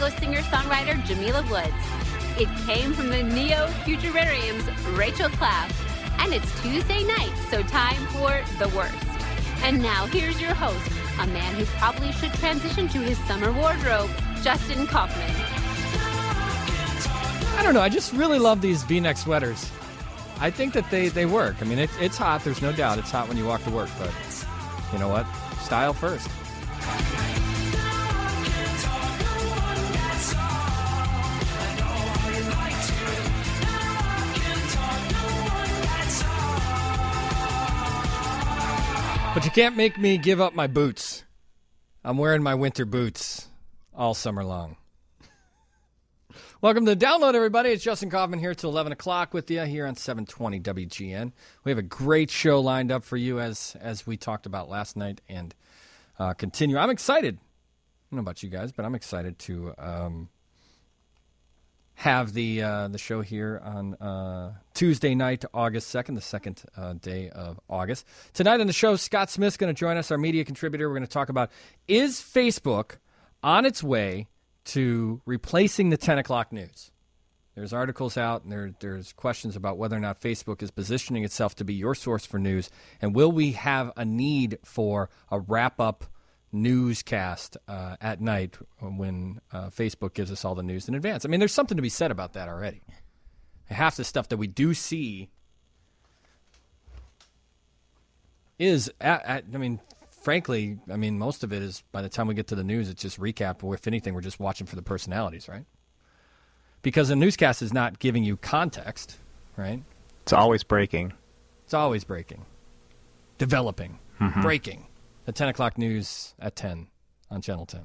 Chicago singer-songwriter Jamila Woods. It came from the Neo-Futurarium's Rachel Clapp. And it's Tuesday night, so time for The Worst. And now here's your host, a man who probably should transition to his summer wardrobe, Justin Kaufman. I don't know. I just really love these V-neck sweaters. I think that they work. I mean, it's hot. There's no doubt. It's hot when you walk to work. But you know what? Style first. But you can't make me give up my boots. I'm wearing my winter boots all summer long. Welcome to Download, everybody. It's Justin Kaufman here till 11 o'clock with you here on 720 WGN. We have a great show lined up for you as we talked about last night and continue. I'm excited. I don't know about you guys, but I'm excited to have the show here on Tuesday night, August 2nd, the second day of August. Tonight on the show, Scott Smith's going to join us, our media contributor. We're going to talk about, is Facebook on its way to replacing the 10 o'clock news? There's articles out, and there's questions about whether or not Facebook is positioning itself to be your source for news, and will we have a need for a wrap-up newscast at night when Facebook gives us all the news in advance? I mean, there's something to be said about that already. Half the stuff that we do see is, frankly, most of it is, by the time we get to the news, it's just recap. Or if anything, we're just watching for the personalities, right? Because a newscast is not giving you context, right? It's always breaking. It's always breaking. Developing. Breaking. The 10 o'clock news at 10 on Channel 10.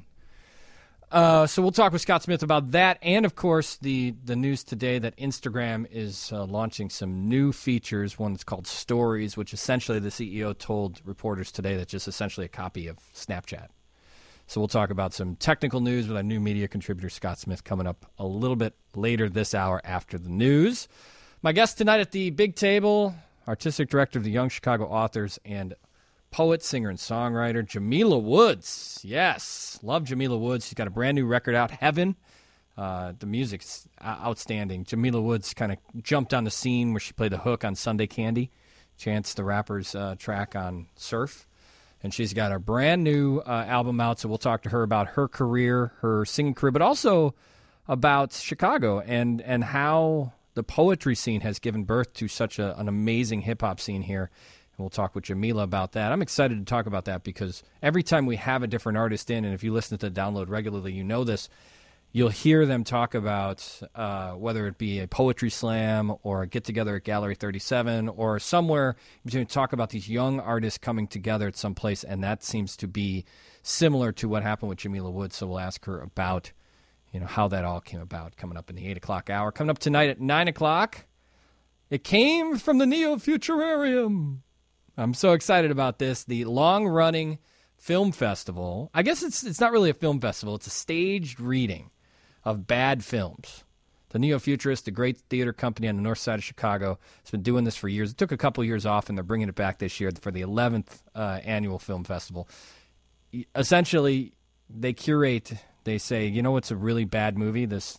So we'll talk with Scott Smith about that, and of course the news today that Instagram is launching some new features. One that's called Stories, which essentially the CEO told reporters today that's just essentially a copy of Snapchat. So we'll talk about some technical news with our new media contributor Scott Smith coming up a little bit later this hour after the news. My guest tonight at the big table, artistic director of the Young Chicago Authors and poet, singer, and songwriter, Jamila Woods. Yes, love Jamila Woods. She's got a brand new record out, Heaven. The music's outstanding. Jamila Woods kind of jumped on the scene where she played the hook on Sunday Candy, Chance the Rapper's track on Surf. And she's got a brand new album out, so we'll talk to her about her career, her singing career, but also about Chicago and how the poetry scene has given birth to such an amazing hip-hop scene here. And we'll talk with Jamila about that. I'm excited to talk about that because every time we have a different artist in, and if you listen to the Download regularly, you know this, you'll hear them talk about whether it be a poetry slam or a get-together at Gallery 37 or somewhere between, talk about these young artists coming together at some place, and that seems to be similar to what happened with Jamila Woods. So we'll ask her about how that all came about, coming up in the 8 o'clock hour. Coming up tonight at 9 o'clock, it came from the Neo-Futurarium. I'm so excited about this. The long-running film festival. I guess it's not really a film festival. It's a staged reading of bad films. The Neo-Futurist, the great theater company on the north side of Chicago, has been doing this for years. It took a couple years off, and they're bringing it back this year for the 11th annual film festival. Essentially, they curate, they say, you know what's a really bad movie? This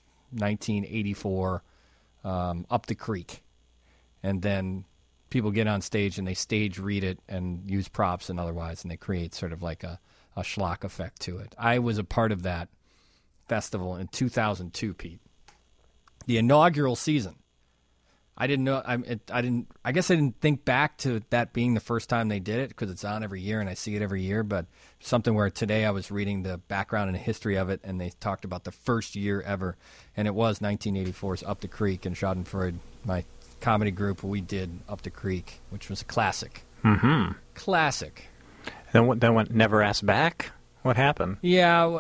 1984 Up the Creek. And then people get on stage and they stage read it and use props and otherwise, and they create sort of like a schlock effect to it. I was a part of that festival in 2002, Pete. The inaugural season. I didn't know. I guess I didn't think back to that being the first time they did it because it's on every year and I see it every year. But something where today I was reading the background and history of it, and they talked about the first year ever, and it was 1984's Up the Creek, and Schadenfreude, my comedy group, we did Up the Creek, which was a classic. Mm-hmm. Classic. Then went Never Asked Back? What happened? Yeah,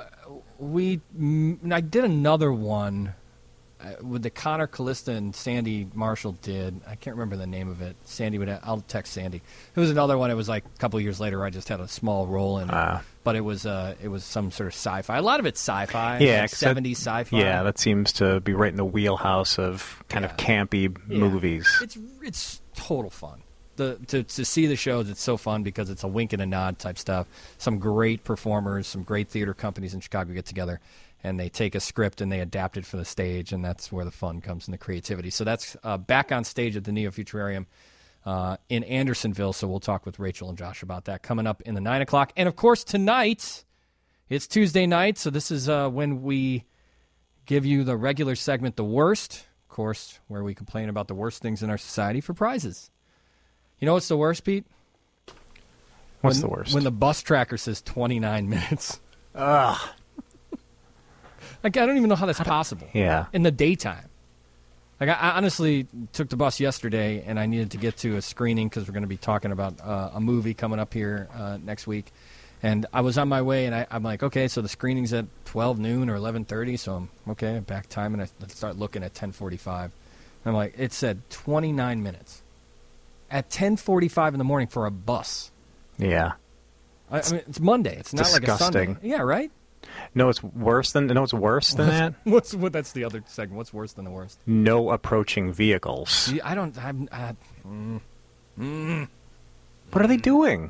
I did another one with the Connor Callista and Sandy Marshall did. I can't remember the name of it. I'll text Sandy. It was another one. It was like a couple of years later. I just had a small role in it. But it was some sort of sci-fi. A lot of it's sci-fi. Yeah, like 70s sci-fi. Yeah, that seems to be right in the wheelhouse of kind of campy movies. It's total fun. To see the shows, it's so fun because it's a wink and a nod type stuff. Some great performers, some great theater companies in Chicago get together and they take a script and they adapt it for the stage, and that's where the fun comes and the creativity. So that's back on stage at the Neo Futurarium in Andersonville. So we'll talk with Rachel and Josh about that coming up in the 9 o'clock. And, of course, tonight, it's Tuesday night, so this is when we give you the regular segment, The Worst, of course, where we complain about the worst things in our society for prizes. You know what's the worst, Pete? What's the worst? When the bus tracker says 29 minutes. Ugh. Like, I don't even know how that's possible. Yeah. In the daytime. Like, I honestly took the bus yesterday, and I needed to get to a screening because we're going to be talking about a movie coming up here next week. And I was on my way, and I'm like, okay, so the screening's at 12 noon or 11:30, so I'm okay, back time, and I start looking at 10:45. I'm like, it said 29 minutes. At 10:45 in the morning for a bus. Yeah. I mean, it's Monday. It's not disgusting. Like a Sunday. Yeah, right? No, it's worse than that. That's the other segment. What's worse than the worst? No approaching vehicles. See, What are they doing?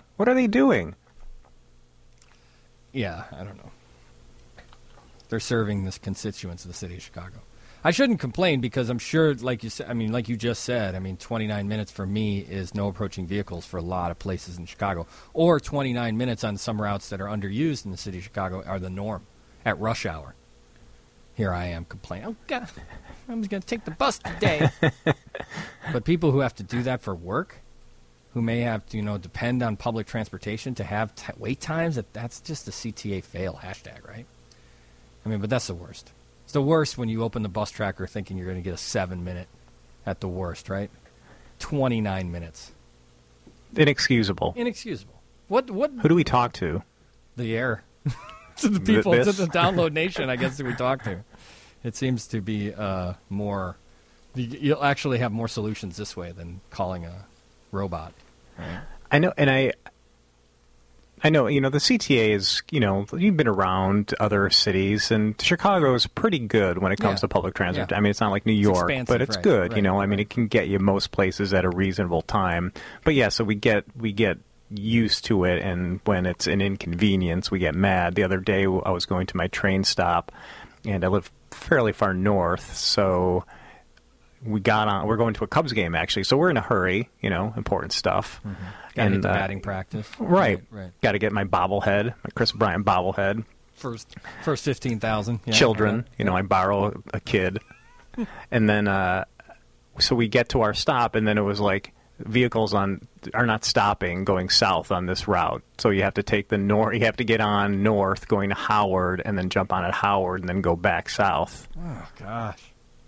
Yeah, I don't know. They're serving the constituents of the city of Chicago. I shouldn't complain because I'm sure, like you said, like you just said, 29 minutes for me is no approaching vehicles for a lot of places in Chicago. Or 29 minutes on some routes that are underused in the city of Chicago are the norm at rush hour. Here I am complaining. Oh, God, I'm just going to take the bus today. But people who have to do that for work, who may have to, depend on public transportation to have wait times, that's just a CTA fail hashtag, right? But that's the worst. It's the worst when you open the bus tracker thinking you're going to get a 7-minute at the worst, right? 29 minutes. Inexcusable. What? Who do we talk to? The air. To the people, to the download nation, I guess, that we talk to. It seems to be more... You'll actually have more solutions this way than calling a robot. Right? I know, and I know, the CTA is, you've been around other cities, and Chicago is pretty good when it comes to public transit. Yeah. It's not like New York, but it's good, Right. It can get you most places at a reasonable time. But yeah, so we get used to it, and when it's an inconvenience, we get mad. The other day, I was going to my train stop, and I live fairly far north, so we're going to a Cubs game, actually, so we're in a hurry, important stuff. Mm-hmm. Got to get the batting practice. Right. Got to get my bobblehead, my Chris Bryant bobblehead. First 15,000. Yeah, children, right. I borrow a kid. And then, so we get to our stop, and then it was like, vehicles are not stopping going south on this route. So you have to take you have to get on north going to Howard, and then jump on at Howard, and then go back south. Oh, gosh.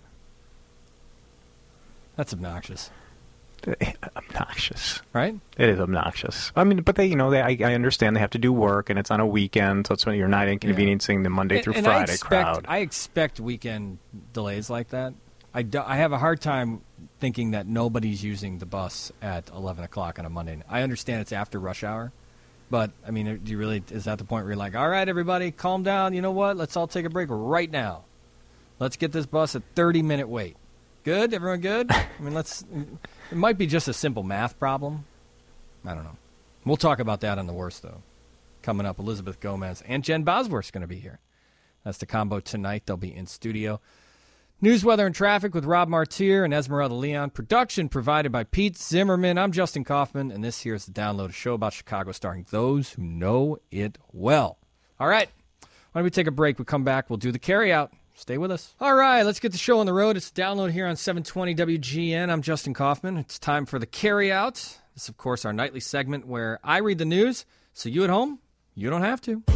That's obnoxious. Obnoxious, right? It is obnoxious. But they, I understand they have to do work, and it's on a weekend, so it's when you're not inconveniencing the Monday through Friday crowd. I expect weekend delays like that. I have a hard time thinking that nobody's using the bus at 11 o'clock on a Monday. I understand it's after rush hour, but is that the point where you're like, all right, everybody, calm down. You know what? Let's all take a break right now. Let's get this bus a 30-minute wait. Good? Everyone good? It might be just a simple math problem. I don't know. We'll talk about that on the worst, though. Coming up, Elizabeth Gomez and Jen Bosworth's going to be here. That's the combo tonight. They'll be in studio. News, weather, and traffic with Rob Martier and Esmeralda Leon. Production provided by Pete Zimmerman. I'm Justin Kaufman, and this here is the Download, a show about Chicago starring those who know it well. All right. Why don't we take a break? We come back. We'll do the carryout. Stay with us. All right, let's get the show on the road. It's Download here on 720 WGN. I'm Justin Kaufman. It's time for the carryout. This is, of course, our nightly segment where I read the news, so you at home, you don't have to.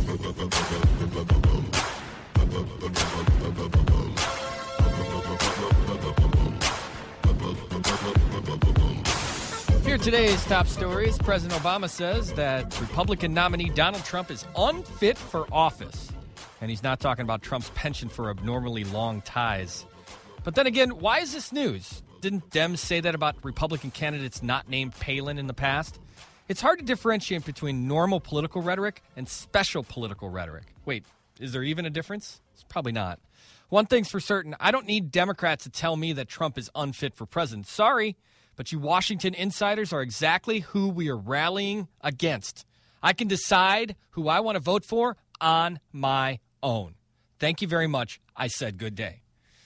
Here are today's top stories. President Obama says that Republican nominee Donald Trump is unfit for office. And he's not talking about Trump's penchant for abnormally long ties. But then again, why is this news? Didn't Dems say that about Republican candidates not named Palin in the past? It's hard to differentiate between normal political rhetoric and special political rhetoric. Wait, is there even a difference? It's probably not. One thing's for certain, I don't need Democrats to tell me that Trump is unfit for president. Sorry, but you Washington insiders are exactly who we are rallying against. I can decide who I want to vote for on my own. Thank you very much. I said good day.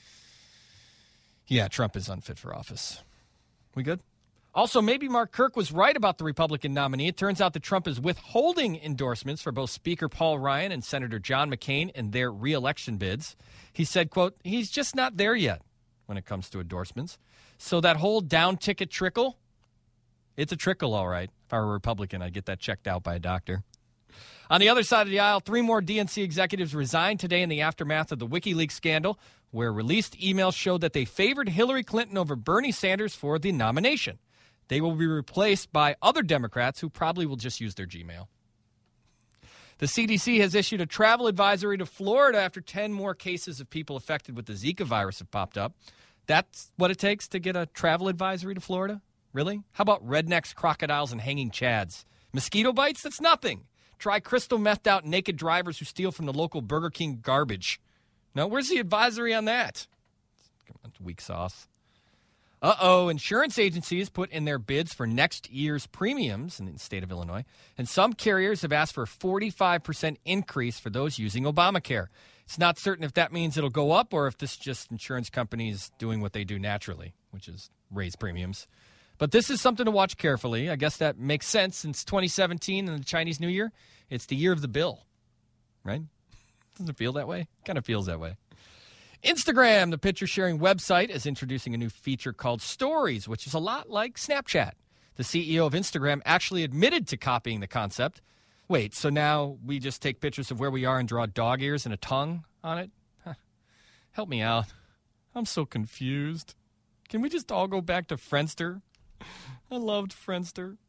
Yeah, Trump is unfit for office. We good? Also, maybe Mark Kirk was right about the Republican nominee. It turns out that Trump is withholding endorsements for both Speaker Paul Ryan and Senator John McCain in their re-election bids. He said, quote, he's just not there yet when it comes to endorsements. So that whole down ticket trickle, it's a trickle, all right. If I were a Republican, I'd get that checked out by a doctor. On the other side of the aisle, 3 more DNC executives resigned today in the aftermath of the WikiLeaks scandal, where released emails showed that they favored Hillary Clinton over Bernie Sanders for the nomination. They will be replaced by other Democrats who probably will just use their Gmail. The CDC has issued a travel advisory to Florida after 10 more cases of people affected with the Zika virus have popped up. That's what it takes to get a travel advisory to Florida? Really? How about rednecks, crocodiles, and hanging chads? Mosquito bites? That's nothing. Try crystal methed out naked drivers who steal from the local Burger King garbage. No, where's the advisory on that? Come on, weak sauce. Insurance agencies put in their bids for next year's premiums in the state of Illinois, and some carriers have asked for a 45% increase for those using Obamacare. It's not certain if that means it'll go up or if this is just insurance companies doing what they do naturally, which is raise premiums. But this is something to watch carefully. I guess that makes sense since 2017 and the Chinese New Year. It's the year of the bill, right? Doesn't it feel that way? Kind of feels that way. Instagram, the picture-sharing website, is introducing a new feature called Stories, which is a lot like Snapchat. The CEO of Instagram actually admitted to copying the concept. Wait, so now we just take pictures of where we are and draw dog ears and a tongue on it? Huh. Help me out. I'm so confused. Can we just all go back to Friendster? I loved Friendster.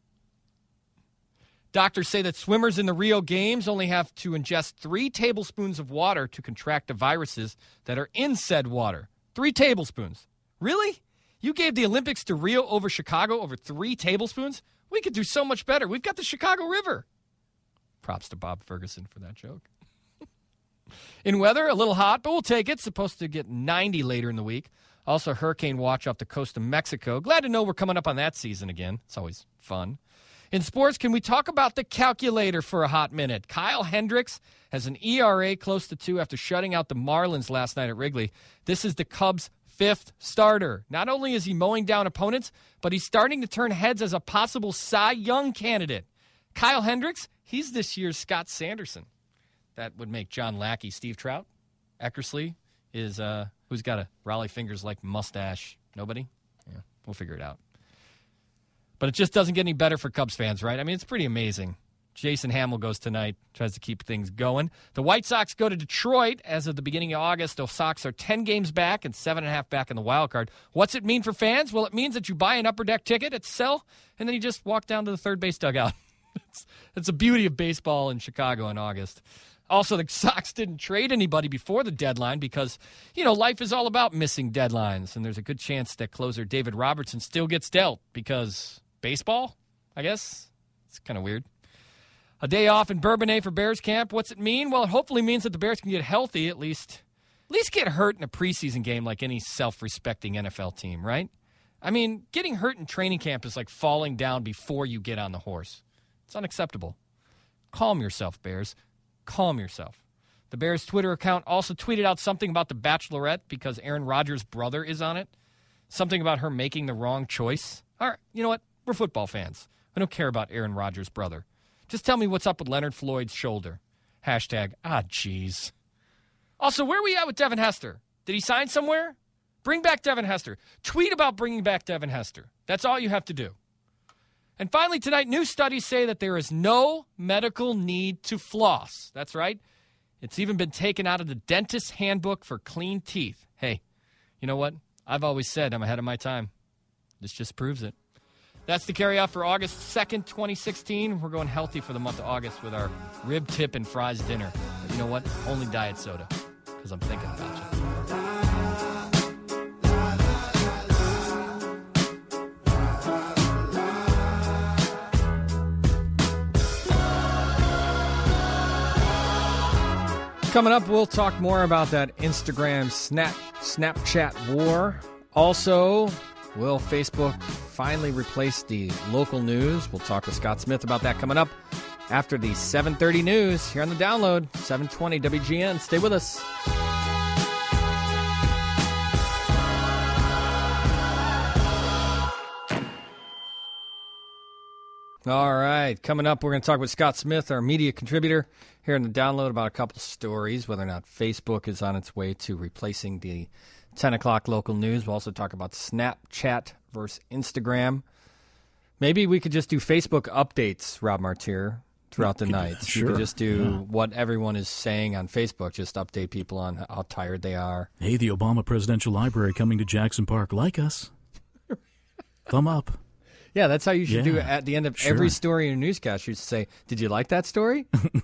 Doctors say that swimmers in the Rio Games only have to ingest 3 tablespoons of water to contract the viruses that are in said water. 3 tablespoons. Really? You gave the Olympics to Rio over Chicago over 3 tablespoons? We could do so much better. We've got the Chicago River. Props to Bob Ferguson for that joke. In weather, a little hot, but we'll take it. Supposed to get 90 later in the week. Also, hurricane watch off the coast of Mexico. Glad to know we're coming up on that season again. It's always fun. In sports, can we talk about the calculator for a hot minute? Kyle Hendricks has an ERA close to 2 after shutting out the Marlins last night at Wrigley. This is the Cubs' 5th starter. Not only is he mowing down opponents, but he's starting to turn heads as a possible Cy Young candidate. Kyle Hendricks, he's this year's Scott Sanderson. That would make John Lackey Steve Trout. Eckersley is, who's got a Raleigh fingers-like mustache? Nobody? Yeah, we'll figure it out. But it just doesn't get any better for Cubs fans, right? I mean, it's pretty amazing. Jason Hamill goes tonight, tries to keep things going. The White Sox go to Detroit as of the beginning of August. The Sox are 10 games back and 7.5 back in the wild card. What's it mean for fans? Well, it means that you buy an upper deck ticket at Sell, and then you just walk down to the third base dugout. It's the beauty of baseball in Chicago in August. Also, the Sox didn't trade anybody before the deadline because, life is all about missing deadlines, and there's a good chance that closer David Robertson still gets dealt because baseball, I guess. It's kind of weird. A day off in Bourbonnais for Bears camp. What's it mean? Well, it hopefully means that the Bears can get healthy, at least get hurt in a preseason game like any self-respecting NFL team, right? I mean, getting hurt in training camp is like falling down before you get on the horse. It's unacceptable. Calm yourself, Bears. Calm yourself. The Bears' Twitter account also tweeted out something about The Bachelorette because Aaron Rodgers' brother is on it. Something about her making the wrong choice. All right, you know what? We're football fans. I don't care about Aaron Rodgers' brother. Just tell me what's up with Leonard Floyd's shoulder. Hashtag, jeez. Also, where are we at with Devin Hester? Did he sign somewhere? Bring back Devin Hester. Tweet about bringing back Devin Hester. That's all you have to do. And finally tonight, new studies say that there is no medical need to floss. That's right. It's even been taken out of the dentist's handbook for clean teeth. Hey, you know what? I've always said I'm ahead of my time. This just proves it. That's the carry-out for August 2nd, 2016. We're going healthy for the month of August with our rib tip and fries dinner. But you know what? Only diet soda, because I'm thinking about you. Coming up, we'll talk more about that Instagram Snapchat war. Also, will Facebook finally replace the local news? We'll talk with Scott Smith about that coming up after the 7:30 news here on the Download, 720 WGN. Stay with us. All right. Coming up, we're going to talk with Scott Smith, our media contributor, here in the download about a couple stories, whether or not Facebook is on its way to replacing the 10 o'clock local news. We'll also talk about Snapchat versus Instagram. Maybe we could just do Facebook updates, Rob Martir, throughout the night. Sure. You could just do what everyone is saying on Facebook, just update people on how tired they are. Hey, the Obama Presidential Library coming to Jackson Park. Like us. Thumb up. Yeah, that's how you should do it at the end of every story in a newscast. You should say, did you like that story?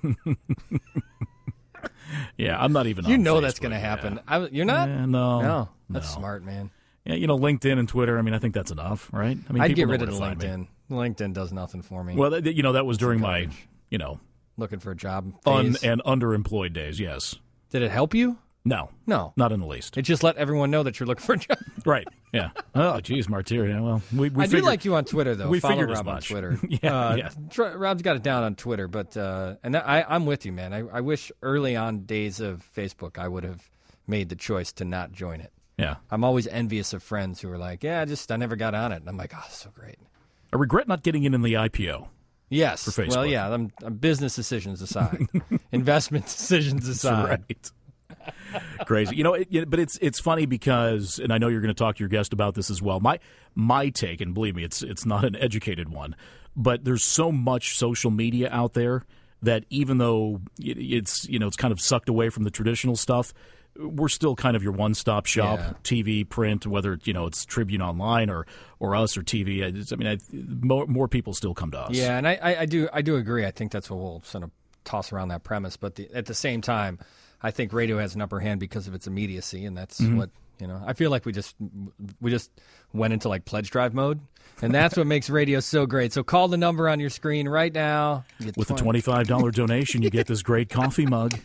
Yeah, I'm not even on You know Facebook, that's going to happen. You're not? No. That's smart, man. Yeah, LinkedIn and Twitter, I mean, I think that's enough, right? I mean, I'd people get know rid where of to find me. LinkedIn. LinkedIn does nothing for me. Well, that was during my, Looking for a job phase. and underemployed days, yes. Did it help you? No, not in the least. It just let everyone know that you're looking for a job. Right, yeah. Oh, geez, Martyr. Yeah, well, we I do like you on Twitter, though. We Follow figured as Rob on much. Twitter. Yeah. Rob's got it down on Twitter, but I'm with you, man. I wish early on days of Facebook I would have made the choice to not join it. Yeah. I'm always envious of friends who are like, I never got on it. And I'm like, oh, so great. I regret not getting in the IPO. Yes. For Facebook. Well, yeah, I'm business decisions aside, investment decisions aside. Right. Crazy. But it's funny because, and I know you're going to talk to your guest about this as well. My take, and believe me, it's not an educated one, but there's so much social media out there that even though it's kind of sucked away from the traditional stuff, we're still kind of your one-stop shop, TV, print, whether it's Tribune Online or us or TV. More people still come to us. Yeah, and I do agree. I think that's what we'll sort of toss around that premise. But at the same time, I think radio has an upper hand because of its immediacy, and that's what I feel like we just went into like pledge drive mode, and that's what makes radio so great. So call the number on your screen right now. With a $25 donation, you get this great coffee mug.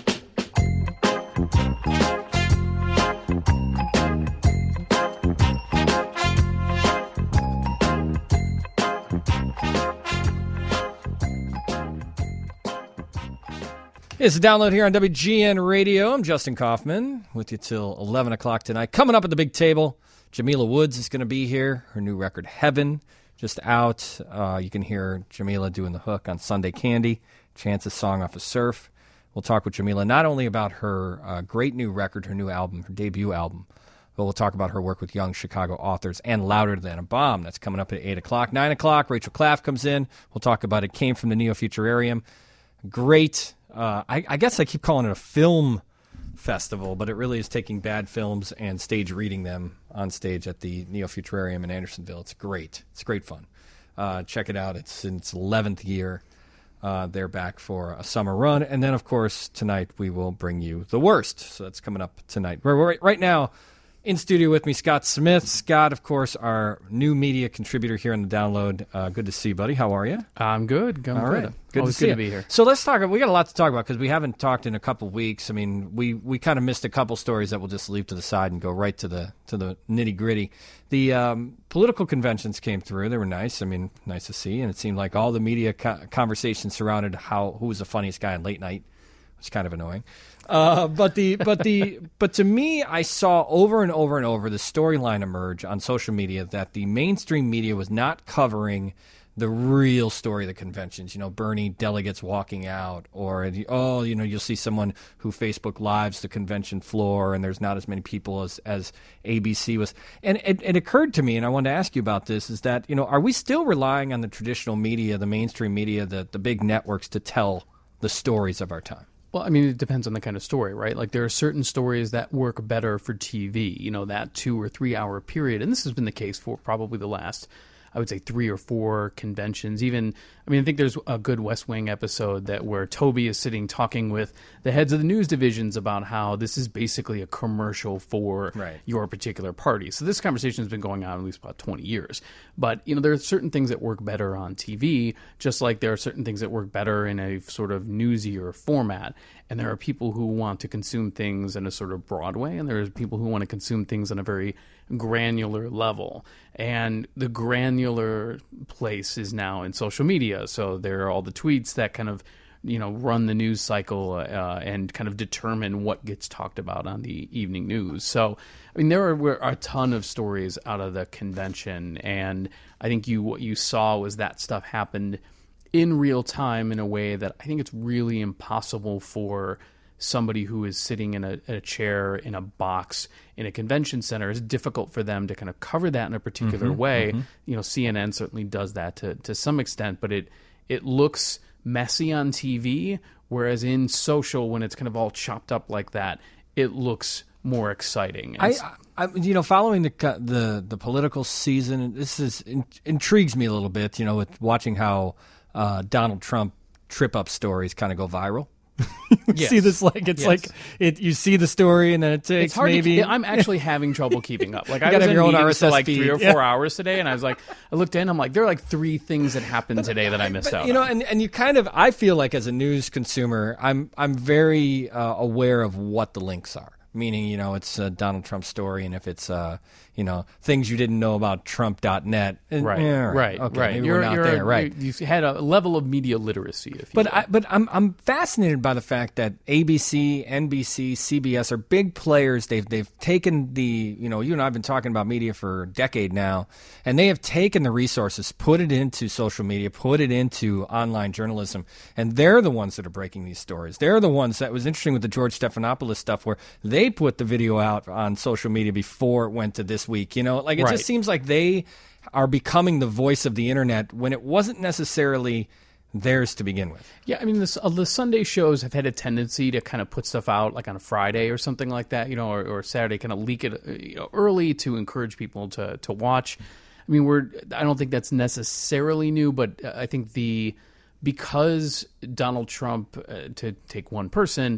It's a download here on WGN Radio. I'm Justin Kaufman with you till 11 o'clock tonight. Coming up at the big table, Jamila Woods is going to be here. Her new record, Heaven, just out. You can hear Jamila doing the hook on Sunday Candy, Chance's song off of Surf. We'll talk with Jamila not only about her great new record, her new album, her debut album, but we'll talk about her work with young Chicago authors and Louder Than a Bomb. That's coming up at 8 o'clock. 9 o'clock, Rachel Claff comes in. We'll talk about It Came from the Neo-Futurarium. Great. I guess I keep calling it a film festival, but it really is taking bad films and stage reading them on stage at the Neo-Futurarium in Andersonville. It's great. It's great fun. Check it out. It's in its 11th year. They're back for a summer run. And then, of course, tonight we will bring you The Worst. So that's coming up tonight. We're right now in studio with me, Scott Smith. Scott, of course, our new media contributor here in the download. Good to see you, buddy. How are you? I'm good. All right. Good Always to see good you. to be here. So let's talk. We got a lot to talk about because we haven't talked in a couple weeks. I mean, we kind of missed a couple stories that we'll just leave to the side and go right to the nitty gritty. The political conventions came through. They were nice. I mean, nice to see. And it seemed like all the media conversation surrounded who was the funniest guy on late night. It's kind of annoying. But to me, I saw over and over and over the storyline emerge on social media that the mainstream media was not covering the real story of the conventions. Bernie delegates walking out, or you'll see someone who Facebook Lives the convention floor, and there's not as many people as ABC was. And it occurred to me, and I wanted to ask you about this, is that are we still relying on the traditional media, the mainstream media, the big networks to tell the stories of our time? Well, I mean, it depends on the kind of story, right? Like there are certain stories that work better for TV, that 2 or 3 hour period. And this has been the case for probably the last, I would say, 3 or 4 conventions. I think there's a good West Wing episode where Toby is sitting talking with the heads of the news divisions about how this is basically a commercial for your particular party. So this conversation has been going on at least about 20 years. But, there are certain things that work better on TV, just like there are certain things that work better in a sort of newsier format. And there are people who want to consume things in a sort of broad way, and there are people who want to consume things on a very granular level. And the granular place is now in social media. So there are all the tweets that kind of run the news cycle and kind of determine what gets talked about on the evening news. So, I mean, there were a ton of stories out of the convention, and I think what you saw was that stuff happened in real time in a way that I think it's really impossible for somebody who is sitting in a chair in a box in a convention center. It's difficult for them to kind of cover that in a particular way. CNN certainly does that to some extent, but it looks messy on TV, whereas in social, when it's kind of all chopped up like that, it looks more exciting. I following the political season, this intrigues me a little bit. With watching how Donald Trump trip up stories kind of go viral. Yes. See this you see the story and then it takes it's hard maybe. I'm actually having trouble keeping up. Like I gotta was have in your own meetings for RSS like feed. 3 or 4 hours today, and I was like, I looked in, I'm like, there are like 3 things that happened today that I missed out on. And you kind of, I feel like as a news consumer, I'm very aware of what the links are. Meaning, it's a Donald Trump story, and if it's, things you didn't know about Trump.net. Right. Okay, maybe we're not there, right. You had a level of media literacy, if you will. But I'm fascinated by the fact that ABC, NBC, CBS are big players. They've taken the, you and I have been talking about media for a decade now, and they have taken the resources, put it into social media, put it into online journalism, and they're the ones that are breaking these stories. They're the ones that was interesting with the George Stephanopoulos stuff, where they put the video out on social media before it went to This Week. It just seems like they are becoming the voice of the internet when it wasn't necessarily theirs to begin with. Yeah, I mean, the Sunday shows have had a tendency to kind of put stuff out like on a Friday or something like that, or Saturday, kind of leak it early to encourage people to watch. I mean, I don't think that's necessarily new, but I think because Donald Trump, to take one person,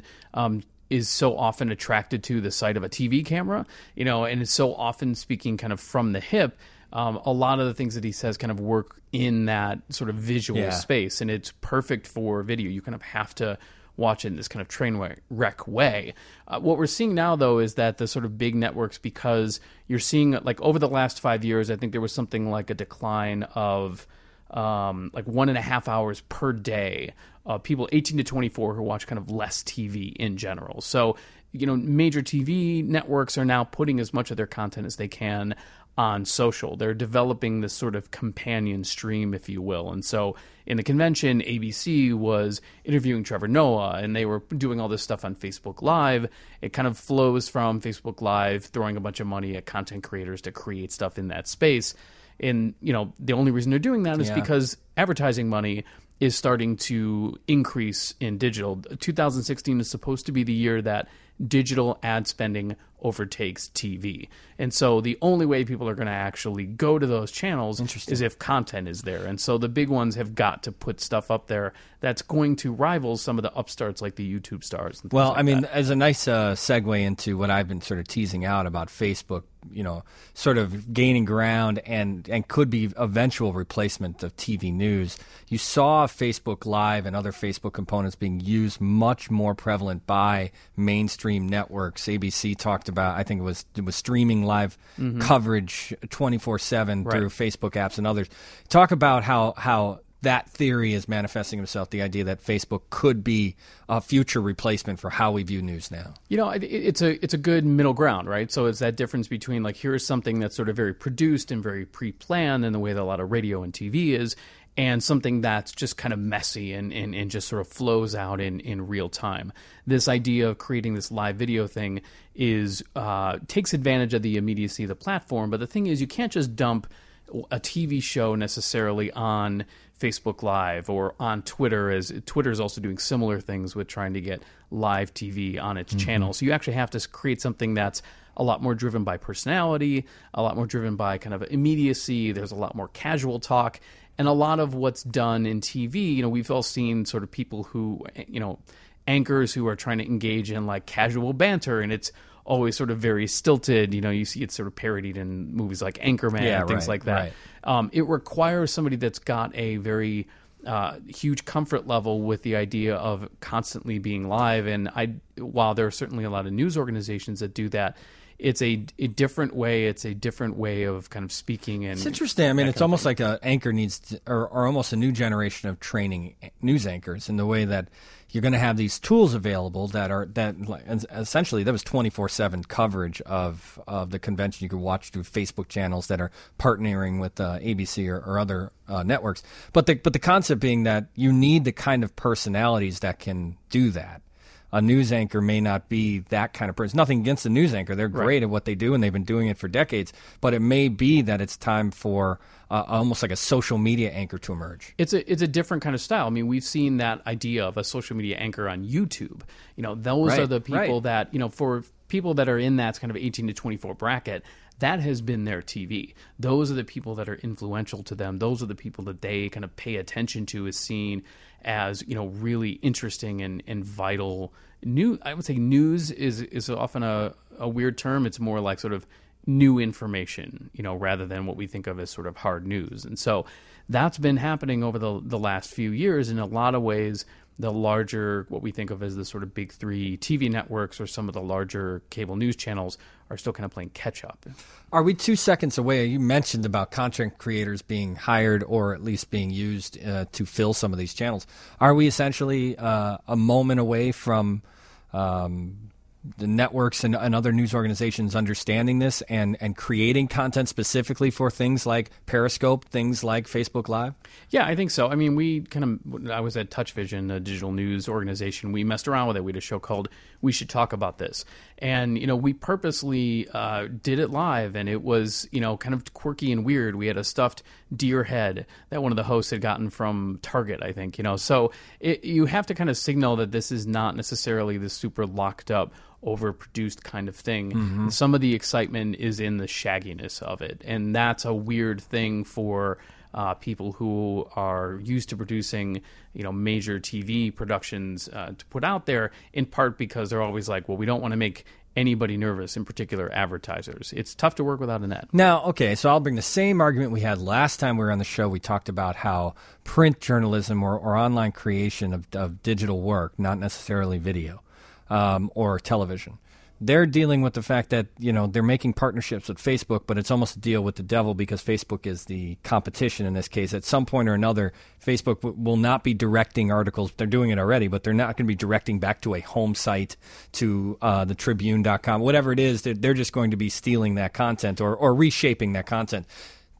is so often attracted to the sight of a TV camera, and is so often speaking kind of from the hip. A lot of the things that he says kind of work in that sort of visual space, and it's perfect for video. You kind of have to watch it in this kind of train wreck way. What we're seeing now, though, is that the sort of big networks, because you're seeing, like, over the last 5 years, I think there was something like a decline of like 1.5 hours per day of people 18 to 24 who watch kind of less TV in general. So, major TV networks are now putting as much of their content as they can on social. They're developing this sort of companion stream, if you will. And so in the convention, ABC was interviewing Trevor Noah, and they were doing all this stuff on Facebook Live. It kind of flows from Facebook Live throwing a bunch of money at content creators to create stuff in that space. And, the only reason they're doing that is because advertising money is starting to increase in digital. 2016 is supposed to be the year that digital ad spending overtakes TV. And so the only way people are going to actually go to those channels is if content is there. And so the big ones have got to put stuff up there that's going to rival some of the upstarts like the YouTube stars. And well, like I mean, that. as a nice segue into what I've been sort of teasing out about Facebook, sort of gaining ground and could be eventual replacement of TV news. You saw Facebook Live and other Facebook components being used much more prevalent by mainstream networks. ABC talked about, I think it was streaming live coverage 24/7 through Facebook apps and others. Talk about how that theory is manifesting itself, the idea that Facebook could be a future replacement for how we view news now. It's a good middle ground, right? So it's that difference between, like, here's something that's sort of very produced and very pre-planned in the way that a lot of radio and TV is, and something that's just kind of messy and just sort of flows out in real time. This idea of creating this live video thing takes advantage of the immediacy of the platform, but the thing is, you can't just dump a TV show necessarily on Facebook Live or on Twitter, as Twitter is also doing similar things with trying to get live TV on its channel. So you actually have to create something that's a lot more driven by personality, a lot more driven by kind of immediacy. There's a lot more casual talk. And a lot of what's done in TV, we've all seen sort of people who, anchors who are trying to engage in like casual banter, and it's always sort of very stilted. You see it sort of parodied in movies like Anchorman and things like that. Right. It requires somebody that's got a very huge comfort level with the idea of constantly being live. And while there are certainly a lot of news organizations that do that, it's a different way. It's a different way of kind of speaking. And it's interesting. I mean, it's almost like an anchor needs to, or almost a new generation of training news anchors in the way that you're going to have these tools available that essentially that was 24/7 coverage of the convention. You could watch through Facebook channels that are partnering with ABC or other networks. But the concept being that you need the kind of personalities that can do that. A news anchor may not be that kind of person. Nothing against the news anchor. They're great at what they do, and they've been doing it for decades. But it may be that it's time for almost like a social media anchor to emerge. It's a different kind of style. I mean, we've seen that idea of a social media anchor on YouTube. Those are the people that, for people that are in that kind of 18 to 24 bracket, that has been their TV. Those are the people that are influential to them. Those are the people that they kind of pay attention to as seen as, really interesting and vital news. I would say news is often a weird term. It's more like sort of new information, rather than what we think of as sort of hard news. And so that's been happening over the last few years. In a lot of ways, the larger, what we think of as the sort of big three TV networks or some of the larger cable news channels are still kind of playing catch up. Are we 2 seconds away? You mentioned about content creators being hired or at least being used to fill some of these channels. Are we essentially a moment away from the networks and other news organizations understanding this and creating content specifically for things like Periscope, things like Facebook Live? Yeah, I think so. I mean, I was at Touch Vision, a digital news organization. We messed around with it. We had a show called We Should Talk About This. And, we purposely did it live, and it was, kind of quirky and weird. We had a stuffed deer head that one of the hosts had gotten from Target, I think, So you have to kind of signal that this is not necessarily the super locked up, overproduced kind of thing. Mm-hmm. Some of the excitement is in the shagginess of it, and that's a weird thing for people who are used to producing, major TV productions to put out there, in part because they're always like, well, we don't want to make anybody nervous, in particular advertisers. It's tough to work without a net. Now, okay, so I'll bring the same argument we had last time we were on the show. We talked about how print journalism or online creation of digital work, not necessarily video, or television. They're dealing with the fact that, they're making partnerships with Facebook, but it's almost a deal with the devil because Facebook is the competition in this case. At some point or another, Facebook will not be directing articles. They're doing it already, but they're not going to be directing back to a home site, to the Tribune.com, whatever it is. They're just going to be stealing that content or reshaping that content.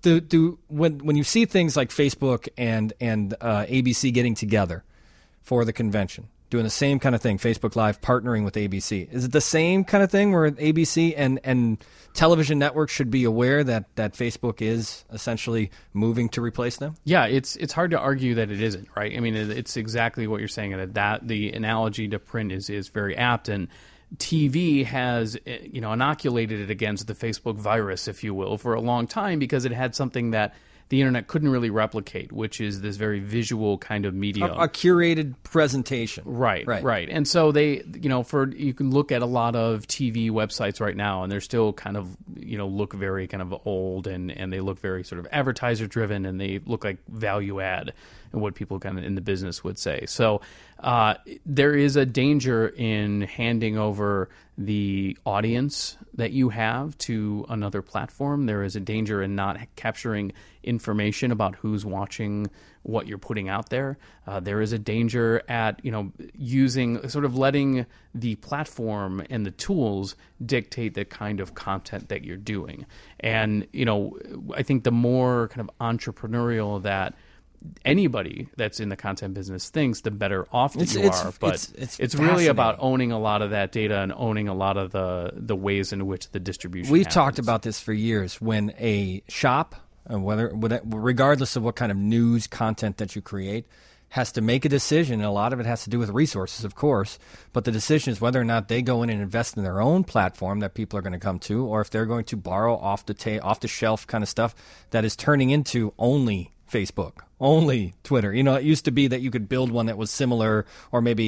When you see things like Facebook and ABC getting together for the convention, doing the same kind of thing, Facebook Live partnering with ABC. Is it the same kind of thing where ABC and television networks should be aware that Facebook is essentially moving to replace them? Yeah, it's hard to argue that it isn't, right? I mean, it's exactly what you're saying, that the analogy to print is very apt, and TV has, inoculated it against the Facebook virus, if you will, for a long time because it had something that the internet couldn't really replicate, which is this very visual kind of medium. A curated presentation. Right. And so they, you can look at a lot of TV websites right now, and they're still kind of, look very kind of old, and they look very sort of advertiser driven, and they look like value add, and what people kind of in the business would say. So there is a danger in handing over the audience that you have to another platform. There is a danger in not capturing information about who's watching what you're putting out there. There is a danger at, using, sort of letting the platform and the tools dictate the kind of content that you're doing. And, I think the more kind of entrepreneurial that anybody that's in the content business thinks, the better off that you are. But it's really about owning a lot of that data and owning a lot of the ways in which the distribution We've happens. talked about this for years. When a shop, regardless of what kind of news content that you create, has to make a decision, and a lot of it has to do with resources, of course, but the decision is whether or not they go in and invest in their own platform that people are going to come to, or if they're going to borrow off the shelf kind of stuff that is turning into only Facebook, only Twitter. It used to be that you could build one that was similar, or maybe,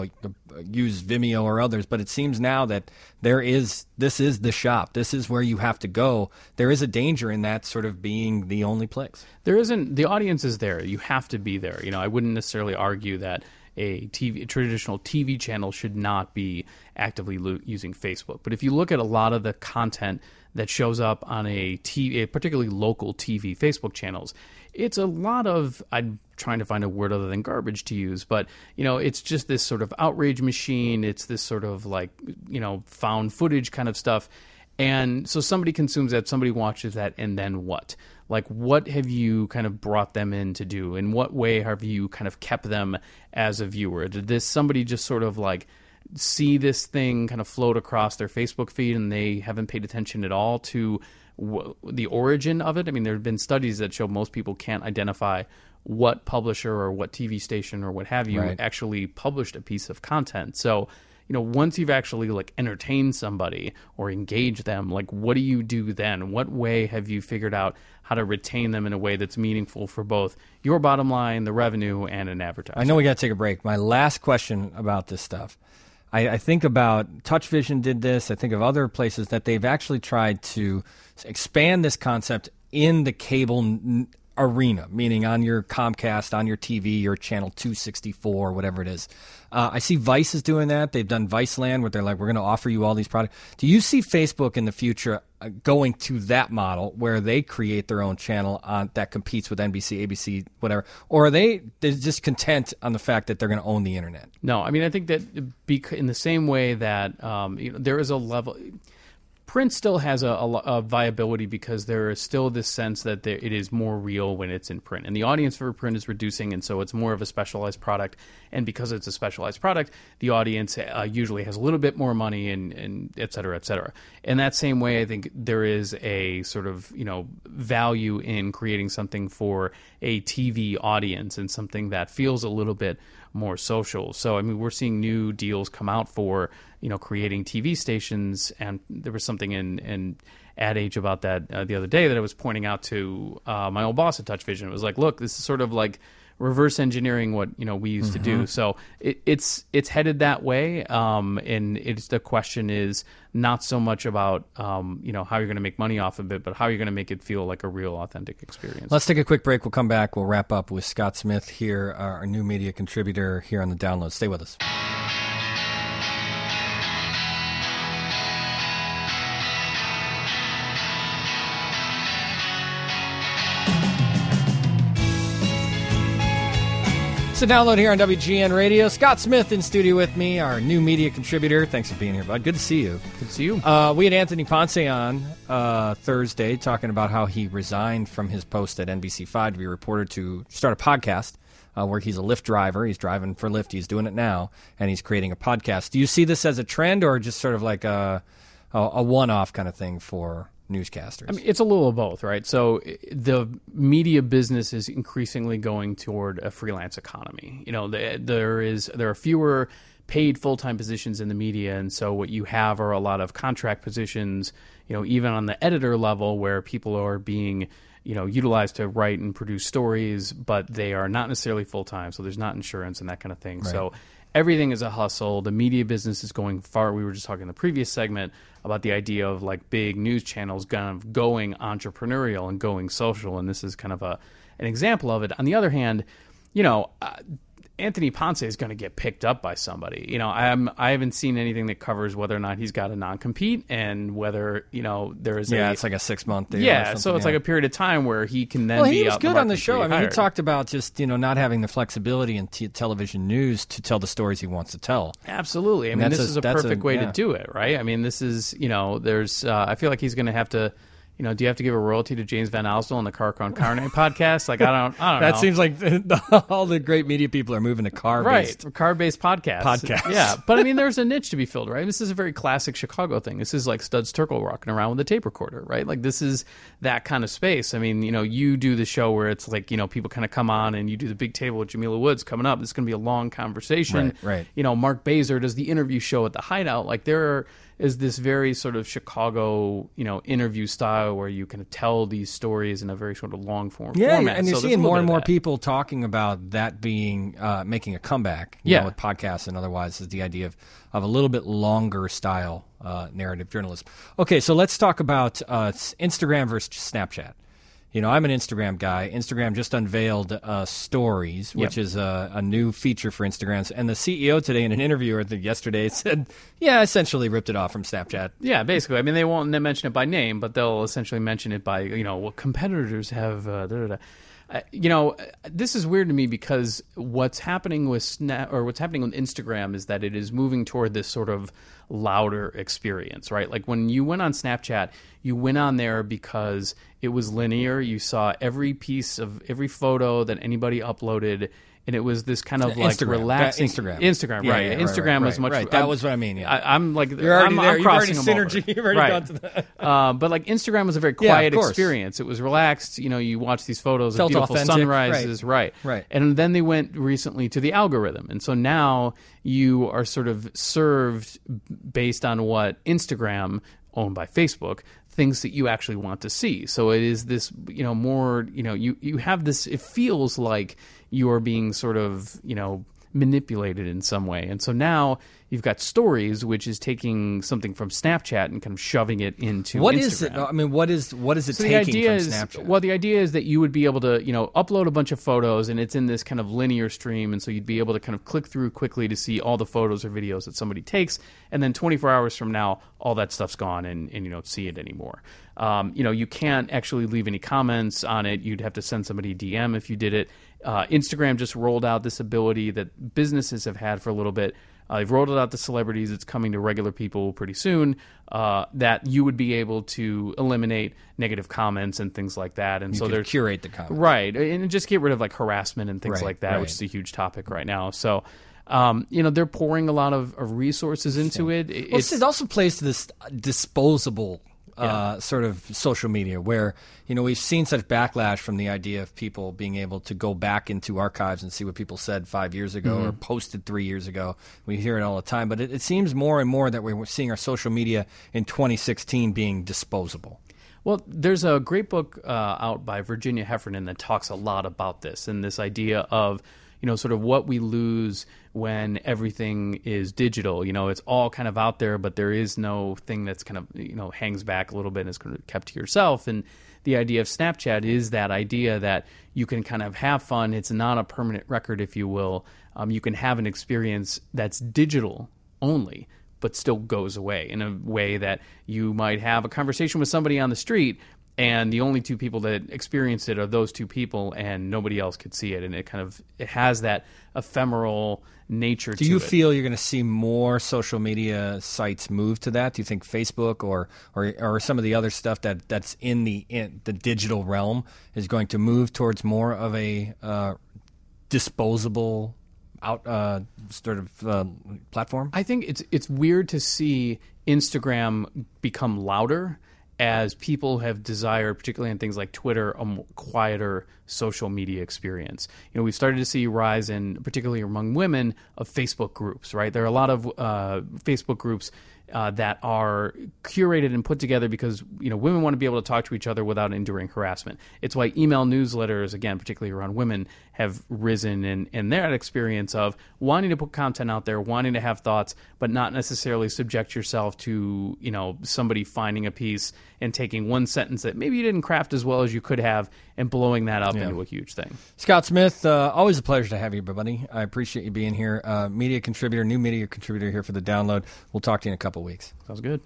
use Vimeo or others, but it seems now that this is the shop. This is where you have to go. There is a danger in that sort of being the only place. There isn't. The audience is there. You have to be there. I wouldn't necessarily argue that a traditional TV channel should not be actively using Facebook. But if you look at a lot of the content that shows up on a particularly local TV Facebook channels, it's a lot of, I'm trying to find a word other than garbage to use, but, it's just this sort of outrage machine. It's this sort of like, found footage kind of stuff. And so somebody consumes that, somebody watches that, and then what? Like, what have you kind of brought them in to do? In what way have you kind of kept them as a viewer? Did somebody just sort of like see this thing kind of float across their Facebook feed and they haven't paid attention at all to the origin of it? I mean, there have been studies that show most people can't identify what publisher or what TV station or what have you actually published a piece of content. So, once you've actually like entertained somebody or engaged them, like what do you do then? What way have you figured out how to retain them in a way that's meaningful for both your bottom line, the revenue, and an advertiser? I know we got to take a break. My last question about this stuff. I think about TouchVision did this. I think of other places that they've actually tried to expand this concept in the cable arena, meaning on your Comcast, on your TV, your channel 264, whatever it is. I see Vice is doing that. They've done Viceland where they're like, we're going to offer you all these products. Do you see Facebook in the future going to that model where they create their own channel that competes with NBC, ABC, whatever? Or are they're just content on the fact that they're going to own the internet? No, I mean, I think that in the same way that there is a level... Print still has a viability because there is still this sense that it is more real when it's in print. And the audience for print is reducing, and so it's more of a specialized product. And because it's a specialized product, the audience usually has a little bit more money and et cetera, et cetera. In that same way, I think there is a sort of, value in creating something for a TV audience and something that feels a little bit more social. So, I mean, we're seeing new deals come out for, creating TV stations, and there was something in Ad Age about that the other day that I was pointing out to my old boss at TouchVision. It was like, look, this is sort of like reverse engineering what we used to do. So it's headed that way, and the question is not so much about how you're going to make money off of it, but how you're going to make it feel like a real, authentic experience. Let's take a quick break. We'll come back. We'll wrap up with Scott Smith here, our new media contributor here on The Download. Stay with us. It's a Download here on WGN Radio. Scott Smith in studio with me, our new media contributor. Thanks for being here, bud. Good to see you. Good to see you. We had Anthony Ponce on Thursday talking about how he resigned from his post at NBC5 to be a reporter to start a podcast where he's a Lyft driver. He's driving for Lyft. He's doing it now, and he's creating a podcast. Do you see this as a trend or just sort of like a one-off kind of thing for newscasters? I mean, it's a little of both, right? So the media business is increasingly going toward a freelance economy. There are fewer paid full-time positions in the media, and so what you have are a lot of contract positions, even on the editor level where people are being utilized to write and produce stories, but they are not necessarily full-time, so there's not insurance and that kind of thing. Right. So everything is a hustle. The media business is going far. We were just talking in the previous segment about the idea of like big news channels kind of going entrepreneurial and going social, and this is kind of an example of it. On the other hand, Anthony Ponce is going to get picked up by somebody. I haven't seen anything that covers whether or not he's got a non-compete and whether there is it's like a 6-month deal. Yeah, so it's like a period of time where he can then be out. He was good on the show. I mean, he talked about just not having the flexibility in television news to tell the stories he wants to tell. Absolutely. I mean, this is a perfect way to do it, right? I mean, this is there's I feel like he's going to have to. Do you have to give a royalty to James Van Alstyl on the Car Con Carne podcast? Like, I don't know. That seems like all the great media people are moving to car-based. Right, car-based podcasts. Yeah, but I mean, there's a niche to be filled, right? This is a very classic Chicago thing. This is like Studs Terkel rocking around with a tape recorder, right? Like, this is that kind of space. I mean, you do the show where it's like, people kind of come on and you do the big table with Jamila Woods coming up. It's going to be a long conversation. Right. Mark Baser does the interview show at the Hideout. Like, is this very sort of Chicago, interview style where you can tell these stories in a very sort of long form format. Yeah, and you're seeing more and more people talking about that being making a comeback. With podcasts and otherwise, is the idea of a little bit longer style narrative journalism. Okay, so let's talk about Instagram versus Snapchat. I'm an Instagram guy. Instagram just unveiled Stories, which is a new feature for Instagram. And the CEO today in an interview, I think yesterday, said, essentially ripped it off from Snapchat. Yeah, basically. I mean, they won't mention it by name, but they'll essentially mention it by, what competitors have. This is weird to me because what's happening with what's happening with Instagram is that it is moving toward this sort of louder experience, right? Like when you went on Snapchat, you went on there because it was linear. You saw every photo that anybody uploaded, and it was this kind of like relaxing Instagram, right? Instagram was much. Right. That was what I mean. Yeah. I'm like, you're already there. I'm crossing You've already synergy. You've already gone to that. But like Instagram was a very quiet experience. It was relaxed. You watch these photos of beautiful authentic. sunrises, right? And then they went recently to the algorithm, and so now you are sort of served based on what Instagram, owned by Facebook, things that you actually want to see. So it is this, more, you have this, it feels like you are being sort of, manipulated in some way. And so now you've got Stories, which is taking something from Snapchat and kind of shoving it into Instagram. What is it? I mean, what is it taking from Snapchat? Well, the idea is that you would be able to, upload a bunch of photos, and it's in this kind of linear stream, and so you'd be able to kind of click through quickly to see all the photos or videos that somebody takes, and then 24 hours from now, all that stuff's gone, and you don't see it anymore. You can't actually leave any comments on it. You'd have to send somebody a DM if you did it. Instagram just rolled out this ability that businesses have had for a little bit. They've rolled it out to celebrities. It's coming to regular people pretty soon, that you would be able to eliminate negative comments and things like that. And so there's curate the comments. Right. And just get rid of like harassment and things like that, which is a huge topic right now. So, they're pouring a lot of resources into it. It also plays to this disposable sort of social media where, we've seen such backlash from the idea of people being able to go back into archives and see what people said 5 years ago or posted 3 years ago. We hear it all the time, but it seems more and more that we're seeing our social media in 2016 being disposable. Well, there's a great book out by Virginia Heffernan that talks a lot about this and this idea of, sort of what we lose when everything is digital. It's all kind of out there, but there is no thing that's kind of, hangs back a little bit and is kind of kept to yourself. And the idea of Snapchat is that idea that you can kind of have fun. It's not a permanent record, if you will. You can have an experience that's digital only, but still goes away in a way that you might have a conversation with somebody on the street, and the only two people that experience it are those two people, and nobody else could see it. And it has that ephemeral nature to it. Do you feel you're going to see more social media sites move to that? Do you think Facebook or some of the other stuff that's in the digital realm is going to move towards more of a disposable platform? I think it's weird to see Instagram become louder as people have desired, particularly on things like Twitter, a quieter social media experience. We've started to see a rise in, particularly among women, of Facebook groups, right? There are a lot of Facebook groups that are curated and put together because women want to be able to talk to each other without enduring harassment. It's why email newsletters, again, particularly around women, have risen in their experience of wanting to put content out there, wanting to have thoughts, but not necessarily subject yourself to somebody finding a piece and taking one sentence that maybe you didn't craft as well as you could have and blowing that up into a huge thing. Scott Smith, always a pleasure to have you, buddy. I appreciate you being here. New media contributor here for The Download. We'll talk to you in a couple weeks. Sounds good.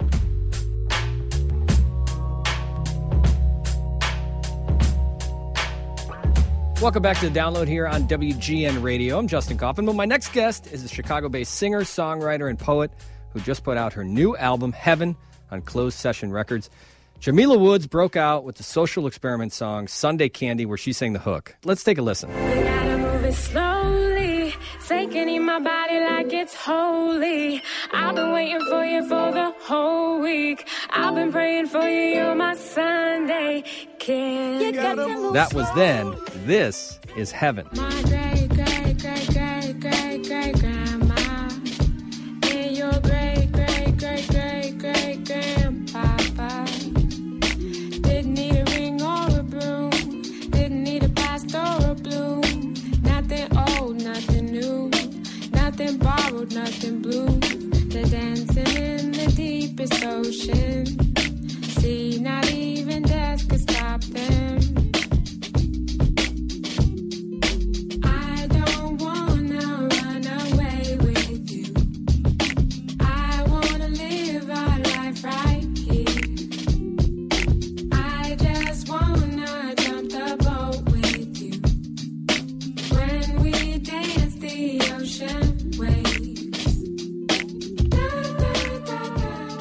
Welcome back to The Download here on WGN Radio. I'm Justin Kaufman, but my next guest is a Chicago-based singer, songwriter, and poet who just put out her new album, Heaven, on Closed Session Records. Jamila Woods broke out with the social experiment song Sunday Candy, where she sang the hook. Let's take a listen. You gotta move it slowly, taking in my body like it's holy. I've been waiting for you for the whole week. I've been praying for you, you're my Sunday candy. That was then. This is Heaven. My great, great, great, great, great, great grandma, and your great, great, great, great, great grandpapa. Didn't need a ring or a broom, didn't need a past or a bloom. Nothing old, nothing new, nothing borrowed, nothing blue. They're dancing in the deepest ocean. See, not even death could stop them.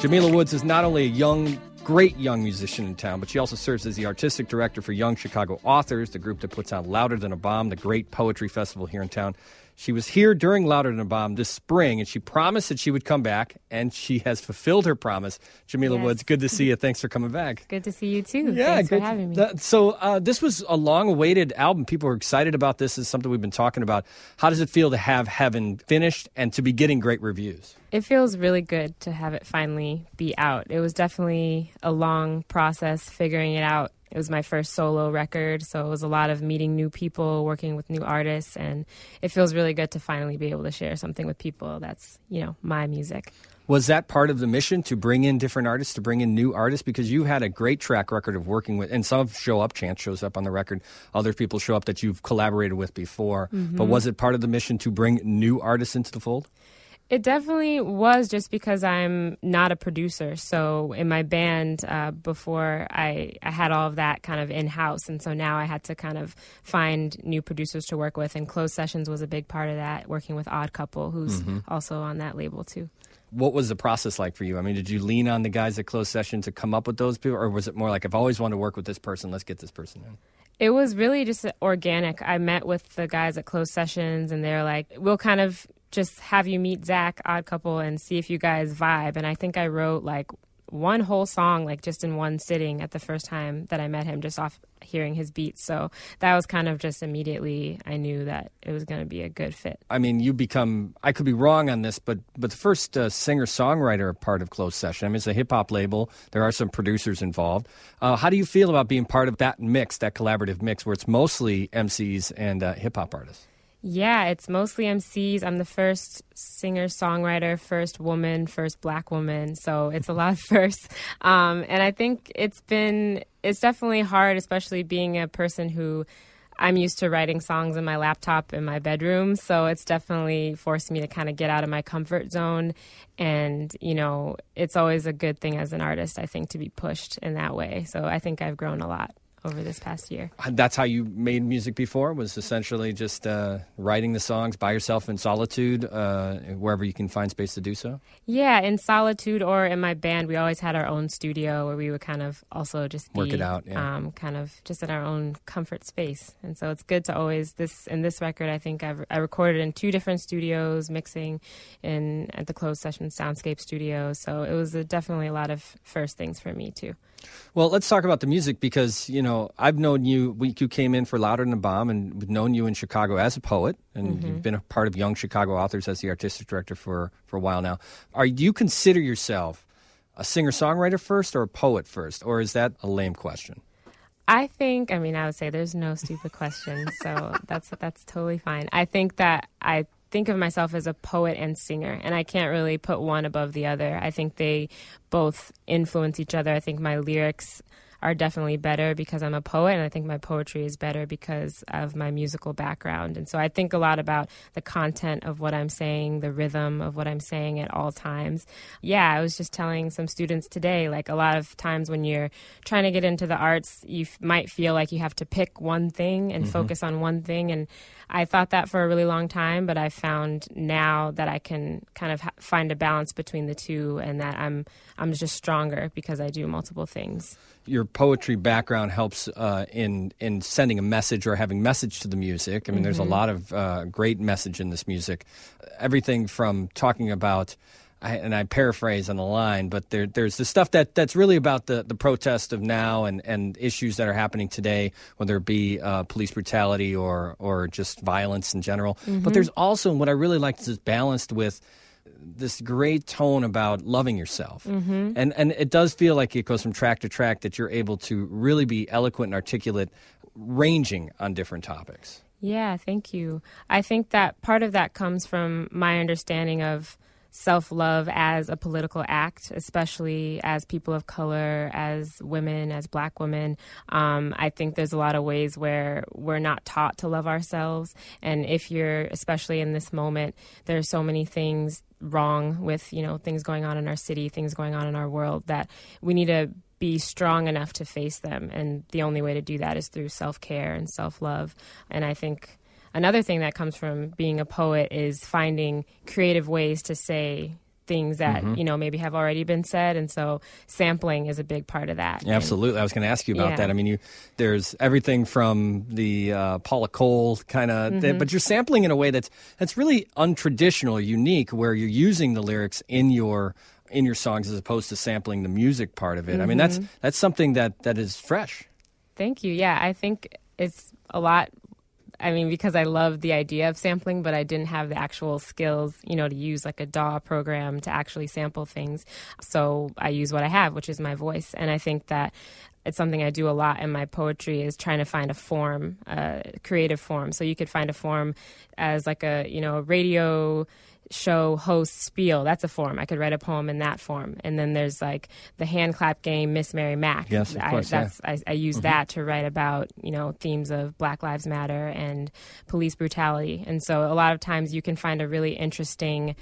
Jamila Woods is not only a great young musician in town, but she also serves as the artistic director for Young Chicago Authors, the group that puts on Louder Than a Bomb, the great poetry festival here in town. She was here during Louder Than a Bomb this spring, and she promised that she would come back, and she has fulfilled her promise. Jamila Woods, good to see you. Thanks for coming back. Good to see you, too. Thanks for having me. So this was a long-awaited album. People are excited about this. It's something we've been talking about. How does it feel to have Heaven finished and to be getting great reviews? It feels really good to have it finally be out. It was definitely a long process figuring it out. It was my first solo record, so it was a lot of meeting new people, working with new artists, and it feels really good to finally be able to share something with people that's, my music. Was that part of the mission, to bring in different artists, to bring in new artists? Because you had a great track record of working with, and some show up, Chance shows up on the record, other people show up that you've collaborated with before. Mm-hmm. But was it part of the mission to bring new artists into the fold? It definitely was, just because I'm not a producer. So in my band before, I had all of that kind of in-house. And so now I had to kind of find new producers to work with. And Closed Sessions was a big part of that, working with Odd Couple, who's also on that label too. What was the process like for you? I mean, did you lean on the guys at Closed Sessions to come up with those people? Or was it more like, I've always wanted to work with this person, let's get this person in? It was really just organic. I met with the guys at Closed Sessions, and they're like, we'll kind of just have you meet Zach, Odd Couple, and see if you guys vibe. And I think I wrote like one whole song, like just in one sitting at the first time that I met him, just off hearing his beats. So that was kind of just immediately, I knew that it was going to be a good fit. I mean, I could be wrong on this, but the first singer-songwriter part of Closed Session, I mean, it's a hip-hop label. There are some producers involved. How do you feel about being part of that mix, that collaborative mix, where it's mostly MCs and hip-hop artists? Yeah, it's mostly MCs. I'm the first singer-songwriter, first woman, first black woman. So it's a lot of firsts. And I think it's definitely hard, especially being a person who I'm used to writing songs in my laptop in my bedroom. So it's definitely forced me to kind of get out of my comfort zone. And, it's always a good thing as an artist, I think, to be pushed in that way. So I think I've grown a lot over this past year. That's how you made music before, was essentially just writing the songs by yourself in solitude, wherever you can find space to do so? Yeah, in solitude, or in my band, we always had our own studio where we would kind of also just work it out, kind of just in our own comfort space. And so it's good to always, in this record, I think I recorded in 2 different studios, mixing at the Closed Session Soundscape studio. So it was definitely a lot of first things for me too. Well, let's talk about the music, because, I've known you, you came in for Louder Than a Bomb, and we've known you in Chicago as a poet, and you've been a part of Young Chicago Authors as the artistic director for a while now. Do you consider yourself a singer-songwriter first or a poet first, or is that a lame question? I would say there's no stupid question, so that's totally fine. I think that I think of myself as a poet and singer, and I can't really put one above the other. I think they both influence each other. I think my lyrics are definitely better because I'm a poet, and I think my poetry is better because of my musical background. And so I think a lot about the content of what I'm saying, the rhythm of what I'm saying at all times. Yeah, I was just telling some students today, like a lot of times when you're trying to get into the arts, you might feel like you have to pick one thing and focus on one thing. And I thought that for a really long time, but I found now that I can kind of find a balance between the two, and that I'm just stronger because I do multiple things. Your poetry background helps in sending a message or having message to the music. I mean, there's a lot of great message in this music. Everything from talking about, and I paraphrase on the line, but there's the stuff that's really about the protest of now and issues that are happening today, whether it be police brutality or just violence in general. But there's also, what I really like is balanced with this great tone about loving yourself. And it does feel like it goes from track to track, that you're able to really be eloquent and articulate, ranging on different topics. Yeah, thank you. I think that part of that comes from my understanding of self-love as a political act, especially as people of color, as women, as black women. I think there's a lot of ways where we're not taught to love ourselves. And if you're, especially in this moment, there's so many things wrong with, things going on in our city, things going on in our world, that we need to be strong enough to face them. And the only way to do that is through self-care and self-love. And I think another thing that comes from being a poet is finding creative ways to say things that, maybe have already been said. And so sampling is a big part of that. Yeah, absolutely. I was going to ask you about Yeah. that. I mean, there's everything from the Paula Cole kind of, but you're sampling in a way that's really untraditional, unique, where you're using the lyrics in your songs as opposed to sampling the music part of it. I mean, that's something that is fresh. Thank you. Yeah, I think it's a lot. I mean, because I love the idea of sampling, but I didn't have the actual skills, to use like a DAW program to actually sample things. So I use what I have, which is my voice. And I think that it's something I do a lot in my poetry, is trying to find a form, a creative form. So you could find a form as like a radio show host spiel. That's a form. I could write a poem in that form. And then there's like the hand clap game, Miss Mary Mack. Yes, of course, I use that to write about, themes of Black Lives Matter and police brutality. And so a lot of times you can find a really interesting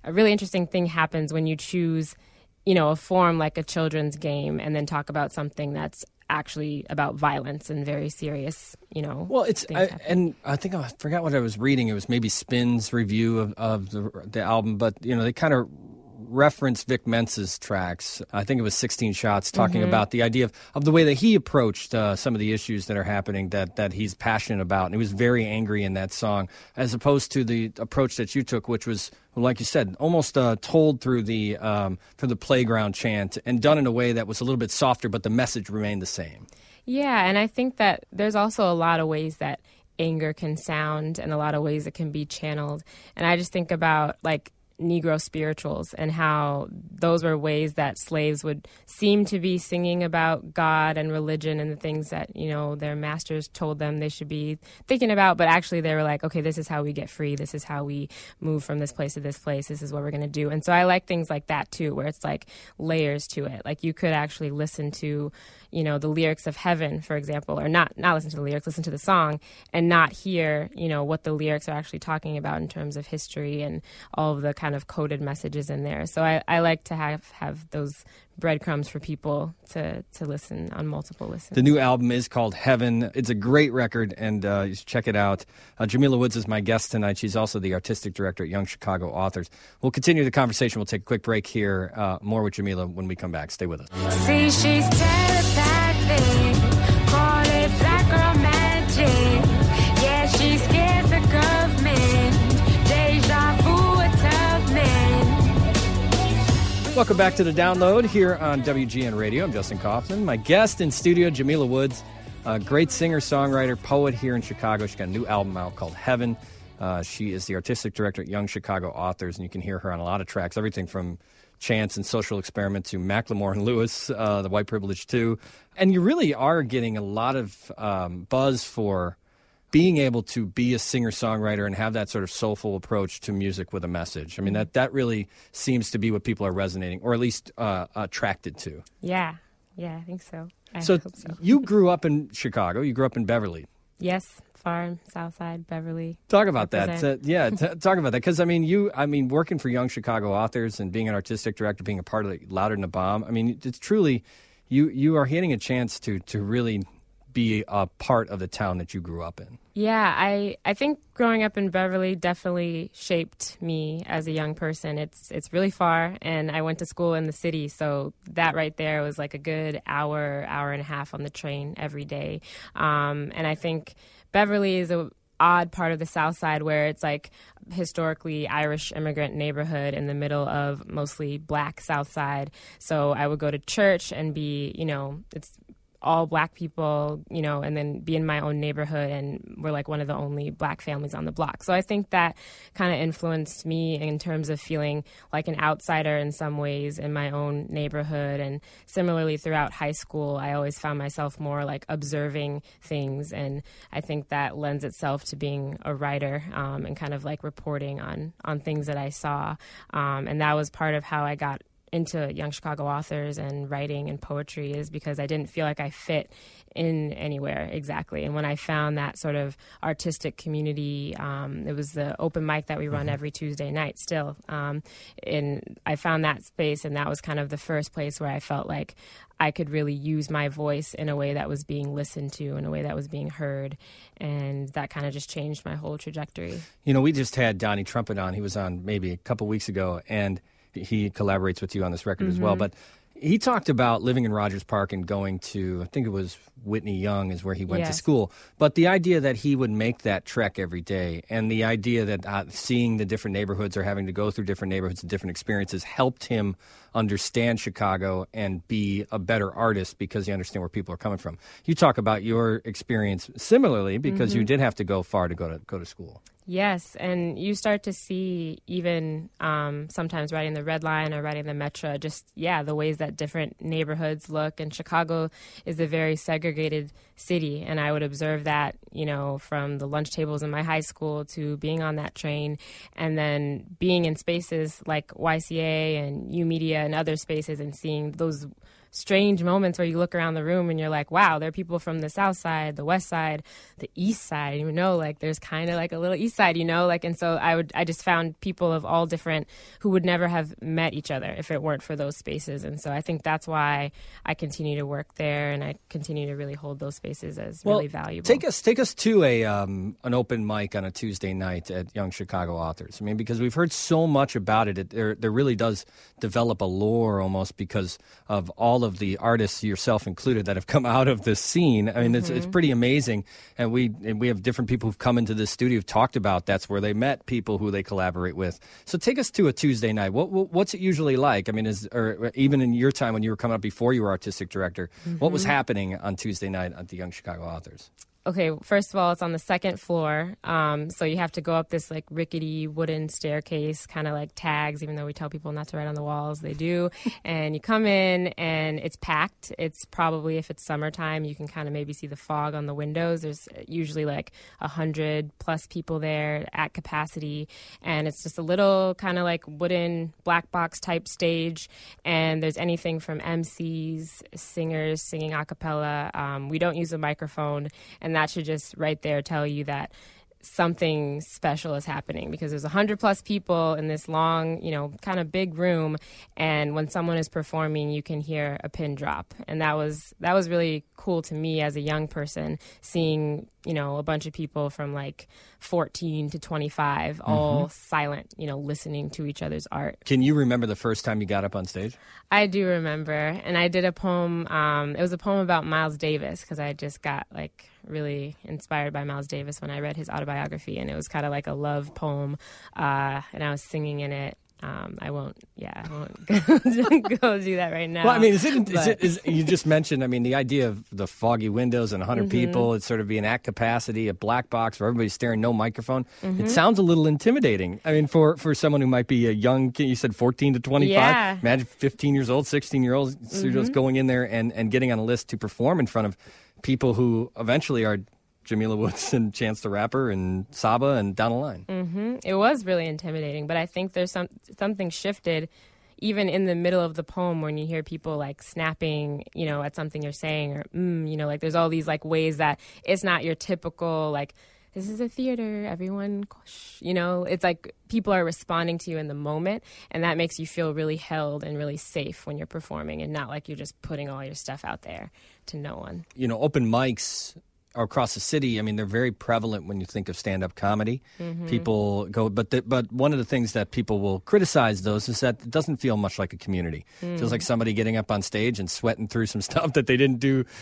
thing happens when you choose, a form like a children's game and then talk about something that's actually about violence and very serious, Well, and I think I forgot what I was reading. It was maybe Spin's review of the album, but they kind of referenced Vic Mensa's tracks. I think it was 16 Shots, talking about the idea of the way that he approached some of the issues that are happening that he's passionate about. And he was very angry in that song, as opposed to the approach that you took, which was, like you said, almost told through the playground chant and done in a way that was a little bit softer, but the message remained the same. Yeah, and I think that there's also a lot of ways that anger can sound and a lot of ways it can be channeled. And I just think about like Negro spirituals and how those were ways that slaves would seem to be singing about God and religion and the things that, their masters told them they should be thinking about. But actually they were like, okay, this is how we get free. This is how we move from this place to this place. This is what we're going to do. And so I like things like that too, where it's like layers to it. Like you could actually listen to, the lyrics of Heaven, for example, or not listen to the lyrics, listen to the song and not hear, what the lyrics are actually talking about in terms of history and all of the kind of coded messages in there. So I like to have those breadcrumbs for people to listen on multiple listens. The new album is called Heaven. It's a great record, and you should check it out. Jamila Woods is my guest tonight. She's also the artistic director at Young Chicago Authors. We'll continue the conversation. We'll take a quick break here. More with Jamila when we come back. Stay with us. See, she's telepathic. Call it black girl magic. Yeah, she scares the government. Deja vu, a tough man. Welcome back to The Download here on WGN Radio. I'm Justin Kaufman. My guest in studio, Jamila Woods, a great singer-songwriter, poet here in Chicago. She's got a new album out called Heaven. She is the artistic director at Young Chicago Authors, and you can hear her on a lot of tracks, everything from Chance and Social Experiment to Macklemore and Lewis, The White Privilege 2. And you really are getting a lot of buzz for being able to be a singer-songwriter and have that sort of soulful approach to music with a message. I mean, that really seems to be what people are resonating, or at least attracted to. Yeah, I think so. I So hope so. you grew up in Chicago. You grew up in Beverly. Yes, Farm, Southside, Beverly. Talk about that. Represent. Talk about that. Because, working for Young Chicago Authors and being an artistic director, being a part of Louder Than a Bomb, it's truly, you are getting a chance to really be a part of the town that you grew up in. Yeah, I think growing up in Beverly definitely shaped me as a young person. It's really far, and I went to school in the city, so that right there was like a good hour and a half on the train every day. And I think Beverly is a odd part of the South Side where it's like historically Irish immigrant neighborhood in the middle of mostly black South Side. So I would go to church and be, it's all black people, and then be in my own neighborhood, and we're like one of the only black families on the block. So I think that kind of influenced me in terms of feeling like an outsider in some ways in my own neighborhood. And similarly throughout high school, I always found myself more like observing things, and I think that lends itself to being a writer and kind of like reporting on things that I saw. And that was part of how I got into Young Chicago Authors and writing and poetry, is because I didn't feel like I fit in anywhere exactly. And when I found that sort of artistic community, it was the open mic that we run every Tuesday night still. And I found that space, and that was kind of the first place where I felt like I could really use my voice in a way that was being listened to, in a way that was being heard. And that kind of just changed my whole trajectory. We just had Donnie Trumpet on. He was on maybe a couple weeks ago, and he collaborates with you on this record as well. But he talked about living in Rogers Park and going to, I think it was Whitney Young is where he went to school. But the idea that he would make that trek every day, and the idea that seeing the different neighborhoods or having to go through different neighborhoods and different experiences helped him understand Chicago and be a better artist because you understand where people are coming from. You talk about your experience similarly because you did have to go far to go to school. Yes, and you start to see even sometimes riding the Red Line or riding the Metro, just, the ways that different neighborhoods look. And Chicago is a very segregated city, and I would observe that, from the lunch tables in my high school to being on that train, and then being in spaces like YCA and U Media and other spaces and seeing those strange moments where you look around the room and you're like, wow, there are people from the south side, the west side, the east side, there's kind of like a little east side, and so I just found people of all different who would never have met each other if it weren't for those spaces. And so I think that's why I continue to work there, and I continue to really hold those spaces as really valuable. Take us to an open mic on a Tuesday night at Young Chicago Authors. I mean, because we've heard so much about it, there really does develop a lore almost because of all of the artists, yourself included, that have come out of this scene. I mean, it's pretty amazing. And we have different people who've come into this studio who've talked about that's where they met people who they collaborate with. So take us to a Tuesday night. What's it usually like? I mean, or even in your time when you were coming up before you were artistic director, what was happening on Tuesday night at the Young Chicago Authors? Okay, first of all, it's on the second floor, so you have to go up this rickety wooden staircase, kind of like tags, even though we tell people not to write on the walls, they do. And you come in, and it's packed. It's probably, if it's summertime, you can kind of maybe see the fog on the windows. There's usually 100+ people there at capacity, and it's just a little kind of wooden black box type stage, and there's anything from MCs, singers singing a cappella. We don't use a microphone, and that should just right there tell you that something special is happening, because there's 100+ people in this long, kind of big room, and when someone is performing, you can hear a pin drop. And that was really cool to me as a young person, seeing a bunch of people from 14 to 25 all silent, listening to each other's art. Can you remember the first time you got up on stage? I do remember, and I did a poem. It was a poem about Miles Davis, because I just got really inspired by Miles Davis when I read his autobiography, and it was kind of like a love poem, and I was singing in it. I won't go do that right now. Well, I mean, you just mentioned, the idea of the foggy windows and 100 people, it's sort of being at capacity, a black box where everybody's staring, no microphone. It sounds a little intimidating. I mean, for someone who might be a young kid, you said 14 to 25. Yeah. Imagine 15 years old, 16-year-olds, so just going in there and getting on a list to perform in front of people who eventually are Jamila Woods and Chance the Rapper and Saba and down the line. It was really intimidating, but I think there's something shifted even in the middle of the poem when you hear people snapping, at something you're saying, or there's all these ways that it's not your typical this is a theater, everyone, it's people are responding to you in the moment, and that makes you feel really held and really safe when you're performing, and not you're just putting all your stuff out there to no one. Open mics across the city, they're very prevalent when you think of stand-up comedy. People go, but one of the things that people will criticize those is that it doesn't feel much like a community. It feels like somebody getting up on stage and sweating through some stuff that they didn't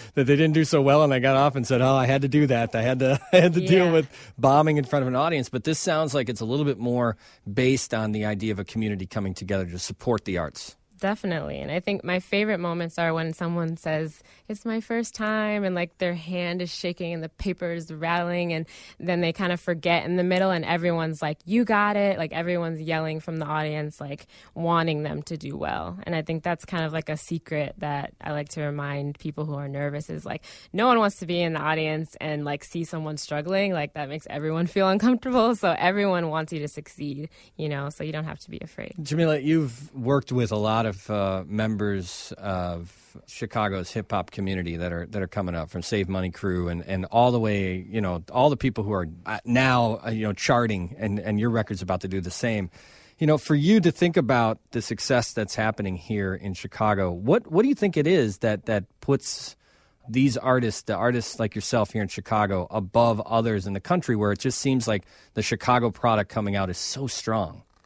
do so well, and they got off and said, "Oh, I had to do that. I had to deal with bombing in front of an audience." But this sounds like it's a little bit more based on the idea of a community coming together to support the arts. Definitely. And I think my favorite moments are when someone says, "It's my first time," and their hand is shaking and the paper is rattling, and then they kind of forget in the middle, and everyone's like, "You got it." Everyone's yelling from the audience, wanting them to do well. And I think that's kind of a secret that I like to remind people who are nervous is no one wants to be in the audience and see someone struggling. That makes everyone feel uncomfortable. So everyone wants you to succeed, so you don't have to be afraid. Jamila, you've worked with a lot of members of Chicago's hip hop community that are coming up, from Save Money Crew and all the way, all the people who are now charting, and your record's about to do the same. For you to think about the success that's happening here in Chicago, what do you think it is that puts these artists, the artists like yourself here in Chicago, above others in the country, where it just seems like the Chicago product coming out is so strong?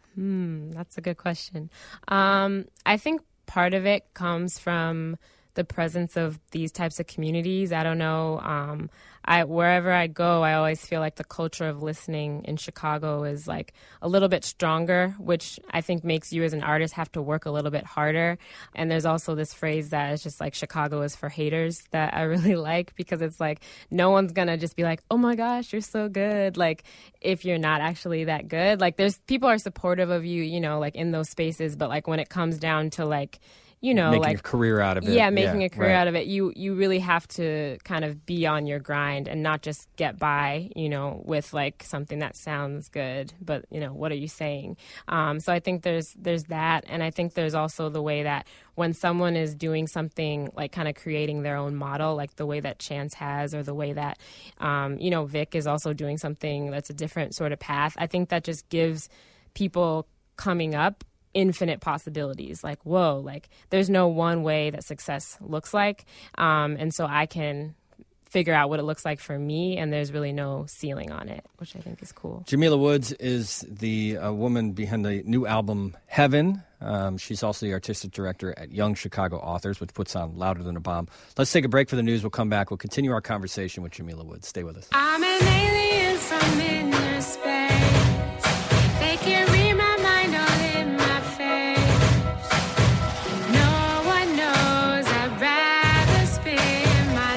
That's a good question. I think part of it comes from the presence of these types of communities. I don't know. Wherever I go, I always feel like the culture of listening in Chicago is like a little bit stronger, which I think makes you as an artist have to work a little bit harder. And there's also this phrase that is just like Chicago is for haters that I really like, because it's like no one's gonna just be like, oh my gosh, you're so good. Like if you're not actually that good, like there's people are supportive of you, you know, like in those spaces. But like when it comes down to like, you know, making like a career out of it. Yeah, making a career right. out of it. You really have to kind of be on your grind and not just get by, you know, with like something that sounds good, but you know, what are you saying? So I think there's that, and I think there's also the way that when someone is doing something like kind of creating their own model, like the way that Chance has, or the way that you know, Vic is also doing something that's a different sort of path. I think that just gives people coming up infinite possibilities. Like, whoa, like there's no one way that success looks like. And so I can figure out what it looks like for me, and there's really no ceiling on it, which I think is cool. Jamila Woods is the woman behind the new album Heaven. She's also the artistic director at Young Chicago Authors, which puts on Louder Than a Bomb. Let's take a break for the news. We'll come back. We'll continue our conversation with Jamila Woods. Stay with us. I'm an alien from inner space. They can read my mind all in my face. No one knows I'd rather spend my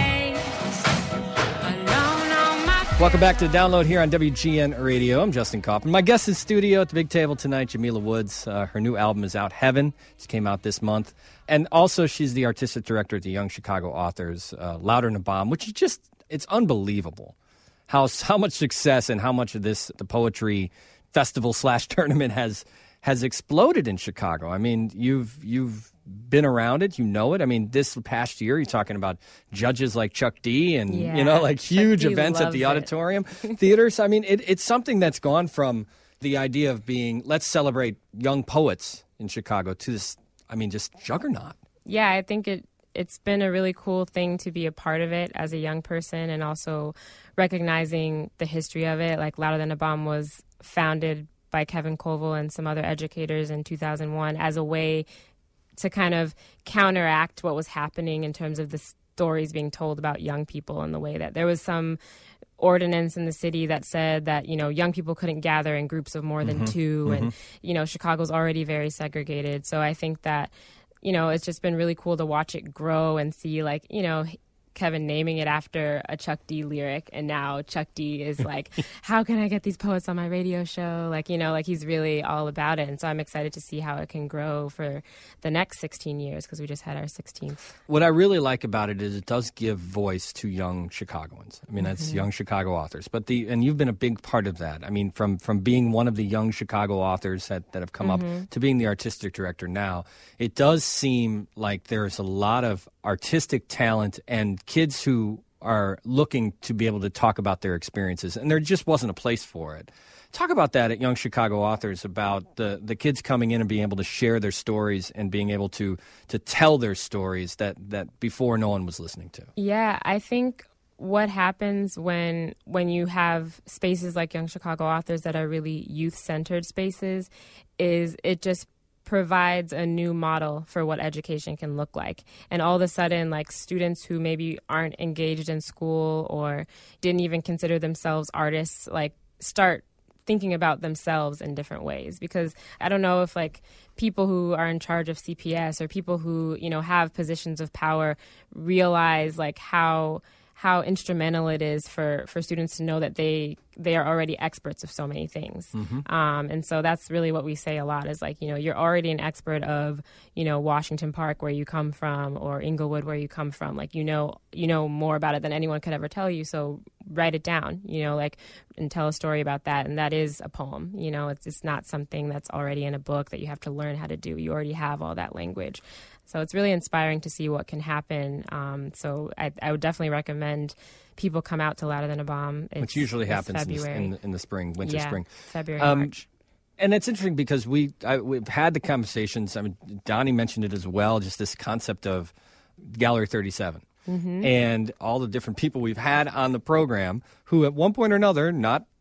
days alone on my. Welcome back to the Download here on WGN Radio. I'm Justin Kaufman. My guest in studio at the big table tonight, Jamila Woods. Her new album is out, Heaven. It came out this month. And also she's the artistic director at the Young Chicago Authors, Louder Than a Bomb, which is just, it's unbelievable how much success and how much of this, the poetry festival / tournament has exploded in Chicago. I mean, you've been around it, you know it. I mean, this past year, you're talking about judges like Chuck D and, you know, like huge events at the auditorium theaters. I mean, it's something that's gone from the idea of being, let's celebrate young poets in Chicago to this, I mean, just juggernaut. Yeah, I think it's been a really cool thing to be a part of it as a young person, and also recognizing the history of it. Like Louder Than a Bomb was founded by Kevin Colville and some other educators in 2001 as a way to kind of counteract what was happening in terms of the stories being told about young people, and the way that there was some ordinance in the city that said that, you know, young people couldn't gather in groups of more than two. And, you know, Chicago's already very segregated. So I think that, you know, it's just been really cool to watch it grow and see, like, you know, Kevin naming it after a Chuck D lyric, and now Chuck D is like, how can I get these poets on my radio show? Like, you know, like he's really all about it. And so I'm excited to see how it can grow for the next 16 years, because we just had our 16th. What I really like about it is it does give voice to young Chicagoans. I mean, that's Young Chicago Authors. But and you've been a big part of that. I mean, from being one of the young Chicago authors that have come up to being the artistic director now, it does seem like there's a lot of artistic talent and kids who are looking to be able to talk about their experiences, and there just wasn't a place for it. Talk about that at Young Chicago Authors, about the kids coming in and being able to share their stories and being able to tell their stories that before no one was listening to. Yeah, I think what happens when you have spaces like Young Chicago Authors that are really youth-centered spaces is it just provides a new model for what education can look like. And all of a sudden, like, students who maybe aren't engaged in school or didn't even consider themselves artists, like, start thinking about themselves in different ways. Because I don't know if, like, people who are in charge of CPS or people who, you know, have positions of power realize, like, how instrumental it is for students to know that they are already experts of so many things. And so that's really what we say a lot is, like, you know, you're already an expert of, you know, Washington Park, where you come from, or Inglewood, where you come from. Like, you know more about it than anyone could ever tell you. So write it down, you know, like, and tell a story about that. And that is a poem. You know, it's not something that's already in a book that you have to learn how to do. You already have all that language. So it's really inspiring to see what can happen. So I would definitely recommend people come out to Louder Than a Bomb. Which usually happens February. in the spring, spring. February, March. And it's interesting because we've had the conversations. I mean, Donnie mentioned it as well, just this concept of Gallery 37. And all the different people we've had on the program who at one point or another, not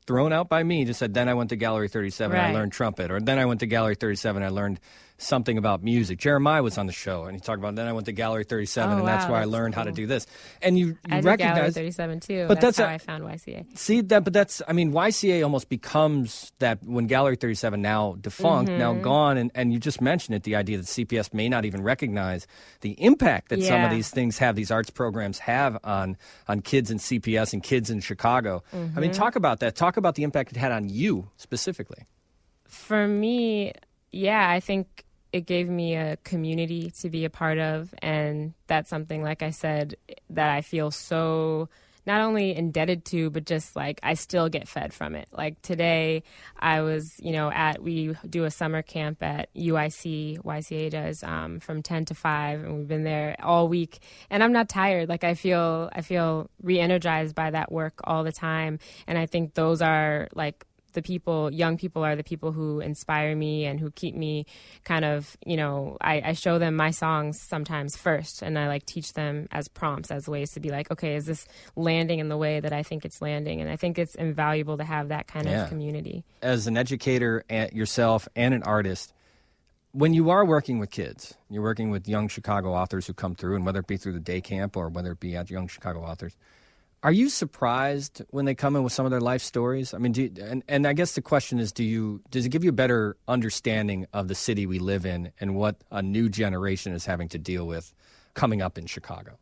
thrown out by me, just said, then I went to Gallery 37 and I Right. learned trumpet, or then I went to Gallery 37 and I learned something about music. Jeremiah was on the show, and he talked about, then I went to Gallery 37, Oh, and that's wow, where I that's learned how to cool. do this. And you I did Gallery recognize 37 too. But that's that's how a- I found YCA. See that, but that's, I mean, YCA almost becomes that when Gallery 37 now defunct, Mm-hmm. now gone, and you just mentioned it, the idea that CPS may not even recognize the impact that some of Yeah. these things have, these arts programs have on kids in CPS and kids in Chicago. I mean, talk about that. Talk about the impact it had on you specifically. For me, yeah, I think it gave me a community to be a part of. And that's something, like I said, that I feel so not only indebted to, but just like I still get fed from it. Like today, I was, we do a summer camp at UIC, YCA does, from 10 to 5, and we've been there all week. And I'm not tired. Like I feel re-energized by that work all the time. And I think those are like young people are the people who inspire me and who keep me kind of, I show them my songs sometimes first, and I like teach them as prompts, as ways to be like, okay, is this landing in the way that I think it's landing? And I think it's invaluable to have that kind Yeah. of community. As an educator yourself and an artist, when you are working with kids, you're working with young Chicago authors who come through, and whether it be through the day camp or whether it be at Young Chicago Authors, are you surprised when they come in with some of their life stories? I mean, and I guess the question is, does it give you a better understanding of the city we live in and what a new generation is having to deal with coming up in Chicago?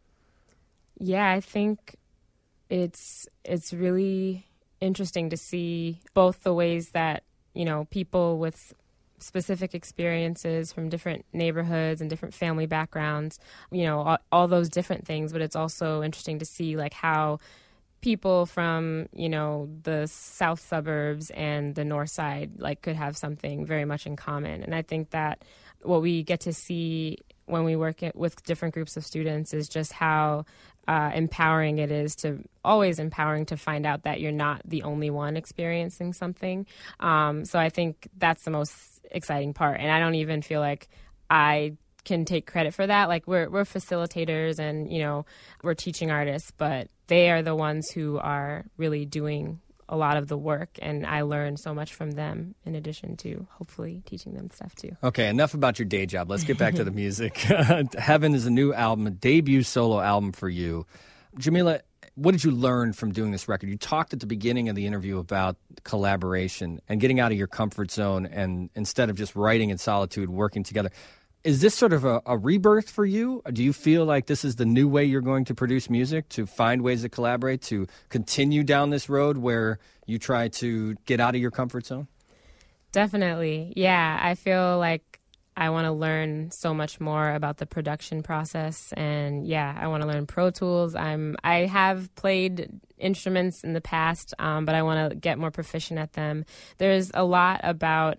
Yeah, I think it's really interesting to see both the ways that, people with specific experiences from different neighborhoods and different family backgrounds, all those different things. But it's also interesting to see like how people from, the south suburbs and the north side like could have something very much in common. And I think that what we get to see when we work with different groups of students is just how empowering it is, always empowering to find out that you're not the only one experiencing something. So I think that's the most exciting part. And I don't even feel like I can take credit for that. Like we're facilitators and, we're teaching artists, but they are the ones who are really doing a lot of the work, and I learn so much from them in addition to hopefully teaching them stuff too. Okay, enough about your day job. Let's get back to the music. Heaven is a new album, a debut solo album for you. Jamila, what did you learn from doing this record? You talked at the beginning of the interview about collaboration and getting out of your comfort zone, and instead of just writing in solitude, working together. Is this sort of a rebirth for you? Do you feel like this is the new way you're going to produce music, to find ways to collaborate, to continue down this road where you try to get out of your comfort zone? Definitely. Yeah, I feel like I want to learn so much more about the production process, and yeah, I want to learn Pro Tools. I have played instruments in the past, but I want to get more proficient at them. There's a lot about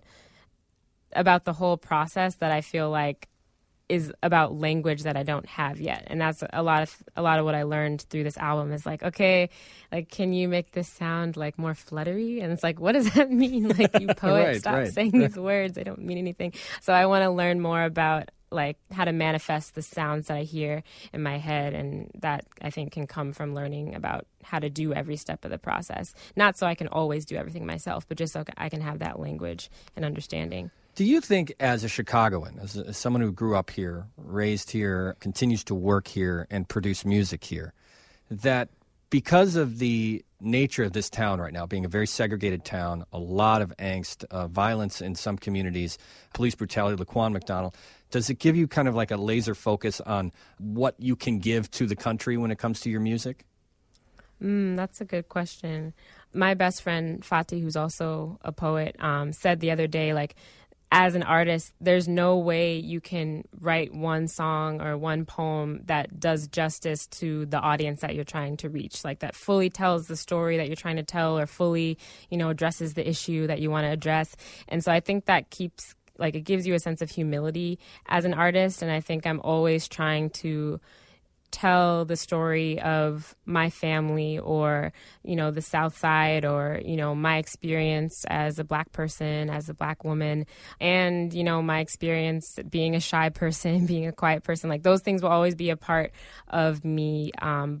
the whole process that I feel like is about language that I don't have yet. And that's a lot of what I learned through this album is like, okay, like, can you make this sound like more fluttery? And it's like, what does that mean? Like, you poet, stop saying these words. They don't mean anything. So I want to learn more about like how to manifest the sounds that I hear in my head. And that I think can come from learning about how to do every step of the process. Not so I can always do everything myself, but just so I can have that language and understanding. Do you think, as a Chicagoan, as someone who grew up here, raised here, continues to work here and produce music here, that because of the nature of this town right now, being a very segregated town, a lot of angst, violence in some communities, police brutality, Laquan McDonald, does it give you kind of like a laser focus on what you can give to the country when it comes to your music? That's a good question. My best friend, Fatih, who's also a poet, said the other day, like, as an artist, there's no way you can write one song or one poem that does justice to the audience that you're trying to reach, like that fully tells the story that you're trying to tell or fully, addresses the issue that you want to address. And so I think that it gives you a sense of humility as an artist. And I think I'm always trying to tell the story of my family or, the South Side or, my experience as a Black person, as a Black woman, and, my experience being a shy person, being a quiet person. Like those things will always be a part of me. But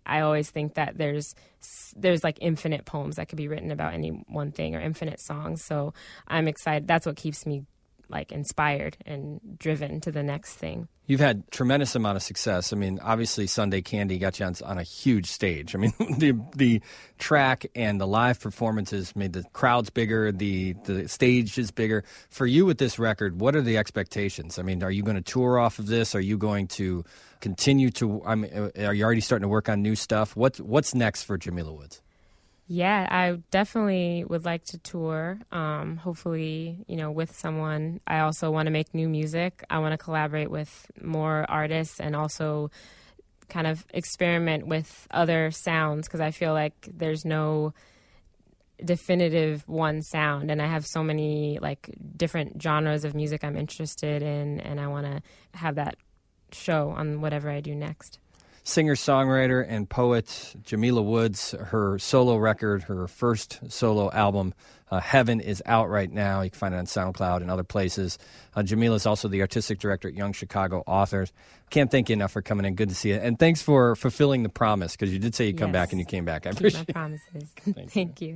I always think that there's like infinite poems that could be written about any one thing, or infinite songs. So I'm excited. That's what keeps me like inspired and driven to the next thing. You've had tremendous amount of success. I mean, obviously Sunday Candy got you on a huge stage. I mean, the track and the live performances made the crowds bigger, the stage is bigger. For you with this record, what are the expectations? I mean, are you going to tour off of this? Are you going to continue to, I mean, are you already starting to work on new stuff? What's next for Jamila Woods? Yeah, I definitely would like to tour, hopefully, with someone. I also want to make new music. I want to collaborate with more artists and also kind of experiment with other sounds, because I feel like there's no definitive one sound, and I have so many like different genres of music I'm interested in, and I want to have that show on whatever I do next. Singer-songwriter and poet Jamila Woods, her solo record, her first solo album, Heaven, is out right now. You can find it on SoundCloud and other places. Jamila is also the artistic director at Young Chicago Authors. Can't thank you enough for coming in. Good to see you. And thanks for fulfilling the promise, because you did say you'd come back, and you came back. I appreciate my promises. it. Thank you.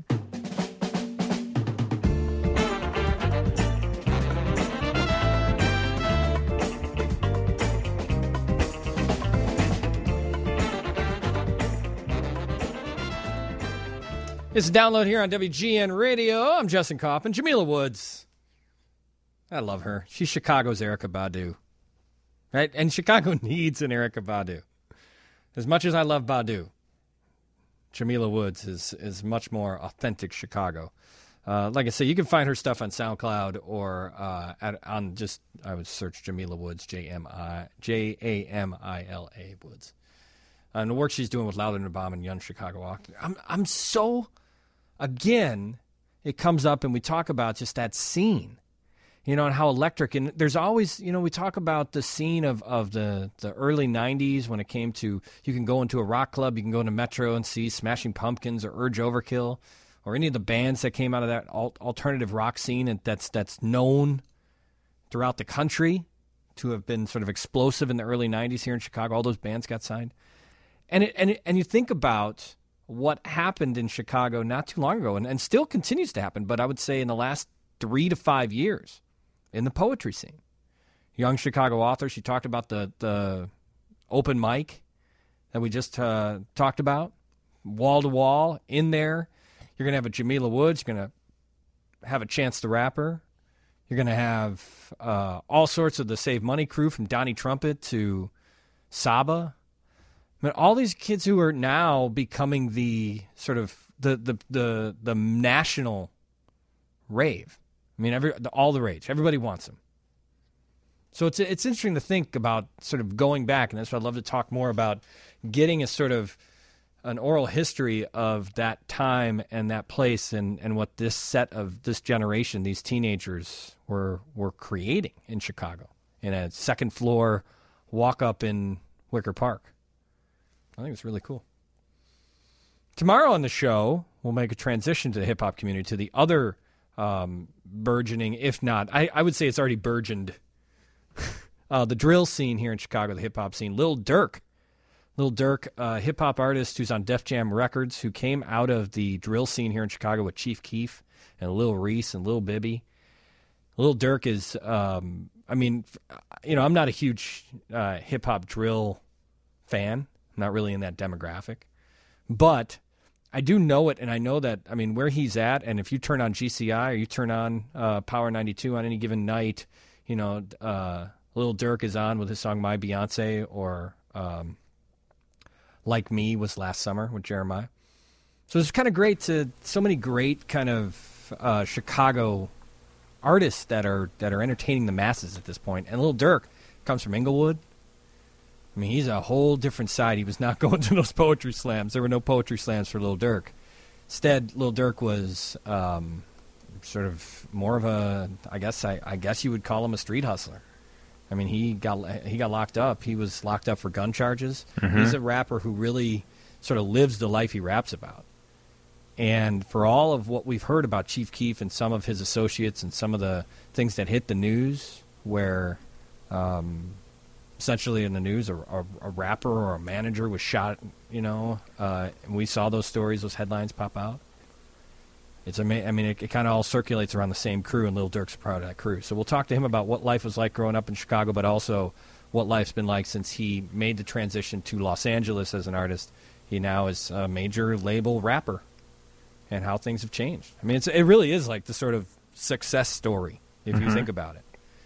It's a download here on WGN Radio. I'm Justin Kaufman. Jamila Woods. I love her. She's Chicago's Erykah Badu. Right? And Chicago needs an Erykah Badu. As much as I love Badu, Jamila Woods is much more authentic Chicago. Like I say, you can find her stuff on SoundCloud or I would search Jamila Woods, Jamila Woods. And the work she's doing with Louder Than a Bomb and Young Chicago. I'm so... Again, it comes up and we talk about just that scene, and how electric. And there's always, we talk about the scene of the early 90s when it came to, you can go into a rock club, you can go into Metro and see Smashing Pumpkins or Urge Overkill or any of the bands that came out of that alternative rock scene and that's known throughout the country to have been sort of explosive in the early 90s here in Chicago. All those bands got signed. And you think about what happened in Chicago not too long ago, and still continues to happen, but I would say in the last 3 to 5 years in the poetry scene. Young Chicago Authors, you talked about the open mic that we just talked about, wall to wall in there. You're going to have a Jamila Woods. You're going to have a Chance the Rapper. You're going to have all sorts of the Save Money crew, from Donnie Trumpet to Saba. I mean, all these kids who are now becoming the sort of the national rave. I mean, all the rage. Everybody wants them. So it's interesting to think about sort of going back, and that's what I'd love to talk more about, getting a sort of an oral history of that time and that place and what this generation, these teenagers, were creating in Chicago in a second floor walk up in Wicker Park. I think it's really cool. Tomorrow on the show, we'll make a transition to the hip-hop community, to the other burgeoning, if not, I would say it's already burgeoned, the drill scene here in Chicago, the hip-hop scene. Lil Durk, a hip-hop artist who's on Def Jam Records, who came out of the drill scene here in Chicago with Chief Keef and Lil Reese and Lil Bibby. Lil Durk is, I'm not a huge hip-hop drill fan. Not really in that demographic. But I do know it, and I know that, where he's at, and if you turn on GCI or you turn on Power 92 on any given night, Lil Durk is on with his song My Beyonce, or Like Me was last summer with Jeremiah. So it's kind of great so many great kind of Chicago artists that are entertaining the masses at this point. And Lil Durk comes from Inglewood. He's a whole different side. He was not going to those poetry slams. There were no poetry slams for Lil Durk. Instead, Lil Durk was sort of more of a, I guess you would call him a street hustler. He got locked up. He was locked up for gun charges. Mm-hmm. He's a rapper who really sort of lives the life he raps about. And for all of what we've heard about Chief Keef and some of his associates and some of the things that hit the news, where essentially in the news, a rapper or a manager was shot, and we saw those stories, those headlines pop out. It's amazing. I mean, it kind of all circulates around the same crew, and Lil Durk's a part of that crew. So we'll talk to him about what life was like growing up in Chicago, but also what life's been like since he made the transition to Los Angeles as an artist. He now is a major label rapper, and how things have changed. I mean, it really is like the sort of success story, if you think about it.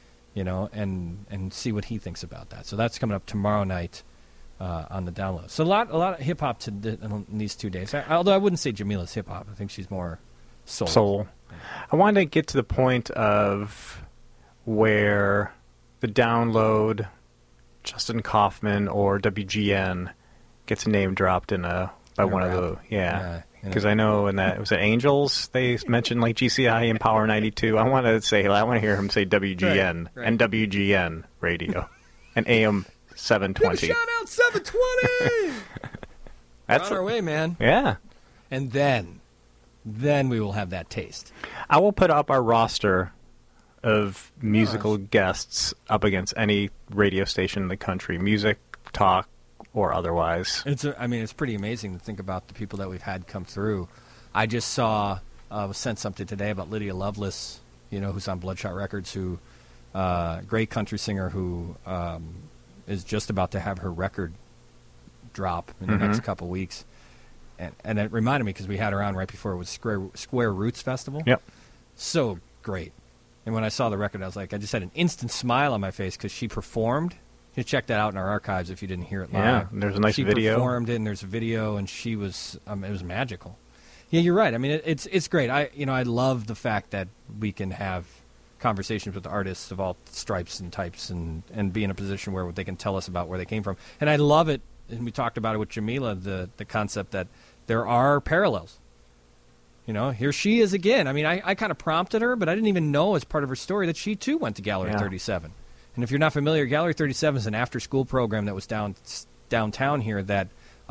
And see what he thinks about that. So that's coming up tomorrow night on the download. So a lot of hip hop in these 2 days. Although I wouldn't say Jamila's hip hop. I think she's more soul. I wanted to get to the point of where the download, Justin Kaufman or WGN gets a name dropped by one of the Because I know in that, was it Angels? They mentioned like GCI and Power 92. I want to hear him say WGN and WGN radio and AM 720. Shout out 720! That's on our way, man. Yeah. And then we will have that taste. I will put up our roster of musical guests up against any radio station in the country, music, talk, or otherwise. It's pretty amazing to think about the people that we've had come through. I just was sent something today about Lydia Lovelace, who's on Bloodshot Records, who great country singer who is just about to have her record drop in the next couple weeks. And it reminded me, because we had her on right before it was Square Roots Festival. Yep. So great. And when I saw the record, I was like, I just had an instant smile on my face because she performed. You check that out in our archives if you didn't hear it live. Yeah, there's a nice video. She performed it, and there's a video, and she was, it was magical. Yeah, you're right. I mean, it's great. I love the fact that we can have conversations with artists of all stripes and types and be in a position where they can tell us about where they came from. And I love it, and we talked about it with Jamila, the concept that there are parallels. Here she is again. I mean, I kind of prompted her, but I didn't even know as part of her story that she, too, went to Gallery 37. And if you're not familiar, Gallery 37 is an after-school program that was downtown here that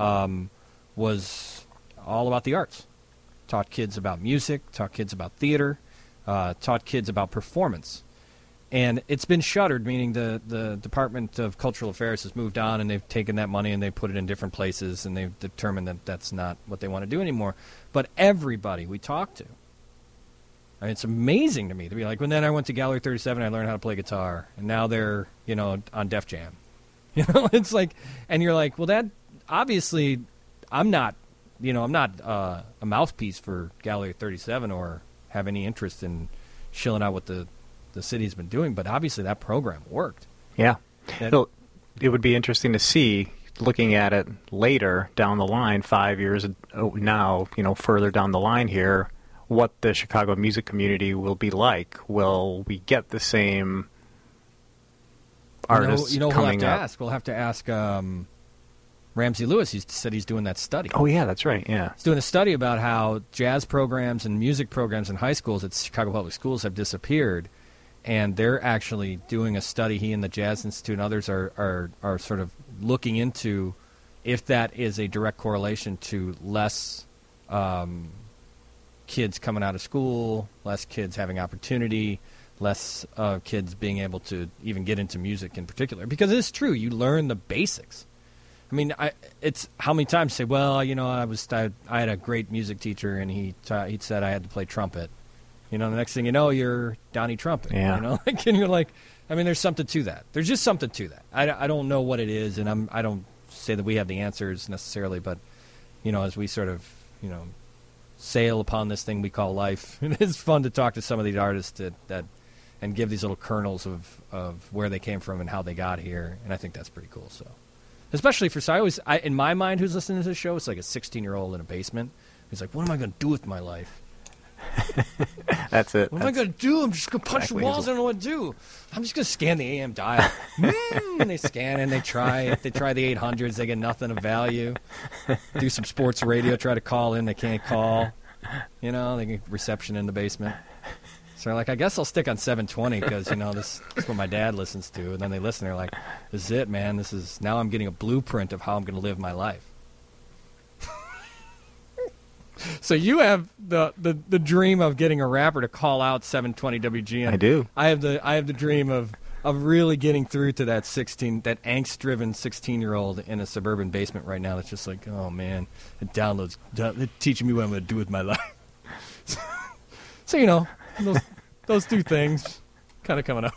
was all about the arts. Taught kids about music, taught kids about theater, taught kids about performance. And it's been shuttered, meaning the Department of Cultural Affairs has moved on, and they've taken that money and they put it in different places, and they've determined that that's not what they want to do anymore. But everybody we talk to, I mean, it's amazing to me to be like, when then I went to Gallery 37, I learned how to play guitar, and now they're, on Def Jam. It's like, and you're like, well, that, obviously, I'm not a mouthpiece for Gallery 37 or have any interest in shilling out what the city's been doing, but obviously that program worked. Yeah. It would be interesting to see, looking at it later down the line, 5 years now, further down the line here, what the Chicago music community will be like. Will we get the same artists coming we'll have to up? Ask. We'll have to ask Ramsey Lewis. He said he's doing that study. Oh, yeah, that's right, yeah. He's doing a study about how jazz programs and music programs in high schools at Chicago Public Schools have disappeared, and they're actually doing a study. He and the Jazz Institute and others are sort of looking into if that is a direct correlation to less kids coming out of school, less kids having opportunity, less kids being able to even get into music in particular. Because it's true, you learn the basics. I mean, it's how many times you say, well, I had a great music teacher, and he said I had to play trumpet. The next thing you know, you're Donnie Trumpet. Yeah. And you're like, I mean, there's something to that. There's just something to that. I don't know what it is, and I don't say that we have the answers necessarily, but as we sort of sail upon this thing we call life, it is fun to talk to some of these artists that and give these little kernels of where they came from and how they got here, and I think that's pretty cool. So, especially for in my mind, who's listening to this show, it's like a 16-year-old in a basement. He's like, what am I going to do with my life? That's it. What am I going to do? I'm just going to punch the walls. I don't know what to do. I'm just going to scan the AM dial. And they scan and they try the 800s. They get nothing of value. Do some sports radio. Try to call in. They can't call. They get reception in the basement. So they're like, I guess I'll stick on 720 because, this is what my dad listens to. And then they listen. They're like, this is it, man. Now I'm getting a blueprint of how I'm going to live my life. So you have the dream of getting a rapper to call out 720 WGN. I do. I have the dream of of really getting through to that angst-driven 16-year-old in a suburban basement right now. That's just like, oh man, it downloads, it's teaching me what I'm going to do with my life. So those two things kind of coming up.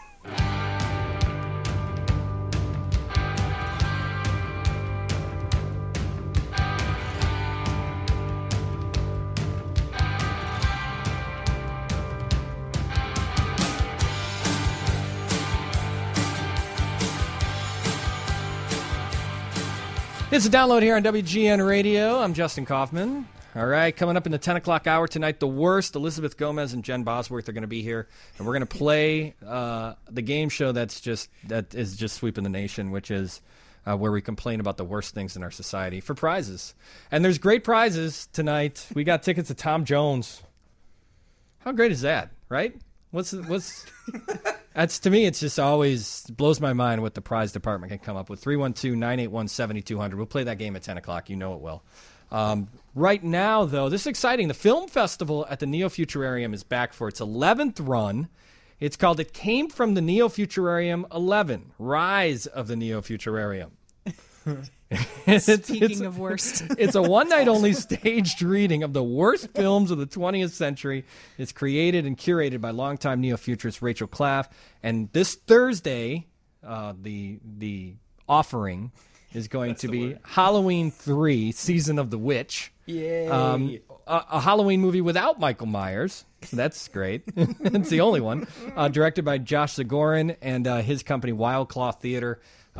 It's a download here on WGN Radio. I'm Justin Kaufman. All right, coming up in the 10 o'clock hour tonight, The Worst. Elizabeth Gomez and Jen Bosworth are going to be here, and we're going to play the game show that is just sweeping the nation, which is where we complain about the worst things in our society for prizes. And there's great prizes tonight. We got tickets to Tom Jones. How great is that, right? What's That's, to me, it's just always blows my mind what the prize department can come up with. 312-981-7200. We'll play that game at 10 o'clock. You know it will. Right now, though, this is exciting. The film festival at the Neo-Futurarium is back for its 11th run. It's called It Came from the Neo-Futurarium 11, Rise of the Neo-Futurarium. Speaking of worst. It's a one-night-only staged reading of the worst films of the 20th century. It's created and curated by longtime neo-futurist Rachel Claff. And this Thursday, the offering is going to be Halloween 3, Season of the Witch. Yay! A Halloween movie without Michael Myers. So that's great. It's the only one. Directed by Josh Zagorin and his company, Wild Claw Theater.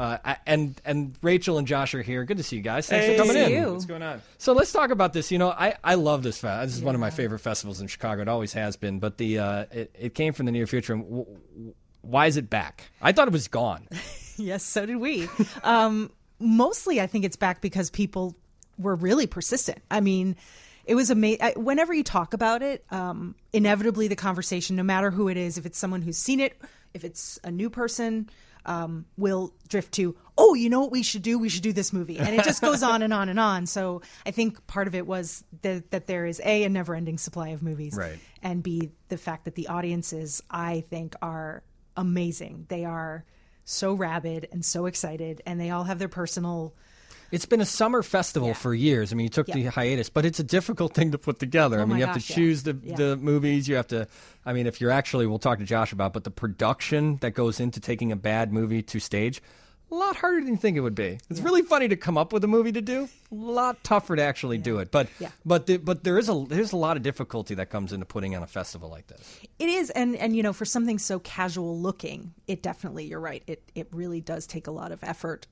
And Rachel and Josh are here. Good to see you guys. Thanks for coming in. You. What's going on? So let's talk about this. I love this festival. This is one of my favorite festivals in Chicago. It always has been. But it came from the near future. Why is it back? I thought it was gone. Yes, so did we. Mostly, I think it's back because people were really persistent. I mean, it was amazing. Whenever you talk about it, inevitably the conversation, no matter who it is, if it's someone who's seen it, if it's a new person, will drift to, oh, you know what we should do? We should do this movie. And it just goes on and on and on. So I think part of it was that there is a never-ending supply of movies. Right. And B, the fact that the audiences, I think, are amazing. They are so rabid and so excited, and they all have their personal... It's been a summer festival for years. I mean, you took the hiatus, but it's a difficult thing to put together. I mean, you have to choose the movies. You have to, I mean, if you're actually, we'll talk to Josh about, but the production that goes into taking a bad movie to stage, a lot harder than you think it would be. It's really funny to come up with a movie to do. A lot tougher to actually do it. But there's a lot of difficulty that comes into putting on a festival like this. It is, and for something so casual looking, it definitely, you're right. It really does take a lot of effort.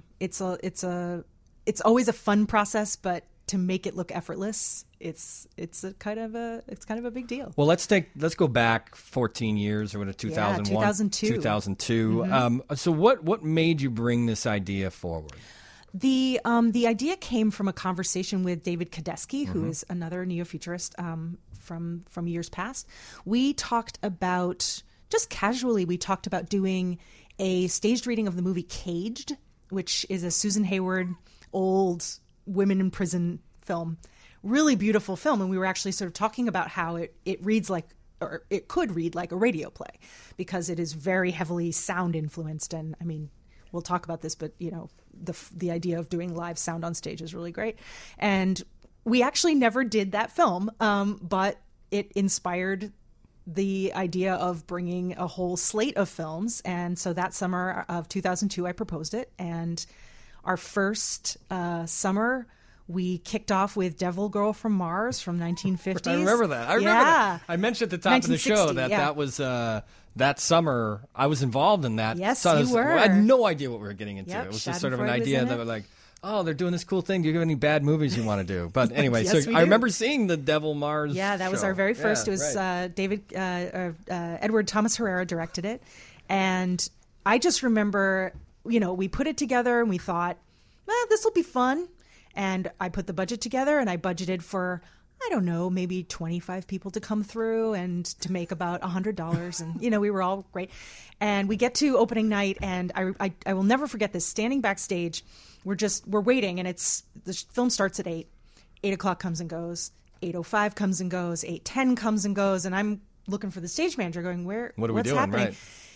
It's always a fun process, but to make it look effortless, it's kind of a big deal. Well, let's go back 14 years, or what, 2001, 2002. Mm-hmm. So what made you bring this idea forward? The idea came from a conversation with David Kadesky, who is another neo-futurist from years past. We talked about, just casually, doing a staged reading of the movie Caged, which is a Susan Hayward old women in prison film. Really beautiful film. And we were actually sort of talking about how it reads like, or it could read like a radio play, because it is very heavily sound influenced. And I mean, we'll talk about this, but the idea of doing live sound on stage is really great. And we actually never did that film, but it inspired the idea of bringing a whole slate of films. And so that summer of 2002, I proposed it. And our first summer, we kicked off with Devil Girl from Mars from 1950s. I remember that. I mentioned at the top of the show that was that summer. I was involved in that. Yes, so you were. I had no idea what we were getting into. Yep, it was just sort of an Schadenfreude idea that we're like, oh, they're doing this cool thing. Do you have any bad movies you want to do? But anyway, Yes, we I do. remember seeing the Devil Mars. Yeah, that was show. our very first. Yeah, it was right. Edward Thomas Herrera directed it. And I just remember, we put it together and we thought, well, this will be fun. And I put the budget together and I budgeted for, I don't know, maybe 25 people to come through and to make about $100. And, we were all great. And we get to opening night, and I will never forget this. Standing backstage, we're waiting, and the film starts at 8. 8 o'clock comes and goes. 8:05 comes and goes. 8:10 comes and goes. And I'm looking for the stage manager going, what are we doing? happening? Right.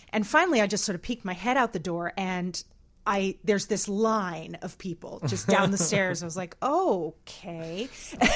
And finally, I just sort of peeked my head out the door, and there's this line of people just down the stairs. I was like, oh, okay.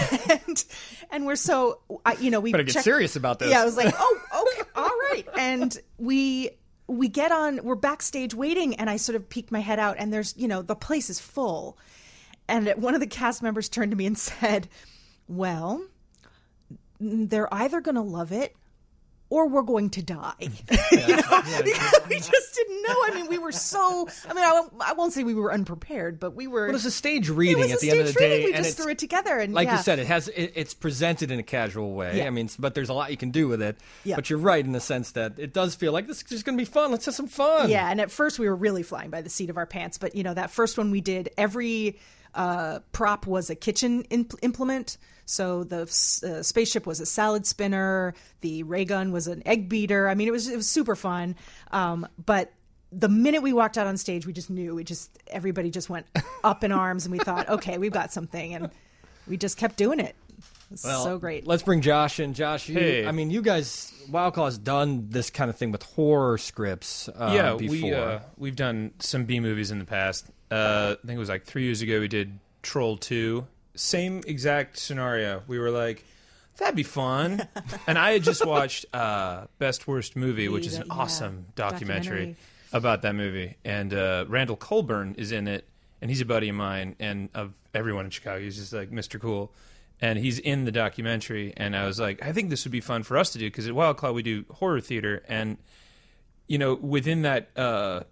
And we're we better get serious about this. Yeah, I was like, oh, okay, all right. And we get on, we're backstage waiting, and I sort of peeked my head out, and there's, the place is full. And one of the cast members turned to me and said, well, they're either going to love it or we're going to die. Because we just didn't know. I mean, we were I won't say we were unprepared, but we were. Well, it's a stage reading at the end of the day. We just threw it together. And like you said, it's presented in a casual way. Yeah. I mean, but there's a lot you can do with it. Yeah. But you're right in the sense that it does feel like this is just going to be fun. Let's have some fun. Yeah, and at first we were really flying by the seat of our pants. But, that first one we did, every prop was a kitchen implement. So the spaceship was a salad spinner. The ray gun was an egg beater. I mean, it was super fun. But the minute we walked out on stage, we just knew. Everybody just went up in arms, and we thought, okay, we've got something, and we just kept doing it. It was so great. Let's bring Josh in. Josh, you guys, Wildclaw has done this kind of thing with horror scripts. Before. We've done some B movies in the past. I think it was like 3 years ago we did Troll 2. Same exact scenario. We were like, that'd be fun. And I had just watched Best Worst Movie, which is an awesome documentary about that movie. And Randall Colburn is in it, and he's a buddy of mine and of everyone in Chicago. He's just like Mr. Cool. And he's in the documentary, and I was like, I think this would be fun for us to do, because at Wildclaw we do horror theater, and within that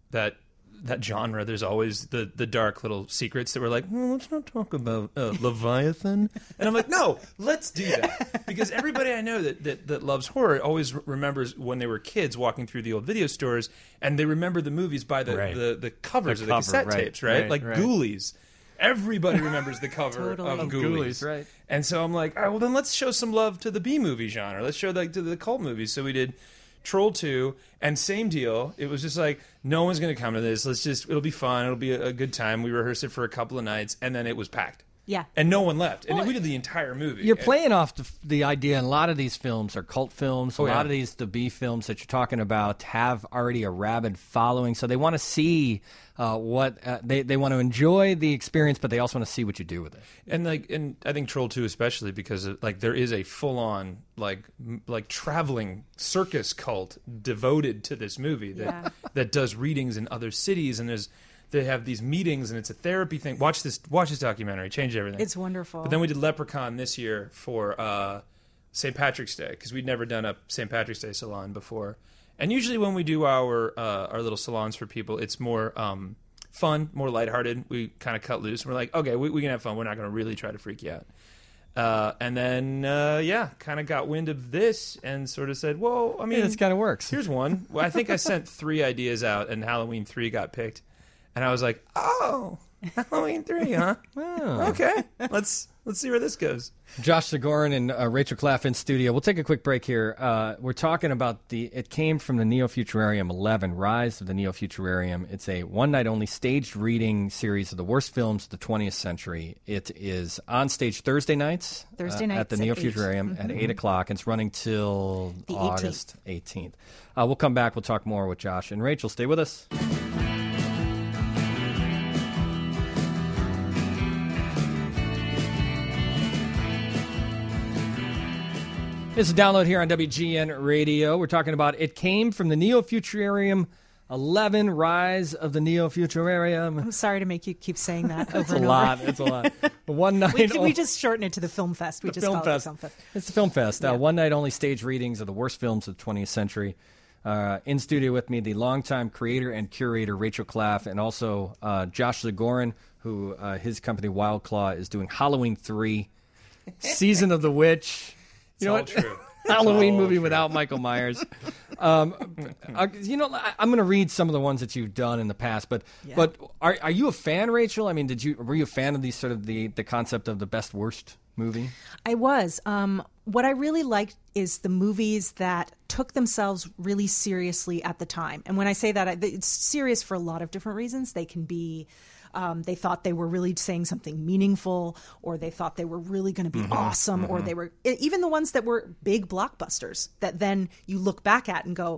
genre, there's always the dark little secrets that we're like, let's not talk about Leviathan. And I'm like, no, let's do that. Because everybody I know that loves horror always remembers when they were kids walking through the old video stores, and they remember the movies by the covers of the cassette tapes, right? Like Ghoulies. Everybody remembers the cover of Ghoulies. Right. And so I'm like, all right, well, then let's show some love to the B-movie genre. Let's show to the cult movies. So we did Troll 2, and same deal. It was just like, no one's going to come to this. It'll be fun. It'll be a good time. We rehearsed it for a couple of nights, and then it was packed. Yeah. And no one left. And we did the entire movie. You're playing off the idea, and a lot of these films are cult films. A lot of the B films that you're talking about have already a rabid following, so they want to see what they want to enjoy the experience, but they also want to see what you do with it. And I think Troll 2 especially, because there is a full-on like traveling circus cult devoted to this movie that does readings in other cities, and they have these meetings, and it's a therapy thing. Watch this documentary. Changed everything. It's wonderful. But then we did Leprechaun this year for St. Patrick's Day, because we'd never done a St. Patrick's Day salon before. And usually when we do our little salons for people, it's more fun, more lighthearted. We kind of cut loose. We're like, okay, we can have fun. We're not going to really try to freak you out. And then, kind of got wind of this and sort of said, well, I mean, this kind of works. Here's one. Well, I think I sent 3 ideas out, and Halloween 3 got picked. And I was like, oh, Halloween 3, huh? Oh. Okay, let's see where this goes. Josh Zagorin and Rachel Claff in studio. We'll take a quick break here. We're talking about it came from the Neo-Futurarium 11, Rise of the Neo-Futurarium. It's a one-night-only staged reading series of the worst films of the 20th century. It is on stage Thursday nights at the Neo-Futurarium at 8 o'clock. And it's running till August 18th. We'll come back. We'll talk more with Josh and Rachel. Stay with us. It's a download here on WGN Radio. We're talking about It Came from the Neo-Futurarium 11, Rise of the Neo-Futurarium. I'm sorry to make you keep saying that over and over. It's a lot. One night. We just shorten it to the Film Fest. We just call it the Film Fest. It's the Film Fest. One night only stage readings of the worst films of the 20th century. In studio with me, the longtime creator and curator Rachel Claff, and also Josh Zagorin, who his company Wildclaw is doing Halloween 3, Season of the Witch. You know what? True. Halloween movie without Michael Myers. I'm going to read some of the ones that you've done in the past, but are you a fan, Rachel? I mean, were you a fan of these sort of the concept of the best worst movie? I was. What I really liked is the movies that took themselves really seriously at the time. And when I say that, it's serious for a lot of different reasons. They can be they thought they were really saying something meaningful, or they thought they were really going to be awesome, or they were even the ones that were big blockbusters that then you look back at and go,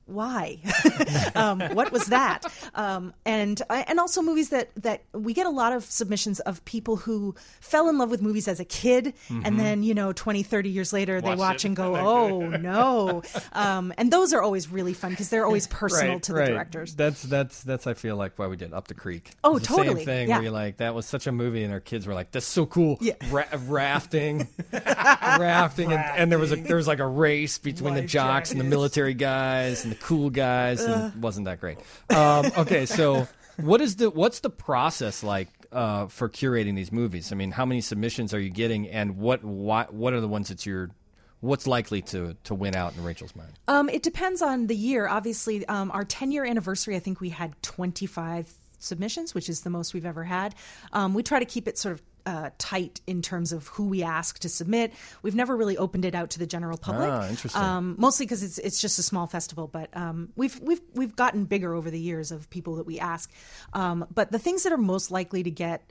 why? What was that? And also movies that we get a lot of submissions of people who fell in love with movies as a kid, and then 20, 30 years later they watch and go, oh no. And those are always really fun because they're always personal to the directors. That's I feel like why we did Up the Creek. Oh, It's the totally. Same thing Yeah. where you're like, that was such a movie, and our kids were like, that's so cool. Yeah. Rafting, and there was like a race between the jocks and the military guys and the cool guys, and it wasn't that great. Okay, so what's the process like for curating these movies? I mean, how many submissions are you getting, and what are the ones that what's likely to win out in Rachel's mind? It depends on the year. Obviously, our 10-year anniversary, I think we had 25 submissions, which is the most we've ever had. We try to keep it sort of tight in terms of who we ask to submit. We've never really opened it out to the general public. Interesting. Mostly because it's just a small festival, but we've gotten bigger over the years of people that we ask. But the things that are most likely to get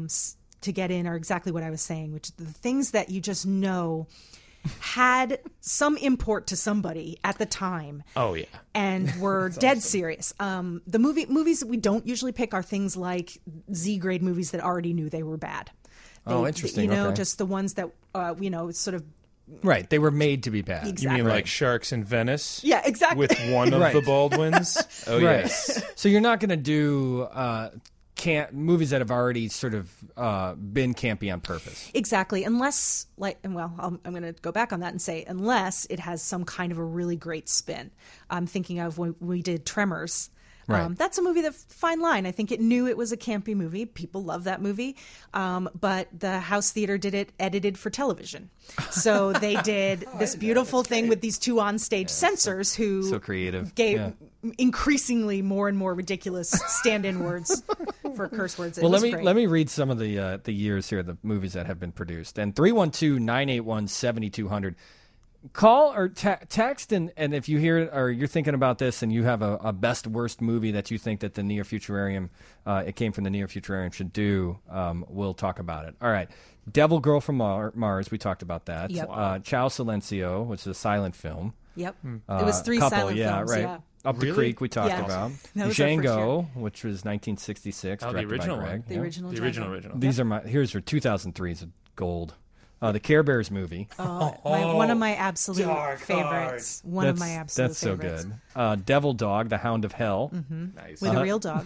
in are exactly what I was saying, which are the things that you just know had some import to somebody at the time. Oh yeah, and were dead serious. The movies that we don't usually pick are things like Z-grade movies that already knew they were bad. Interesting. Okay. Just the ones that sort of right. They were made to be bad. Exactly. You mean like Sharks in Venice? Yeah, exactly. With one of the Baldwins. Oh Right. yes. So you're not going to do movies that have already sort of been campy on purpose. Exactly, unless I'm going to go back on that and say unless it has some kind of a really great spin. I'm thinking of when we did Tremors. Right. That's a movie, fine line. I think it knew it was a campy movie. People love that movie. But the House Theater did it edited for television. So they did this beautiful thing with these two onstage censors who So creative. gave increasingly more and more ridiculous stand-in words for curse words. Well, let me read some of the years here, the movies that have been produced. And 312-981-7200. Call or text, and if you hear it or you're thinking about this and you have a best worst movie that you think that the Neo Futurarium, it came from the Neo Futurarium, should do, we'll talk about it. All right. Devil Girl from Mars, we talked about that. Yep. Ciao Silencio, which is a silent film. Yep. It was three couple, silent films. right. Yeah. Up the Creek, we talked Yeah. about. That was our first Django, which was 1966, Oh, the directed original by Greg. one. The Yeah. original. The Django. original. These are here's your 2003's gold. The Care Bears movie. One of my absolute favorites. One of my absolute That's favorites. so good. Devil Dog, The Hound of Hell. Nice. With a real dog.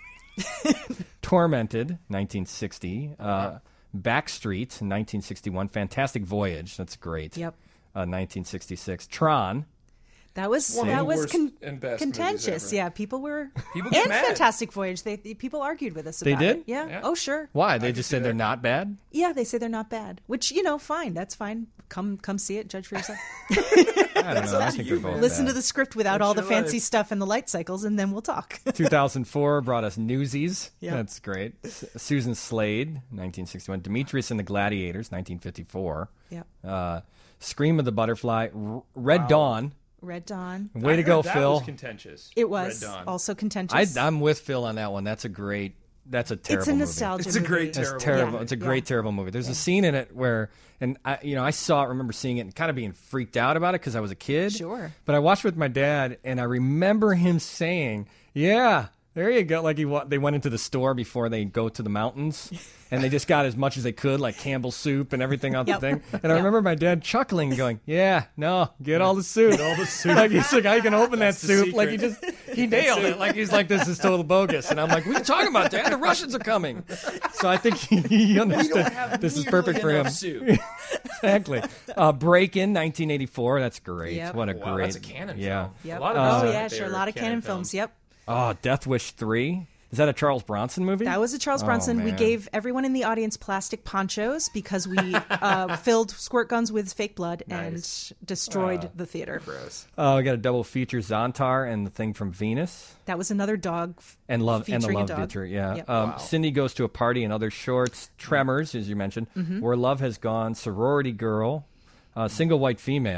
Tormented, 1960. Backstreet, 1961. Fantastic Voyage, that's great. Yep. 1966. Tron. That was One of the worst and best contentious. movies ever. Yeah, people were. People get and mad. Fantastic Voyage. People argued with us about did? it. Yeah. Yeah. Oh, sure. Why? They could just see said they're that. not bad? Yeah, they say they're not bad. Which fine. That's fine. Come see it. Judge for yourself. I don't know. I think they're both Listen bad. to the script without all the fancy stuff and the light cycles, and then we'll talk. 2004 brought us Newsies. Yeah. That's great. Susan Slade, 1961. Demetrius and the Gladiators, 1954. Yep. Scream of the Butterfly. Red Dawn. Red Dawn. Way to go, that Phil. was contentious. It was Red Dawn. also contentious. I'm with Phil on that one. That's a terrible it's a movie. nostalgia. It's a great movie. It's terrible terrible. movie. It's a great, terrible movie. There's a scene in it where, and I saw it, remember seeing it and kind of being freaked out about it because I was a kid. Sure. But I watched with my dad, and I remember him saying, "Yeah, there you go." Like they went into the store before they go to the mountains, and they just got as much as they could, like Campbell's soup and everything out Yep. the thing. And I remember my dad chuckling, and going, "Yeah, no, get all the soup, like he's like, I can open that the soup." Like secret. he nailed it. Like he's like, this is total bogus. And I'm like, what are you talking about, Dad? The Russians are coming. So I think he understood this is perfect for him. Exactly. Break-In, 1984. That's great. Yep. What a Wow, great. that's a canon Yeah. film. Yep. A lot of Oh those yeah, they sure. A were lot of canon films. Yep. Oh, Death Wish 3. Is that a Charles Bronson movie? That was a Charles Oh, Bronson. We man. gave everyone in the audience plastic ponchos because we filled squirt guns with fake blood and destroyed the theater. We got a double feature, Zontar and The Thing from Venus. That was another dog. And Love and the Featuring a Love dog. Ditcher, yeah. Yep. Cindy Goes to a Party and Other Shorts. Tremors, as you mentioned. Mm-hmm. Where Love Has Gone. Sorority Girl. Single White Female.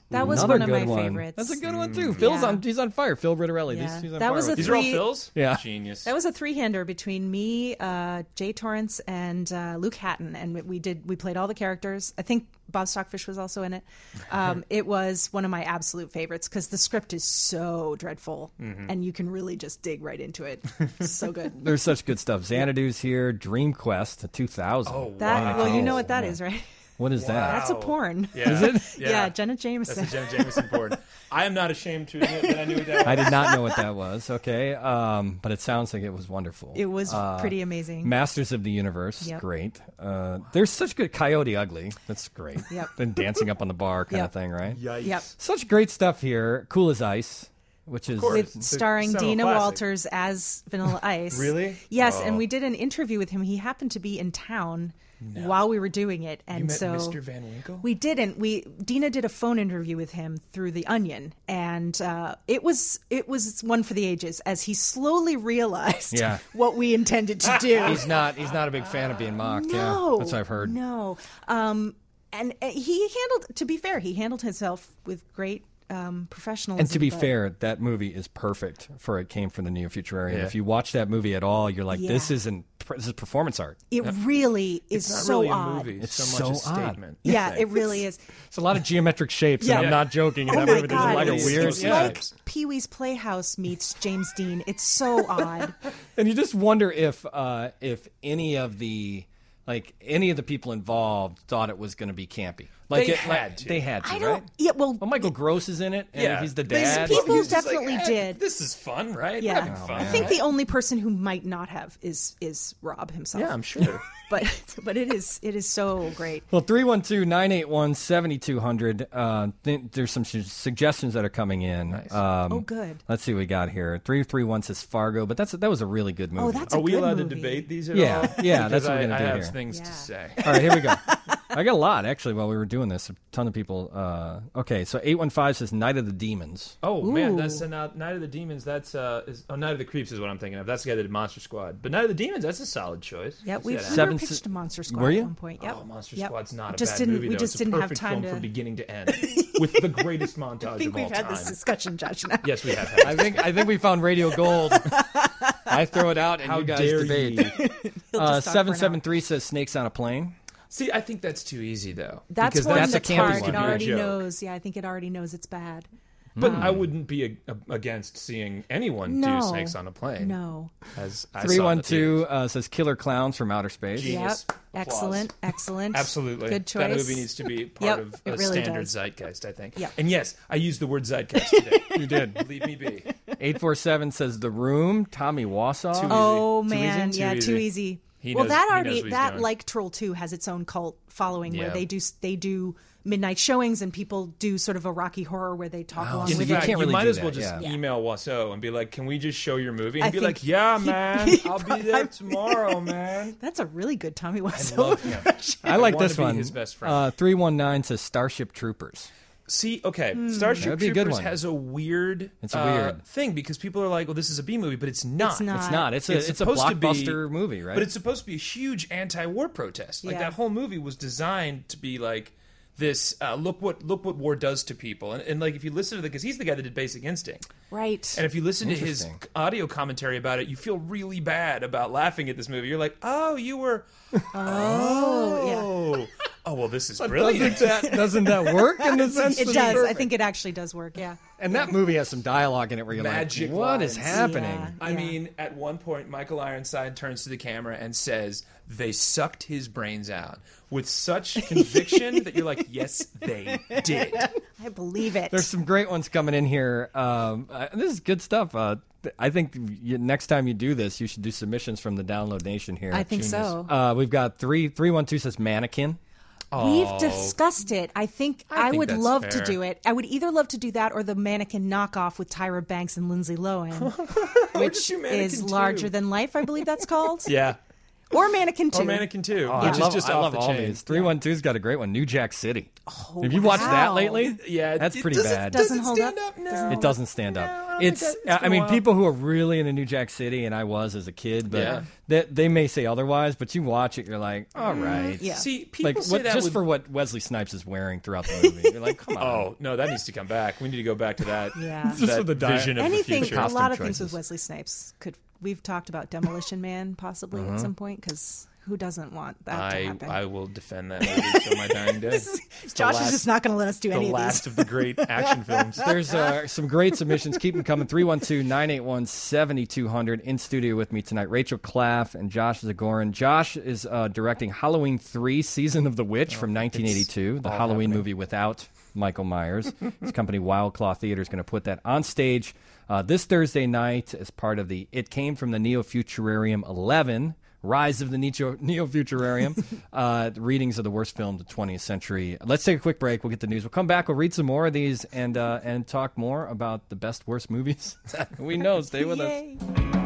That was Another one of good my one. favorites. That's a good one too. Phil's Yeah. he's on fire. Phil Rittarelli. Yeah. He's on That fire was with a these. These are all three- Phil's? Yeah. Genius. That was a three-hander between me, Jay Torrance, and Luke Hatton, and we played all the characters. I think Bob Stockfish was also in it. It was one of my absolute favorites because the script is so dreadful, and you can really just dig right into it. It's so good. There's such good stuff. Xanadu's here. Dream Quest 2000. Oh, That well, you know what that is, right? What is that? That's a porn. Yeah. Is it? Yeah, Jenna Jameson. That's a Jenna Jameson porn. I am not ashamed to admit that I knew what that was. I did not know what that was. Okay, but it sounds like it was wonderful. It was pretty amazing. Masters of the Universe, Yep. great. There's such good Coyote Ugly. That's great. Yep. Then Dancing Up on the Bar kind Yep. of thing, right? Yep. Such great stuff here. Cool as Ice, which is With starring seminal Dina classic. Walters as Vanilla Ice. Really? Yes, Oh. and we did an interview with him. He happened to be in town while we were doing it, and You met so Mr. Van Winkle? we didn't. Dina did a phone interview with him through The Onion, and it was one for the ages as he slowly realized Yeah. what we intended to do. he's not a big fan of being mocked. No, Yeah, that's what I've heard. No, and he handled. To be fair, he handled himself with great professionalism. And to be but- fair, that movie is perfect for It Came from the Neo Futurarian. Yeah. If you watch that movie at all, you're like, Yeah. this is performance art. it really is It's not so really a odd. movie. It's so much a so odd. statement. Yeah, it really is. It's a lot of geometric shapes, Yeah. and I'm not joking. In Oh that my movie, there's God. like a It's- weird, It's yeah. like Pee-wee's Playhouse meets James Dean. It's so odd. And you just wonder if any of the people involved thought it was going to be campy. They had to. They had to, I right? don't. Yeah, well, Well, Michael Gross is in it, and Yeah. he's the They- dad. people He's just definitely like, did. This is fun, right? yeah. We're having fun. I think the only person who might not have is Rob himself. Yeah, I'm sure. But it is so great. Well, 312-981-7200. There's some suggestions that are coming in. Nice. Oh, good. Let's see what we got here. 331 says Fargo, but that was a really good movie. Oh, that's a Are we good allowed movie. to debate these at Yeah, all? yeah, that's Because what we're gonna I do have here. things Yeah. to say. All right, here we go. I got a lot, actually, while we were doing this. A ton of people. Okay, so 815 says Night of the Demons. Oh man, Ooh. that's Night of the Demons. That's Night of the Creeps is what I'm thinking of. That's the guy that did Monster Squad. But Night of the Demons, that's a solid choice. Yeah, Let's we see that were Seven- pitched to Monster Squad Were you? at one point. Yep. Oh, Monster Yep. Squad's not a Just bad didn't- movie. we Though. just It's a didn't have perfect time film to- from beginning to end, with the greatest montage I think of all we've had time. this discussion, Josh. Now. Yes, we have. I think we found radio gold. I throw it out, and How you guys dare debate. you? He'll just talk for an hour. 773 says Snakes on a Plane. See, I think that's too easy though. That's because one that's a that's campy hard. one. It already Joke. knows. Yeah, I think it already knows it's bad. But I wouldn't be against seeing anyone No. do Snakes on a Plane. No. As I saw in the theaters. 312 says Killer Clowns from Outer Space. Genius. Yep. Applause. Excellent. Absolutely. Good choice. That movie needs to be part Yep, of it a really standard does. zeitgeist, I think. Yep. And yes, I used the word zeitgeist today. You did. Leave me be. 847 says The Room, Tommy Wausau. Too easy. Oh Too man, easy? yeah, Too too easy. easy. He Well, knows- that he knows already what he's that doing. like Troll 2 has its own cult following Yeah. where they do midnight showings and people do sort of a Rocky Horror where they talk along so with you it. can't really you might do as well that, just yeah. email Wasso and be like, "Can we just show your movie?" And I be think like, "Yeah, he- man, he I'll be probably- there tomorrow, man." That's a really good Tommy I Wiseau. love him. I like wanna this be one. his best friend. 319 says Starship Troopers. See, okay, Starship That'd be a good Troopers one. has a weird, It's weird. thing because people are like, "Well, this is a B movie," but it's not. It's not. It's not. It's a supposed to be- blockbuster movie, right? But it's supposed to be a huge anti-war protest. Like Yeah. that whole movie was designed to be like this. Look what war does to people, and like if you listen to because he's the guy that did Basic Instinct, Right. and if you listen to his Interesting. audio commentary about it, you feel really bad about laughing at this movie. You're like, "Oh, you were." Oh, Oh, well, this is brilliant. Doesn't that work in the sense? It that does. it's I think it actually does work. Yeah. And that movie has some dialogue in it where you're Magic like, "What lines. is happening?" Yeah. I mean, at one point, Michael Ironside turns to the camera and says, "They sucked his brains out," with such conviction that you're like, "Yes, they did." I believe it. There's some great ones coming in here. This is good stuff. I think next time you do this, you should do submissions from the Download Nation here. I think so. We've got 312 says Mannequin. We've discussed it. I think I think would that's love to fair. do it. I would either love to do that or the Mannequin knockoff with Tyra Banks and Lindsay Lohan, which just do Mannequin is 2. larger than life, I believe that's called. Yeah. Or Mannequin 2. Or Mannequin 2, I which is love, just I off love the all chain. these. 312's got a great one. New Jack City. Oh, Have you watched that wow. lately? Yeah, That's it pretty doesn't- bad. Doesn't hold stand up? No. It doesn't stand up. No, I It's. I mean, people who are really into New Jack City, and I was as a kid, but they may say otherwise. But you watch it, you're like, all right. Yeah. See, people say that just with... for what Wesley Snipes is wearing throughout the movie. You're like, come on. Oh no, that needs to come back. We need to go back to that. Yeah. Just for the vision of Anything, the future. a lot of choices. things with Wesley Snipes we've talked about Demolition Man possibly at some point, because who doesn't want that to happen? I will defend that movie till my dying day. Josh is just not going to let us do any the of last these. of the great action films. There's some great submissions. Keep them coming. 312-981-7200. In studio with me tonight, Rachel Claff and Josh Zagorin. Josh is directing Halloween 3, Season of the Witch from 1982, the Halloween movie without Michael Myers. His company, Wild Claw Theater, is going to put that on stage this Thursday night as part of the It Came from the Neo-Futurarium 11, Rise of the Neo-Futurarium, readings of the worst films of the 20th century. Let's take a quick break. We'll get the news. We'll come back. We'll read some more of these and talk more about the best, worst movies. We know. Stay with us. Yay.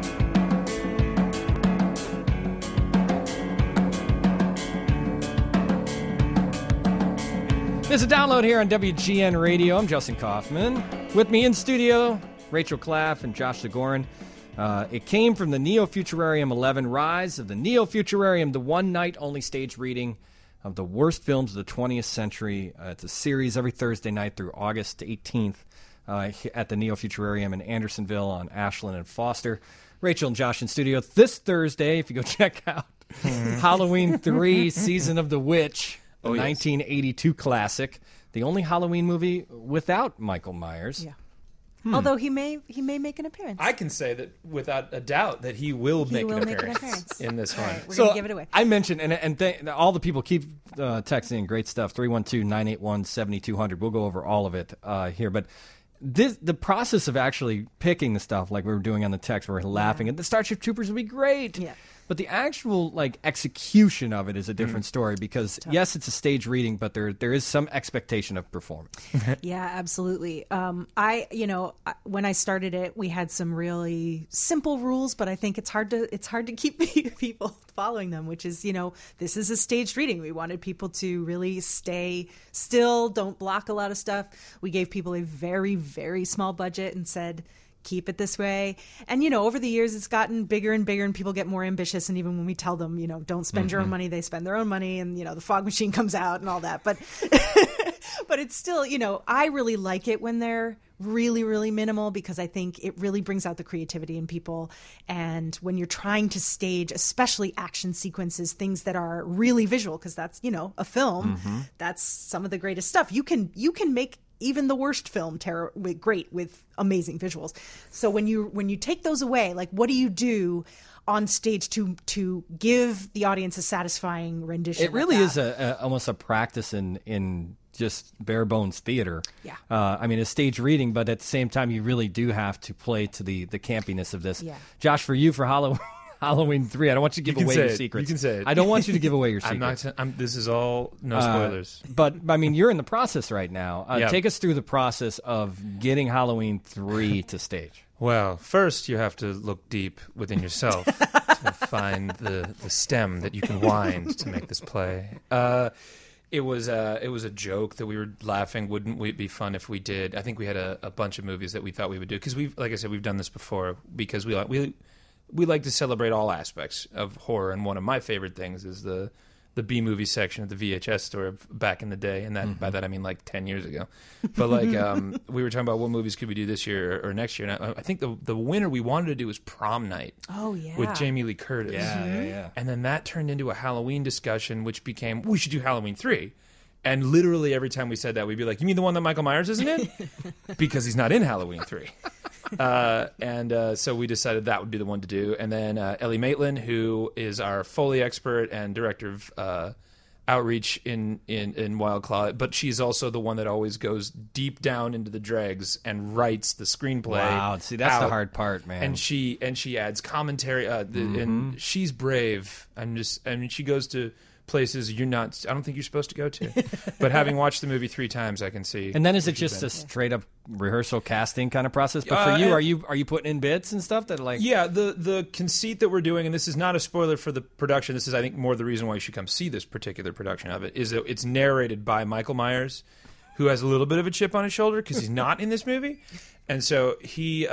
There's a download here on WGN Radio. I'm Justin Kaufman. With me in studio, Rachel Claff and Josh Zagorin. It came from the Neo-Futurarium 11, Rise of the Neo-Futurarium, the one-night-only stage reading of the worst films of the 20th century. It's a series every Thursday night through August 18th at the Neo-Futurarium in Andersonville on Ashland and Foster. Rachel and Josh in studio this Thursday. If you go check out Halloween 3, Season of the Witch, the 1982 classic, the only Halloween movie without Michael Myers. Yeah. Although he may make an appearance. I can say that without a doubt that he will make an appearance in this one. Right, we're going to give it away. I mentioned, and all the people keep texting great stuff, 312-981-7200. We'll go over all of it here. But the process of actually picking the stuff, like we were doing on the text, we're laughing, and the Starship Troopers would be great. Yeah. But the actual execution of it is a different story because, yes, it's a stage reading, but there is some expectation of performance. Yeah, absolutely. When I started it, we had some really simple rules, but I think it's hard to keep people following them, which is, this is a staged reading. We wanted people to really stay still, don't block a lot of stuff. We gave people a very, very small budget and said, keep it this way. And, over the years, it's gotten bigger and bigger and people get more ambitious. And even when we tell them, don't spend your own money, they spend their own money and, the fog machine comes out and all that. But, but it's still, I really like it when they're really, really minimal because I think it really brings out the creativity in people. And when you're trying to stage, especially action sequences, things that are really visual, because that's, a film, that's some of the greatest stuff. You can make even the worst film great with amazing visuals. So when you take those away, what do you do on stage to give the audience a satisfying rendition? It really is almost a practice in just bare bones theater. Yeah. A stage reading, but at the same time, you really do have to play to the campiness of this. Yeah. Josh, for you, for Halloween 3, I don't want you to give away your secrets. You can say it. I don't want you to give away your secrets. This is all no spoilers. But, you're in the process right now. Take us through the process of getting Halloween 3 to stage. Well, first you have to look deep within yourself to find the stem that you can wind to make this play. It was a joke that we were laughing. Wouldn't it be fun if we did? I think we had a bunch of movies that we thought we would do because like I said, we've done this before because we like to celebrate all aspects of horror, and one of my favorite things is the B movie section of the VHS store back in the day, and that by that I mean 10 years ago. But we were talking about what movies could we do this year or next year, and I think the winner we wanted to do was Prom Night. Oh yeah, with Jamie Lee Curtis. Yeah. And then that turned into a Halloween discussion, which became we should do Halloween 3. And literally every time we said that, we'd be like, "You mean the one that Michael Myers isn't in?" Because he's not in Halloween 3. So we decided that would be the one to do. And then Ellie Maitland, who is our Foley expert and director of outreach in Wild Claw, but she's also the one that always goes deep down into the dregs and writes the screenplay. Wow, see, that's the hard part, man. And she adds commentary. And she's brave. She goes to places I don't think you're supposed to go to. But having watched the movie 3 times, I can see. And then is it just a straight up rehearsal casting kind of process? But for you, are you putting in bits and stuff that Yeah, the conceit that we're doing, and this is not a spoiler for the production, this is I think more the reason why you should come see this particular production of it, is that it's narrated by Michael Myers, who has a little bit of a chip on his shoulder because he's not in this movie. And so he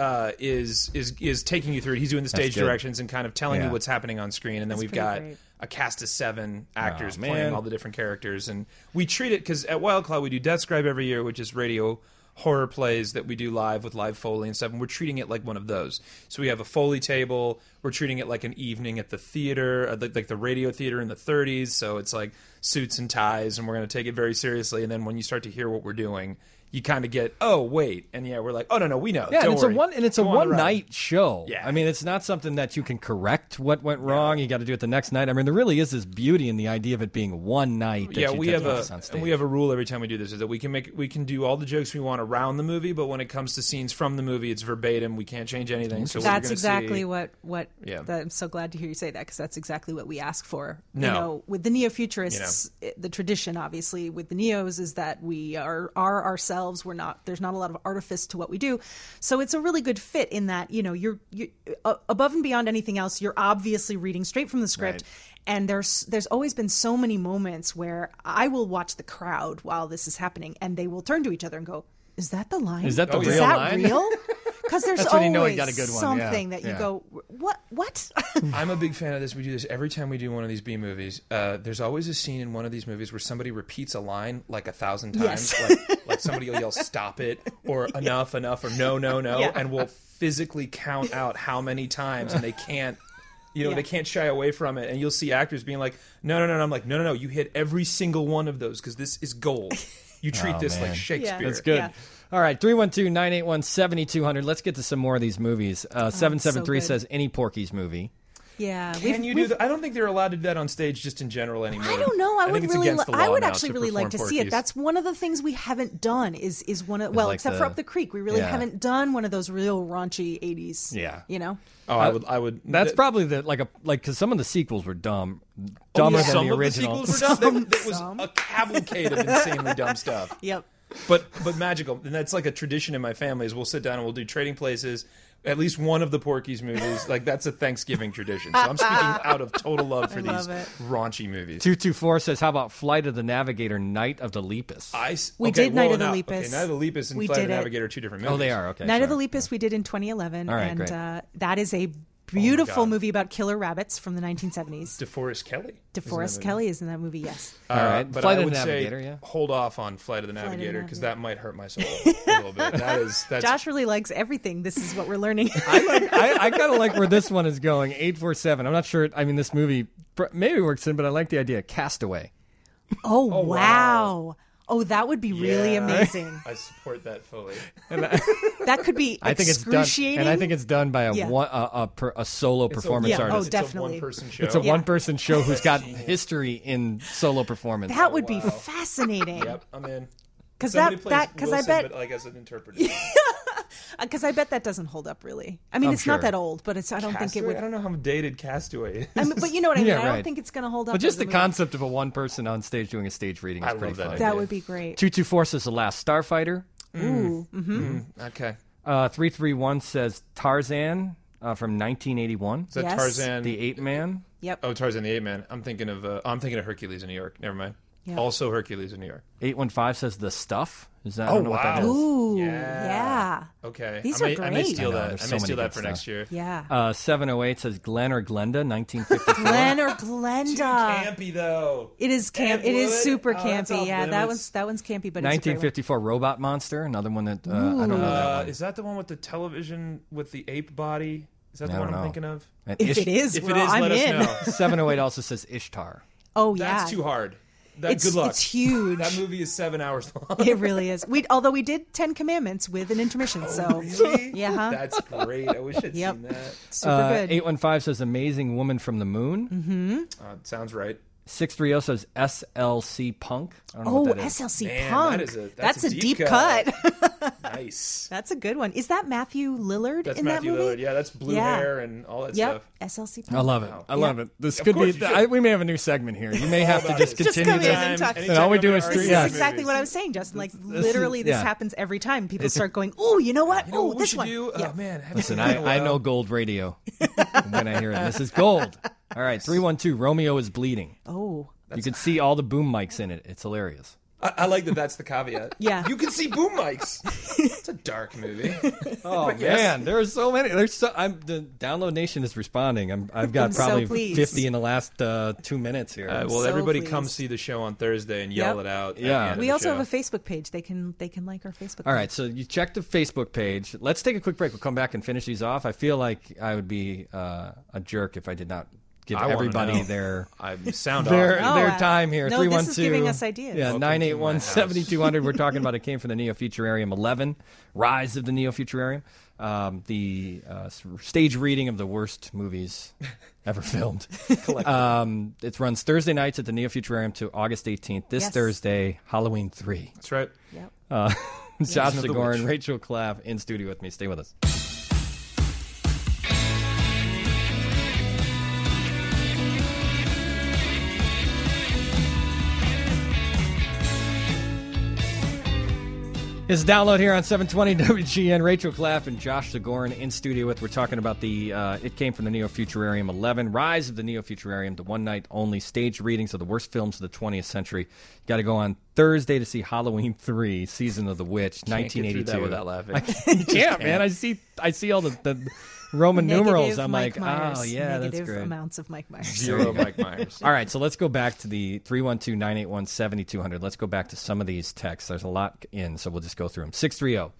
is taking you through it. He's doing the stage good. directions and kind of telling Yeah. you what's happening on screen. And then we've got great. a cast of 7 actors man. playing all the different characters. And we treat it, because at Wild Cloud we do Death Scribe every year, which is radio horror plays that we do live with live Foley and stuff, and we're treating it like one of those. So we have a Foley table. We're treating it like an evening at the theater, like the radio theater in the 30s. So it's like suits and ties, and we're going to take it very seriously. And then when you start to hear what we're doing, you kind of get, oh wait, and yeah, we're like, oh no, we know. Yeah, Don't and worry. it's a Go on the one ride. night show. Yeah. I mean, it's not something that you can correct what went wrong. You got to do it the next night. I mean, there really is this beauty in the idea of it being one night. That Yeah, you we get have to a this on stage. and we have a rule every time we do this, is that we can do all the jokes we want around the movie, but when it comes to scenes from the movie, it's verbatim. We can't change anything. So That's we're exactly see, what. Yeah. I'm so glad to hear you say that, because that's exactly what we ask for. No. You know, with the neo-futurists, the tradition, obviously, with the neos is that we are ourselves. We're not. There's not a lot of artifice to what we do, so it's a really good fit in that, you know, you're above and beyond anything else. You're obviously reading straight from the script. Right. And there's always been so many moments where I will watch the crowd while this is happening, and they will turn to each other and go, "Is that the line? Is that the Is real that line?" real?" Because there's That's when you know always you got a good one, something yeah. that you Yeah. go, "What?" I'm a big fan of this. We do this every time we do one of these B movies. There's always a scene in one of these movies where somebody repeats a line like 1,000 times. Yes. Like somebody will yell, "Stop it," or "Enough," or "No," Yeah. and we'll physically count out how many times, and they can't. You know, Yeah. they can't shy away from it, and you'll see actors being like, "No." I'm like, "No. You hit every single one of those, because this is gold. You treat Oh, this man. like Shakespeare." That's good. Yeah. All right, 312-981-7200. Let's get to some more of these movies. 773 so good. says any Porky's movie. Yeah, Can you do that? I don't think they're allowed to do that on stage just in general anymore. I don't know. I think would it's really, against the I law would now actually to really like perform to see it. Porky's. That's one of the things we haven't done. Is one of, well, like except the- for Up the Creek, we really Yeah. haven't done one of those real raunchy 80s. Yeah. You know. Oh, I would. That's probably because some of the sequels were dumber than Some the of original. the sequels were dumb. That was a cavalcade of insanely dumb stuff. Yep. But magical, and that's like a tradition in my family. Is we'll sit down and we'll do Trading Places. At least one of the Porky's movies, like that's a Thanksgiving tradition. So I'm speaking out of total love for these love it. raunchy movies. 224 says, how about Flight of the Navigator, Night of the Lepus? We did Night of the now- Lepus. Okay, Night of the Lepus and We Flight of did the it. Navigator are two different movies. Oh, they are? Okay. Night of the sorry. Lepus we did in 2011, All right, and great. that is a beautiful God. movie about killer rabbits from the 1970s. DeForest Kelly. DeForest Kelly is in that movie. Yes. All right. But Flight I of would the say Navigator, yeah. hold off on Flight of the of the Navigator, because Navigator. that might hurt my soul a little bit. That's Josh really likes everything. This is what we're learning. I kind of like where this one is going. 847. I'm not sure. I mean, this movie maybe works in, but I like the idea. Castaway. Oh, wow. Oh, that would be really Yeah. amazing. I support that fully. That could be I think it's done, excruciating. and I think it's done by Yeah. a solo performance yeah, artist. oh, definitely. It's a one-person show. It's a Yeah. one-person show who's got history in solo performance. that would be fascinating. Yep, I'm in. Because Somebody that plays because I Wilson, bet but like as an interpreter. because I bet that doesn't hold up really. I mean, I'm it's sure. not that old, but it's I don't think it Castaway? would. I don't know how dated Castaway is. I mean, but you know what I mean. Yeah, I don't right. think it's going to hold up. But just as the a movie. concept of a one person on stage doing a stage reading is I pretty love that fun. idea. That would be great. 224 says The Last Starfighter. Ooh. Okay. 331 says Tarzan from 1981. Is that Yes. Tarzan? The Ape Man. Yep. Oh, Tarzan the Ape Man. I'm thinking of Hercules in New York. Never mind. Yeah. Also Hercules in New York. 815 says The Stuff. Is that? I don't know what that is. Ooh. Yeah. Yeah. Okay. These I are may, I may great. steal I know, that. there's I so may many steal good that for next stuff. year. Yeah. 708 says Glenn or Glenda, 1954. Glenn or Glenda. Campy though. It is camp. Ed It is Wood? super Oh, that's campy. off Yeah, limits. that one's campy, but it's a great one. 1954 Robot Monster, another one that I don't know that one. Is that the one with the television with the ape body? Is that the I one don't I'm know. thinking of? And If it is, If well, it is, I'm let in. us know. 708 also says Ishtar. Oh yeah, That's too hard. That, It's good luck. it's huge. That movie is 7 hours long. It really is. Although we did 10 Commandments with an intermission, so Really? yeah, huh? That's great. I wish I'd Yep. seen that. super good. 815 says Amazing Woman from the Moon. Sounds right. 630 says SLC Punk. I don't know Oh, what that is. SLC Man, Punk. that's a deep deep cut. Nice. That's a good one. Is that Matthew Lillard That's in Matthew that movie? Lillard. Yeah, that's blue Yeah. hair and all that Yep. stuff. SLC Punk. I love it. I love it. This Of could course be. you should. We may have a new segment here. You may have to about just it. Just continue come in this. and talk. And all we do is This street. is Yeah. exactly what I was saying, Justin. Like is- literally, this yeah. happens every time. People start going, "Oh, you know what? You know Oh, what we this should one." do? Yeah. Oh man, haven't Listen, seen that in a I while. know gold radio when I hear it. This is gold. All right, 312. Romeo is bleeding. Oh, You can see all the boom mics in it. It's hilarious. I like that. That's the caveat. Yeah. You can see boom mics. It's a dark movie. Oh But yes. man, there's so many. The Download Nation is responding. I've got I'm so probably pleased. 50 in the last 2 minutes here. Well, so everybody pleased. come see the show on Thursday and yell Yep. it out. at Yeah. the end of We the also show. have a Facebook page. They can like our Facebook. All page. right, so you check the Facebook page. Let's take a quick break. We'll come back and finish these off. I feel like I would be a jerk if I did not give I wanna everybody know. their I sound their, off. their Oh, time here. no, 312. this is giving us ideas. Yeah, Welcome to my 981-7200. We're talking about It Came from the Neo Futurarium 11, Rise of the Neo Futurarium. The stage reading of the worst movies ever filmed. It runs Thursday nights at the Neo Futurarium to August 18th. This Yes. Thursday, Halloween 3. That's right. Yep. Josh Season of the Sigour and Witch. Rachel Claff in studio with me. Stay with us. It's Download here on 720 WGN. Rachel Claff and Josh Sigour in studio with. We're talking about the It Came from the Neo Futurarium 11, Rise of the Neo Futurarium, the one-night-only stage readings of the worst films of the 20th century. You got to go on Thursday to see Halloween 3, Season of the Witch, Can't get through 1982. that without laughing. You can't, man. I see all the Roman numerals. Negative I'm Mike like, Myers. oh yeah, Negative that's great. amounts of Mike Myers. Zero Mike Myers. All right, so let's go back to the 312-981-7200. Let's go back to some of these texts. There's a lot in, so we'll just go through them. 630,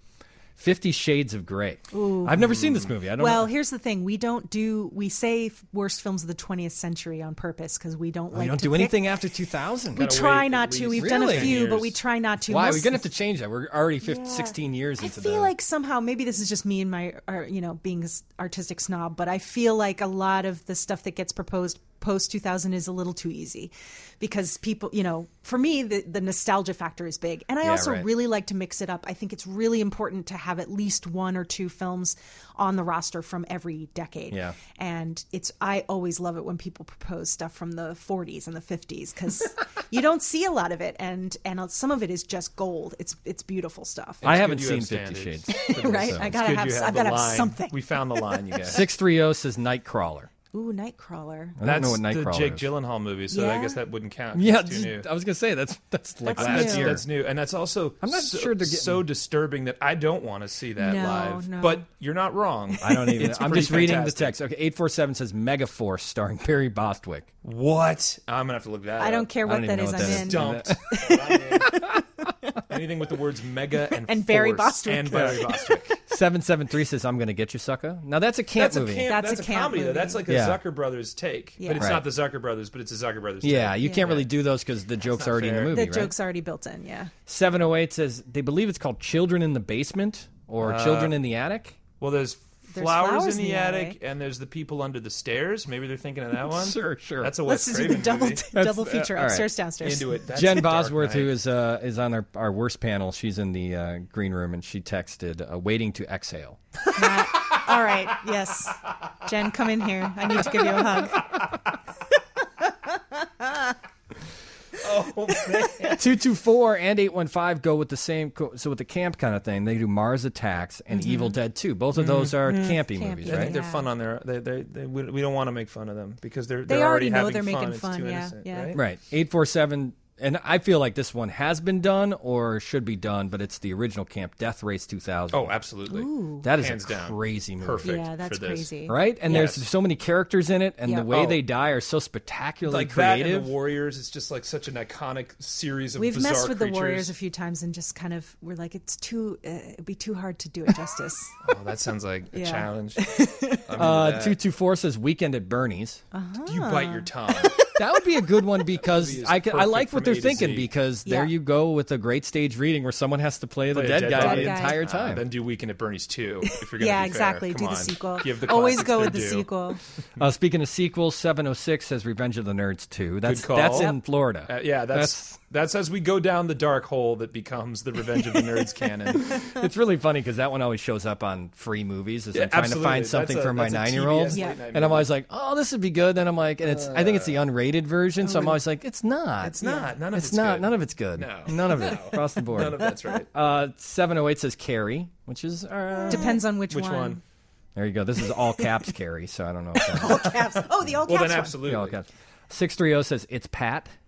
50 Shades of Grey. I've never seen this movie. I don't Well, know. here's the thing: we say worst films of the 20th century on purpose because we don't We like don't to do pick. anything after 2000. We Gotta try wait not at to. least We've done a Really? few, but we years. try not to. Why? Most- We're going to have to change that. We're already 16 years I into feel like somehow maybe this is just me and my, being an artistic snob, but I feel like a lot of the stuff that gets proposed post 2000 is a little too easy because people, for me, the nostalgia factor is big. And I Yeah, also right. really like to mix it up. I think it's really important to have at least one or two films on the roster from every decade. Yeah. And I always love it when people propose stuff from the 40s and the 50s because you don't see a lot of it. And some of it is just gold. It's beautiful stuff. I haven't good seen you 50 have Shades. standards. Right? So- I It's gotta good have, you I've the gotta have line. something. We found the line, you guys. 630 says Nightcrawler. Ooh, Nightcrawler. I don't know what That's the Nightcrawler Jake is. Gyllenhaal movie, so I Yeah. guess that wouldn't count. 'cause Yeah, it's too new. I was going to say, that's like That's last new. year. That's new, and that's also I'm not sure they're getting- so disturbing that I don't want to see that No, live. no. But you're not wrong. I don't even. It's I'm pretty just reading the fantastic. text. Okay, 847 says Megaforce starring Barry Bostwick. What? I'm gonna have to look that. I up. don't care I don't what even that know is. what that I'm is. in. Dumped. Anything with the words mega And Barry force Bostwick. and Barry Bostwick. 773 says I'm going to get you, sucker. Now that's a camp That's a movie. camp. That's That's a a camp comedy though. movie. That's like a Yeah. Zucker Brothers take, Yeah. but it's Right. not the Zucker Brothers, but it's a Zucker Brothers. Yeah, take. you can't really do those because the joke's not already in fair. the movie, The right? joke's already built in, yeah. 708 says they believe it's called Children in the Basement or Children in the Attic. Well, there's There's flowers in the attic, and there's the people under the stairs. Maybe they're thinking of that one. Sure. That's a Let's Wes just do the Craven movie. double feature, all right. upstairs, downstairs. Into it. That's Jen a dark Bosworth, who night. is on our worst panel, she's in the green room, and she texted, "Waiting to exhale." All right, yes. Jen, come in here. I need to give you a hug. 224 and 815 go with the same. So with the camp kind of thing, they do Mars Attacks and Evil Dead 2. Both of those are campy movies, I right? think they're Yeah. fun on their. We don't want to make fun of them because they're They already already know having they're making It's fun, too yeah, innocent, yeah. right? Right. 847. And I feel like this one has been done or should be done, but it's the original Camp Death Race 2000. Oh, absolutely. that is hands a down. crazy movie. Perfect. Yeah, that's for this. crazy. Right? And Yes. there's so many characters in it, and Yeah. the way Oh. they die are so spectacularly Like that creative. and the Warriors, it's just like such an iconic series of We've bizarre messed with creatures. the Warriors a few times and just kind of, we're like, it'd be too hard to do it justice. Oh, that sounds like a Yeah. challenge. I'm into that. 224 says Weekend at Bernie's. You bite your tongue. That would be a good one because Movie is I perfect like what from they're A to thinking Z. because there Yeah. you go with a great stage reading where someone has to play the Play a dead dead guy body. the Dead guy. entire time. Then do Weekend at Bernie's 2 if you're going to Yeah, be exactly. fair. Do Come the on. sequel. Give the Always classics go their with the due. sequel. Speaking of sequels, 706 says Revenge of the Nerds 2. That's call. that's Yep. in Florida. Yeah, that's as we go down the dark hole that becomes the Revenge of the Nerds canon. It's really funny because that one always shows up on free movies as Yeah, I'm trying to absolutely. find something That's a- for my that's a 9-year-old. TBS Yeah. late night And I'm movie. always like, oh, this would be good. Then I'm like, and I think it's the unrated version, so I'm always like, it's not. It's not. None of It's it's not. good. None of it's good. No. None of it No. across the board. None of that's right. 708 says Carrie, which is Depends on which Which one? there you go. This is all caps Carrie, so I don't know. If that, Caps. Oh, the all Well, caps then one. absolutely. yeah, all caps. 630 says it's Pat.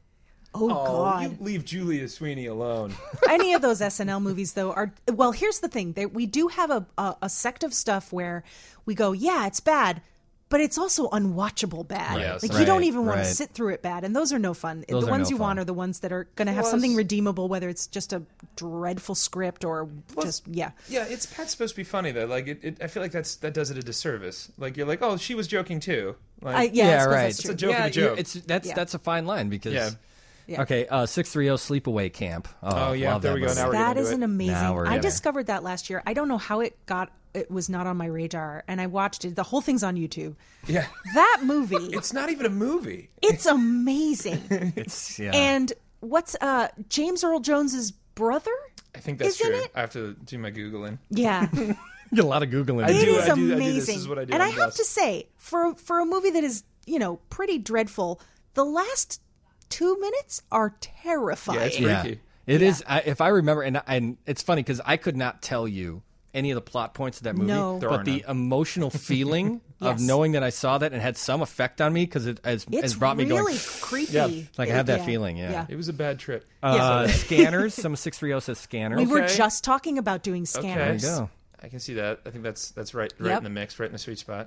Oh, God. You leave Julia Sweeney alone. Any of those SNL movies, though, are... Well, here's the thing. We do have a sect of stuff where we go, yeah, it's bad, but it's also unwatchable bad. Yes. Like, you don't Right, even want to right. sit through it bad, and those are no fun. Those the are ones no you want fun. are the ones that are going to have Plus- something redeemable, whether it's just a dreadful script or just... Yeah. Yeah, it's supposed to be funny though. Like I feel like that does it a disservice. Like you're like, oh, she was joking too. Like, Yeah, I suppose right. that's It's true. a joke of a joke. That's a fine line because. Yeah. Yeah. Okay, 630 Sleepaway Camp. Oh, yeah, love there that we go. movie. Now we're That gonna do is it. an amazing... Now we're I gonna- discovered that last year. I don't know how it was not on my radar, and I watched it. The whole thing's on YouTube. Yeah, That movie, it's not even a movie. it's amazing. It's yeah. And what's James Earl Jones's brother? I think that's Isn't true. it? I have to do my googling. Yeah, get a lot of googling. it do- is I do this. amazing. This is what I do And on I the have bus. to say, for a movie that is pretty dreadful, the last 2 minutes are terrifying. Yeah, it's Yeah, freaky. it is. If I remember, and it's funny because I could not tell you any of the plot points of that movie. No. There are but the none. emotional feeling of Yes. knowing that I saw that and had some effect on me because it has It's brought me really going. creepy. Yeah, like I have that Yeah. feeling. Yeah. It was a bad trip. Scanners. Some 630 says scanners. We were Okay. just talking about doing Okay. scanners. There you go. I can see that. I think that's right Yep. in the mix, right in the sweet spot.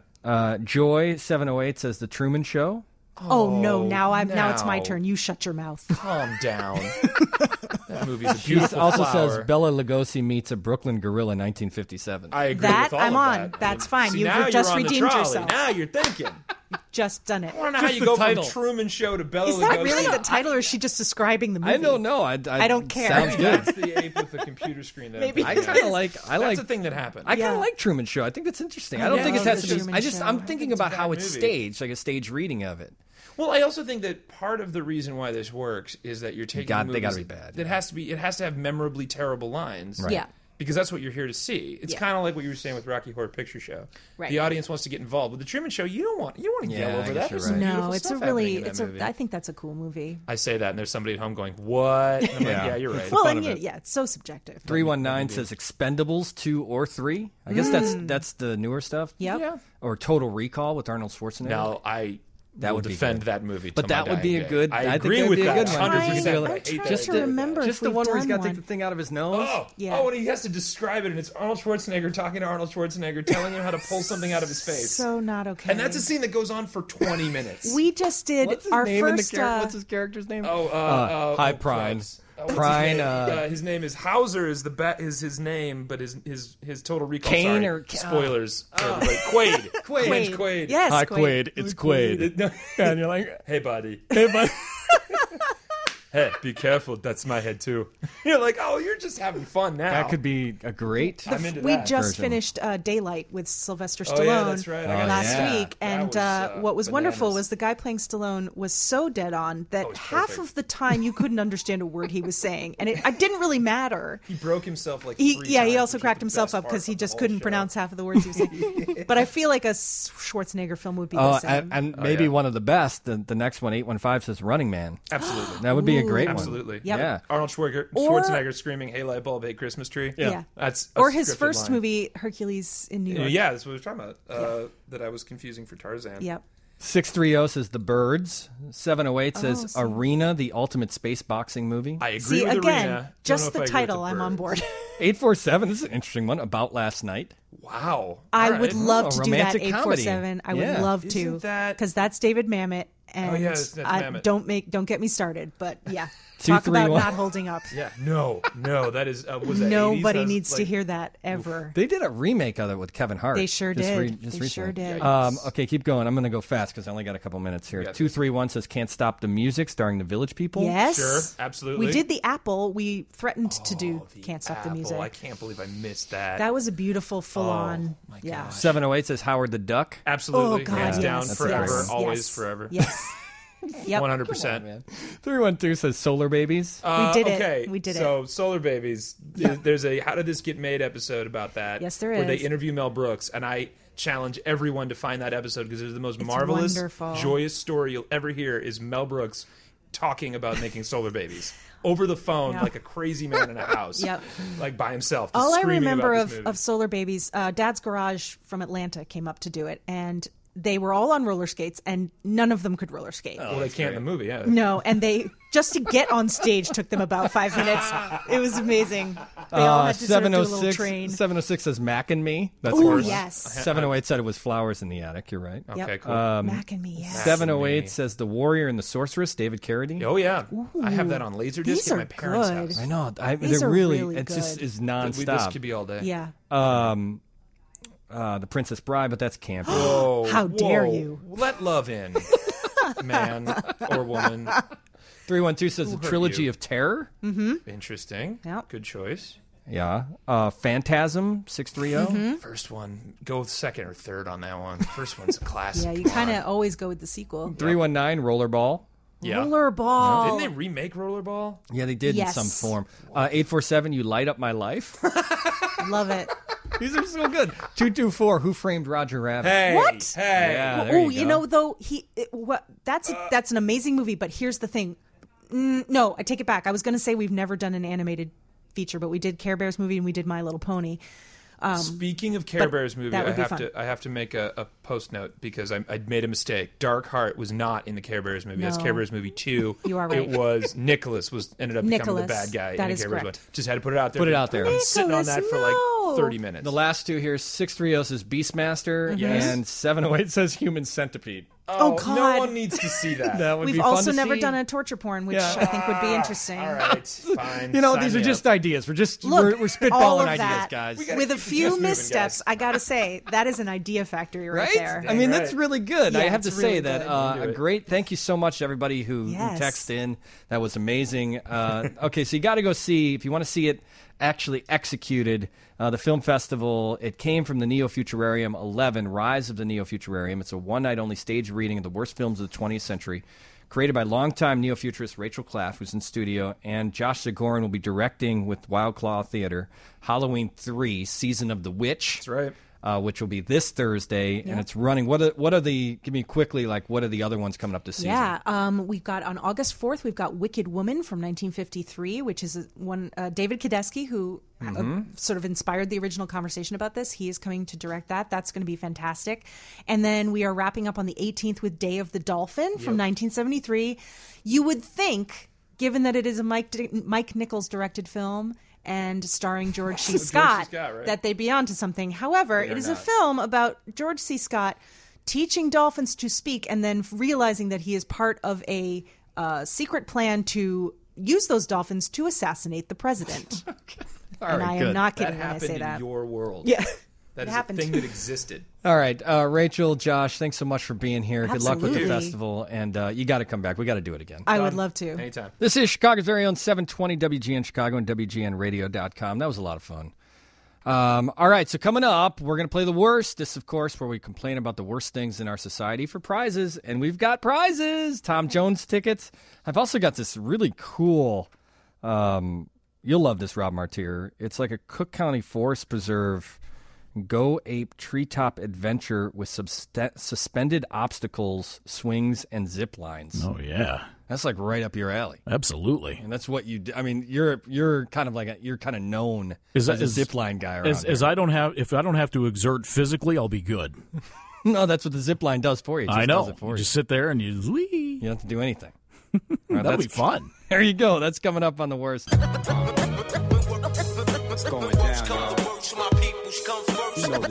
Joy 708 says the Truman Show. Oh no! Now it's my now. turn. You shut your mouth. Calm down. That movie's a She beautiful also flower. says Bela Lugosi meets a Brooklyn gorilla in 1957. I agree That with all I'm of on. that. That's fine. See, You've now just you're on the redeemed trolley. yourself. Now you're thinking. Just done it. I don't know how Just you the go title. from Truman Show to Bela Is that Lugosi. really the title, or is she just describing the movie? I don't know. I don't care. Sounds good. That's the ape with the computer screen. That Maybe. I That's kind of like. I like. the thing that happened. I kind Yeah. of like Truman Show. I think that's interesting. I I don't think it love has the to be. Truman I just. Show. I'm I thinking it's a about how bad it's movie. staged, like a stage reading of it. Well, I also think that part of the reason why this works is that you're taking They movies gotta be bad, It yeah. has to be. It has to have memorably terrible lines. Right. Yeah. Because that's what you're here to see. It's Yeah. kind of like what you were saying with Rocky Horror Picture Show. Right. The audience wants to get involved. With the Truman Show, you don't want to Yeah, yell I over guess that. you're There's some right. No, beautiful it's a stuff really. happening in that movie. I think that's a cool movie. I say that, and there's somebody at home going, "What?" And I'm like, Yeah. "Yeah, you're right." Well, fun and of it. yeah, it's so subjective. 319 says Expendables 2 or 3. I guess that's the newer stuff. Yep. Yeah. Or Total Recall with Arnold Schwarzenegger. Now I That will would be defend good. that movie. But till my that would be dying a day. good. I think agree that'd with be a that. good one. 100%. I I hate trying that. to remember if Just the we've one where he's done got to one. take the thing out of his nose. Oh, Yeah. oh, and he has to describe it, and it's Arnold Schwarzenegger talking to Arnold Schwarzenegger, telling him how to pull something out of his face. So not okay. And that's a scene that goes on for 20 minutes. We just did What's his our name in the first. What's his character's name? Hi, Prine. What's Prine, His, name? His name is Hauser. Is his name? But his Total Recall. Kane sorry. or- spoilers. for everybody. Quaid. Quaid. His name's Quaid. Yes, Hi, Quaid. Quaid. It's Quaid. And you're like, Hey, buddy. hey, bud. Hey, be careful. That's my head too. You're like, oh, you're just having fun now. That could be a great. I'm into We that. just version. finished Daylight with Sylvester Stallone Oh, yeah, that's right. last yeah. week, That and was, what was wonderful bananas. was the guy playing Stallone was so dead on that was half perfect. of the time you couldn't understand a word he was saying, and it didn't really matter. He broke himself like He 3 yeah, he times, also which cracked was the himself best up part because he of the just whole couldn't show. pronounce half of the words he was saying. But I feel like a Schwarzenegger film would be the Oh, same. and maybe yeah. one of the best. The next one, 815 says Running Man. Absolutely. That would be a great one. Absolutely. Yep. Yeah. Arnold Schwarzenegger screaming, "Hey, light bulb, hey, Christmas tree." Yeah. That's a or his scripted first line. movie, Hercules in New York. Yeah, that's what we were talking about. That I was confusing for Tarzan. Yep. 630 says The Birds. 708 says see. Arena, the ultimate space boxing movie. I agree See, with again, Arena. Don't know just if the I agree with title, the I'm on birds. board. 847, this is an interesting one, About Last Night. Wow. I All would right. love Oh, to do that, romantic comedy. 847. I Yeah. would love to. Isn't that- Because that's David Mamet. And yeah, that's Mamet. don't get me started. But yeah, talk about 231. not holding up. Yeah. No. That is. Was that 80s? Nobody That's needs to like- hear that ever. They did a remake of it with Kevin Hart. They sure just did. just They recently. sure did. Okay, keep going. I'm going to go fast because I only got a couple minutes here. got 231 says Can't Stop the Music, starring the Village People. Yes. Sure, absolutely. We did the Apple. We threatened to do The Can't Stop the Apple. Music. I can't believe I missed that. That was a beautiful, full-on. my Yeah. gosh. 708 says Howard the Duck. Absolutely. Oh God, Hands yes, down, yes, forever, yes, always, forever. Yes. Yep. 100%. 312 says Solar Babies. We did it. Okay, We did it. So, Solar Babies. There's a How Did This Get Made episode about that. Yes, there Where they is. interview Mel Brooks, and I challenge everyone to find that episode because it's the most marvelous, wonderful. joyous story you'll ever hear. Is Mel Brooks talking about making Solar Babies over the phone Yeah. like a crazy man in a house, Yep. like by himself. Just All I screaming remember about this movie. of Solar Babies, Dad's Garage from Atlanta came up to do it, and they were all on roller skates, and none of them could roller skate. Well, they can't in the movie, yeah. No, and they just to get on stage took them about 5 minutes. It was amazing. They all had to sort of do a little train. 706 says Mac and Me. That's Oh, worse. yes. 708 said it was Flowers in the Attic. You're right. Okay, Yep. cool. Mac and Me, yes. 708 says The Warrior and the Sorceress, David Carradine. Oh, yeah. I have that on Laserdisc These at are my parents' good. house. I know. These They're are really, really it just good. is This nonstop. could be all day. Yeah. The Princess Bride, but that's campy. Oh, How dare whoa. you. Let love in, man or woman. 312 says Who The hurt Trilogy you? of Terror. Interesting. Yep. Good choice. Yeah. Phantasm, 630. First one. Go second or third on that one. First one's a classic. Yeah, you Come kind on. of always go with the sequel. 319, Rollerball. Yeah. Rollerball. Didn't they remake Rollerball? Yeah, they did Yes. in some form. 847, You Light Up My Life. Love it. These are so good. 224, Who Framed Roger Rabbit? Hey. What? Hey. Yeah, there Oh, you you go. know though that's an amazing movie. But here's the thing. No, I take it back. I was going to say we've never done an animated feature, but we did Care Bears movie and we did My Little Pony. Speaking of Care but Bears movie, that I would be have fun. to I have to make a post note because I made a mistake. Dark Heart was not in the Care Bears movie. That's No. Care Bears movie 2. You are right. It was Nicholas ended up becoming Nicholas. the bad guy That in is Care Bears correct. 1. Just had to put it out there. Put it out there. I've been sitting on that Nicholas, for no. like 30 minutes. The last two here, 630 says Beastmaster, Yes. and 708 says Human Centipede. Oh, God. No one needs to see that. That would We've be fun also to never see. done a torture porn, which Yeah. I think would be interesting. All right, fine. You know, Sign these are me just up. ideas. We're just Look, we're spitballing all of ideas, that, guys. gotta with a keep the few juice moving, missteps, guys. I gotta say that is an idea factory right, Right? there. I mean, Right. that's really good. I Yeah, have to it's say really that good. Into a it. great thank you so much to everybody who Yes. texted in. That was amazing. Okay, so you got to go see, if you want to see it actually executed, the film festival. It came from the Neo-Futurarium 11, Rise of the Neo-Futurarium. It's a one-night only stage reading of the worst films of the 20th century, created by longtime neo-futurist Rachel Claff, who's in studio, and Josh Zagorin will be directing with Wild Claw Theater Halloween 3, Season of the Witch. That's right. Which will be this Thursday, and it's running. What are the? Give me quickly, like what are the other ones coming up this season? Yeah, we've got on August 4th, we've got Wicked Woman from 1953, which is one David Kadesky, who sort of inspired the original conversation about this. He is coming to direct that. That's going to be fantastic. And then we are wrapping up on the 18th with Day of the Dolphin from 1973. You would think, given that it is a Mike Nichols directed film and starring George C. Scott, right? that they'd be onto something. However, it is a film about George C. Scott teaching dolphins to speak and then realizing that he is part of a secret plan to use those dolphins to assassinate the president. All And right, I good. am not That kidding when I happened say in that. your world. Yeah. That It is happened. a thing that existed. All right, Rachel, Josh, thanks so much for being here. Good luck with the Absolutely. festival, and you got to come back. We got to do it again. I would love to. Anytime. This is Chicago's very own 720 WGN Chicago and WGNradio.com. That was a lot of fun. All right, so coming up, we're going to play The Worst. This, of course, where we complain about the worst things in our society for prizes, and we've got prizes. Tom Jones tickets. I've also got this really cool, you'll love this, Rob Martyr. It's like a Cook County Forest Preserve Go Ape Treetop Adventure with suspended obstacles, swings, and zip lines. Oh, yeah. That's like right up your alley. Absolutely. And that's what you do. I mean, you're kind of like you're kind of known Is as that- a is- zip line guy around As here. I don't have, if I don't have to exert physically, I'll be good. No, that's what the zip line does for you. It just I know. Does it for You you. just sit there and you wee. You don't have to do anything. All right, That'll be that's- fun. There you go. That's coming up on The Worst. What's going down, y'all? You know the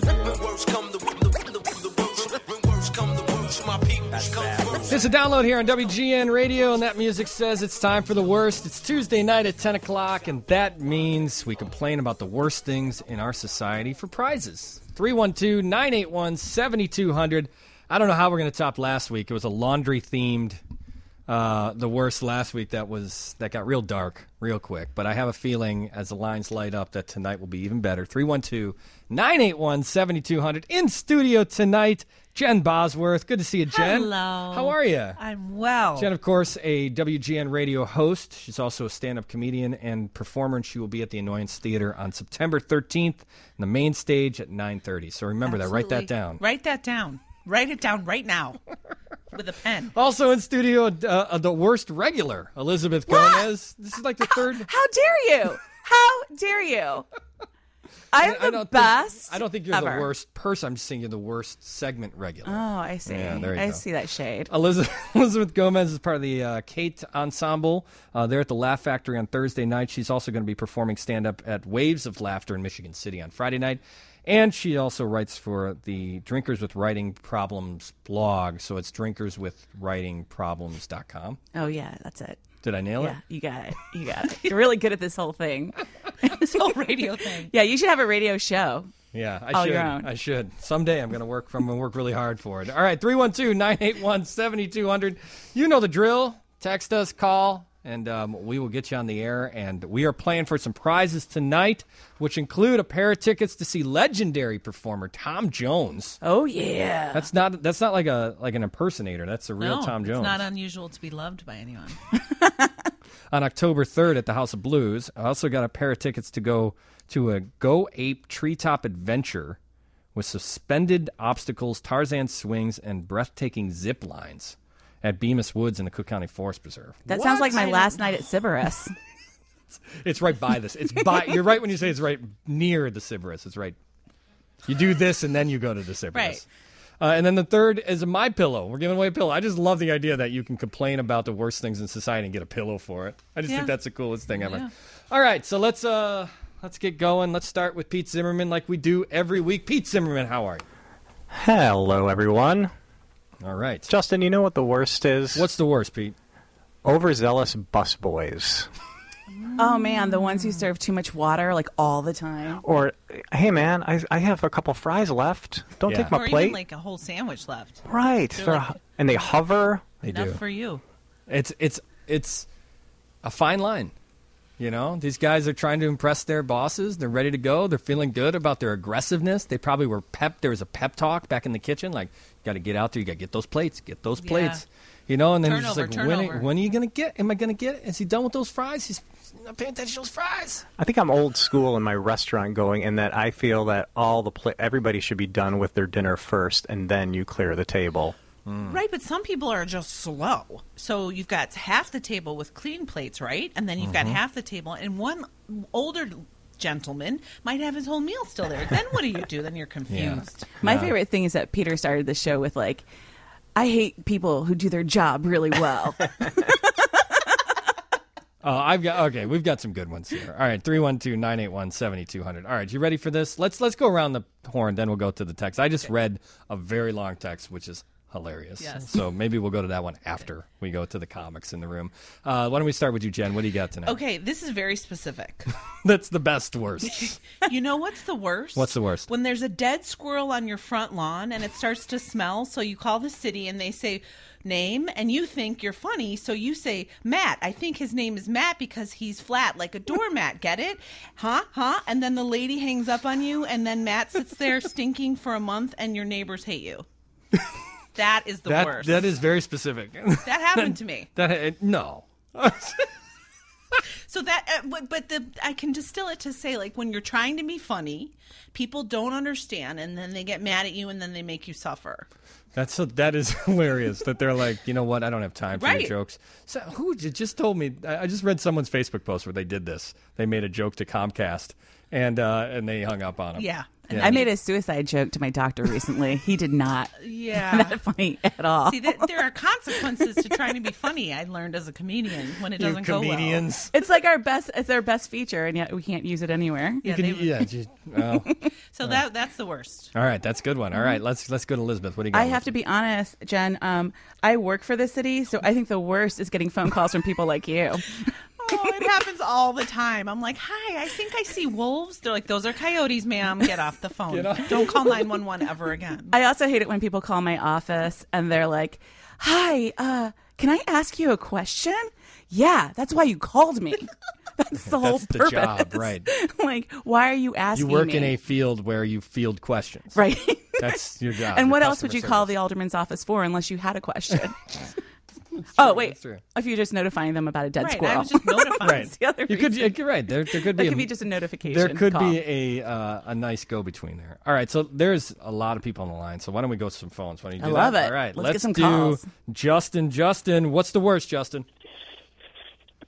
deal. That's bad. It's a download here on WGN Radio, and that music says it's time for The Worst. It's Tuesday night at 10 o'clock, and that means we complain about the worst things in our society for prizes. 312-981-7200. I don't know how we're going to top last week. It was a laundry-themed The Worst last week that got real dark real quick. But I have a feeling as the lines light up that tonight will be even better. 312-981-7200. In studio tonight, Jen Bosworth. Good to see you, Jen. Hello. How are you? I'm well. Jen, of course, a WGN radio host. She's also a stand-up comedian and performer, and she will be at the Annoyance Theater on September 13th in the main stage at 9:30. So remember that. Write that Absolutely. down. Write that down. Write it down right now with a pen. Also in studio, the worst regular, Elizabeth Gomez. This is like the third. How dare you? How dare you? I'm I the don't best. I don't think you're ever. the worst person. I'm just saying you're the worst segment regular. Oh, I see. Yeah, there you I go. see that shade. Elizabeth Gomez is part of the Kate Ensemble. They're at the Laugh Factory on Thursday night. She's also going to be performing stand-up at Waves of Laughter in Michigan City on Friday night. And she also writes for the Drinkers with Writing Problems blog. So it's drinkerswithwritingproblems.com. Oh, yeah, that's it. Did I nail it? Yeah, you got it. You got it. You're really good at this whole thing. This whole radio thing. Yeah, you should have a radio show. Yeah, I All should. your own. I should. Someday I'm going to work really hard for it. All right, 312-981-7200. You know the drill. Text us, call, and we will get you on the air. And we are playing for some prizes tonight, which include a pair of tickets to see legendary performer Tom Jones. Oh yeah. That's not like an impersonator. That's a real No, Tom Jones. It's not unusual to be loved by anyone. On October 3rd at the House of Blues. I also got a pair of tickets to go to a Go Ape Treetop Adventure with suspended obstacles, Tarzan swings, and breathtaking zip lines at Bemis Woods in the Cook County Forest Preserve. That sounds like my last night at Sybaris. It's right by this. It's by. You're right when you say it's right near the Sybaris. It's right. You do this and then you go to the Sybaris. Right. And then the third is a My Pillow. We're giving away a pillow. I just love the idea that you can complain about the worst things in society and get a pillow for it. I just think that's the coolest thing ever. Yeah. All right, so let's get going. Let's start with Pete Zimmerman like we do every week. Pete Zimmerman, how are you? Hello, everyone. All right. Justin, you know what the worst is? What's the worst, Pete? Overzealous busboys. Oh man, the ones who serve too much water like all the time. Or, hey man, I have a couple fries left. Don't Yeah. take my Or plate. even like a whole sandwich left. Right. They're like- And they hover. They Enough do. for you. It's a fine line. You know, these guys are trying to impress their bosses. They're ready to go. They're feeling good about their aggressiveness. They probably were There was a pep talk back in the kitchen, like, you got to get out there. You got to get those plates. Get those plates. You know, and then Turnover, you're just like, when are you going to get? Am I going to get it? Is he done with those fries? He's not paying attention to those fries. I think I'm old school in my restaurant going, in that I feel that everybody should be done with their dinner first, and then you clear the table. Right, but some people are just slow. So you've got half the table with clean plates, right? And then you've got half the table, and one older gentleman might have his whole meal still there. Then what do? Then you're confused. My favorite thing is that Peter started the show with like, I hate people who do their job really well. We've got some good ones here. All right, 312-981-7200. All right, you ready for this? Let's go around the horn, then we'll go to the text. I just read a very long text, which is hilarious. Yes. So maybe we'll go to that one after we go to the comics in the room. Why don't we start with you, Jen? What do you got tonight? Okay, this is very specific. That's the best worst. You know what's the worst? What's the worst? When there's a dead squirrel on your front lawn and it starts to smell, so you call the city and they say name, and you think you're funny, so you say, Matt, I think his name is Matt because he's flat like a doormat. Get it? Huh? And then the lady hangs up on you, and then Matt sits there stinking for a month, and your neighbors hate you. That is the worst. That is very specific. That happened to me. No. So that, I can distill it to say, like, when you're trying to be funny, people don't understand, and then they get mad at you, and then they make you suffer. That is hilarious. That they're like, you know what? I don't have time for your Right. jokes. So who just told me? I just read someone's Facebook post where they did this. They made a joke to Comcast, and they hung up on him. Yeah. I made a suicide joke to my doctor recently. He did not Yeah. find that funny at all. See, there are consequences to trying to be funny. I learned as a comedian when it You doesn't go well. comedians. It's like it's our best feature, and yet we can't use it anywhere. Yeah, Well, so that's the worst. all right, that's a good one. All right, let's go to Elizabeth. What do you got? I have to be honest, Jen. I work for the city, so I think the worst is getting phone calls from people like you. Oh, it happens all the time. I'm like, hi, I think I see wolves. They're like, those are coyotes, ma'am. Get off the phone. Don't call 911 ever again. I also hate it when people call my office and they're like, hi, can I ask you a question? Yeah, that's why you called me. That's the whole That's the purpose. job, right. Like, why are you asking You work me? in a field where you field questions. Right. That's your job. And your what else would customer you call service. the alderman's office for unless you had a question? Oh, wait. That's true. If you're just notifying them about a dead Right, squirrel. I was just notifying. Right. That's the other You could. reason. You're right. There could be. That could be just a notification. There could call. be a nice go between there. All right, so there's a lot of people on the line. So why don't we go to some phones? Why don't you do I love that? it. All right, Let's get some do calls. Justin. Justin, what's the worst, Justin?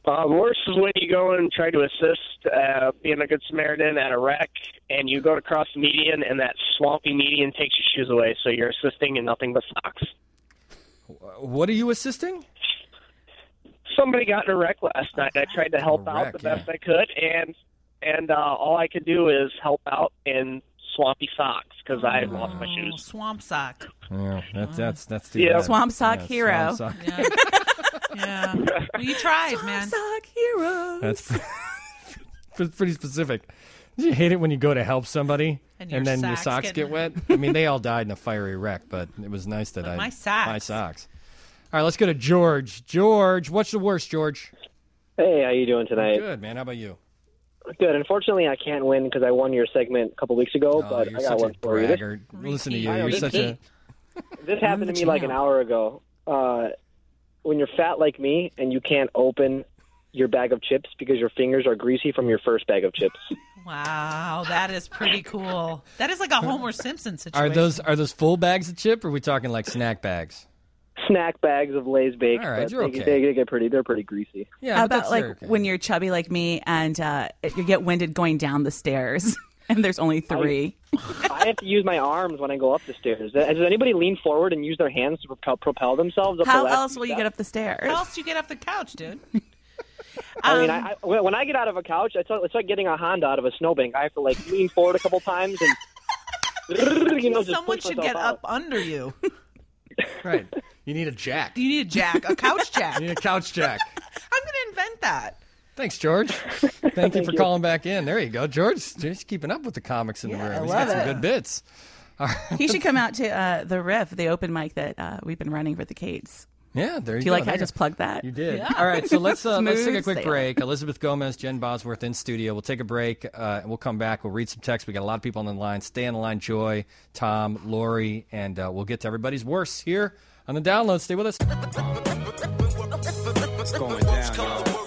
The worst is when you go and try to assist being a good Samaritan at a wreck, and you go to cross the median, and that swampy median takes your shoes away, so you're assisting in nothing but socks. What are you assisting? Somebody got in a wreck last night. I tried to help out the best I could, and all I could do is help out in swampy socks because I lost my shoes. Swamp sock. Yeah, that's too bad. Swamp sock hero. Swamp sock. Yeah. Yeah. Well, you tried, man. Sock heroes. That's pretty specific. Do you hate it when you go to help somebody and then your socks get wet? I mean, they all died in a fiery wreck, but it was nice that my socks. My socks. All right, let's go to George. George, what's the worst, George? Hey, how you doing tonight? Good, man. How about you? Good. Unfortunately, I can't win because I won your segment a couple weeks ago, but you're I got such one a for you. braggart. Listen to you. You're such a... This happened to me like an hour ago. When you're fat like me and you can't open your bag of chips because your fingers are greasy from your first bag of chips. Wow, that is pretty cool. That is like a Homer Simpson situation. Are those full bags of chip, or are we talking like snack bags? Snack bags of Lay's baked. All right, but you're okay. They're pretty greasy. Yeah, How but about like okay. when you're chubby like me and you get winded going down the stairs and there's only 3? I have to use my arms when I go up the stairs. Does anybody lean forward and use their hands to propel themselves up the How last else will you get up the stairs? How else do you get off the couch, dude? I mean, when I get out of a couch, it's like getting a Honda out of a snowbank. I have to like lean forward a couple times and just someone push should myself get out. up under you. Right. You need a jack. You need a jack, a couch jack. You need a couch jack. I'm going to invent that. Thanks, George. Thank you for calling back in. There you go. George's keeping up with the comics in the room. He's got some good bits. All right. He should come out to the Riff, the open mic that we've been running for the Cates. Yeah, there you go. Do you like how I just plugged that? You did. Yeah. All right, so let's take a Smooth quick sailing. break. Elizabeth Gomez, Jen Bosworth in studio. We'll take a break, and we'll come back. We'll read some text. We got a lot of people on the line. Stay on the line, Joy, Tom, Lori, and we'll get to everybody's worst here on the download. Stay with us. It's going down,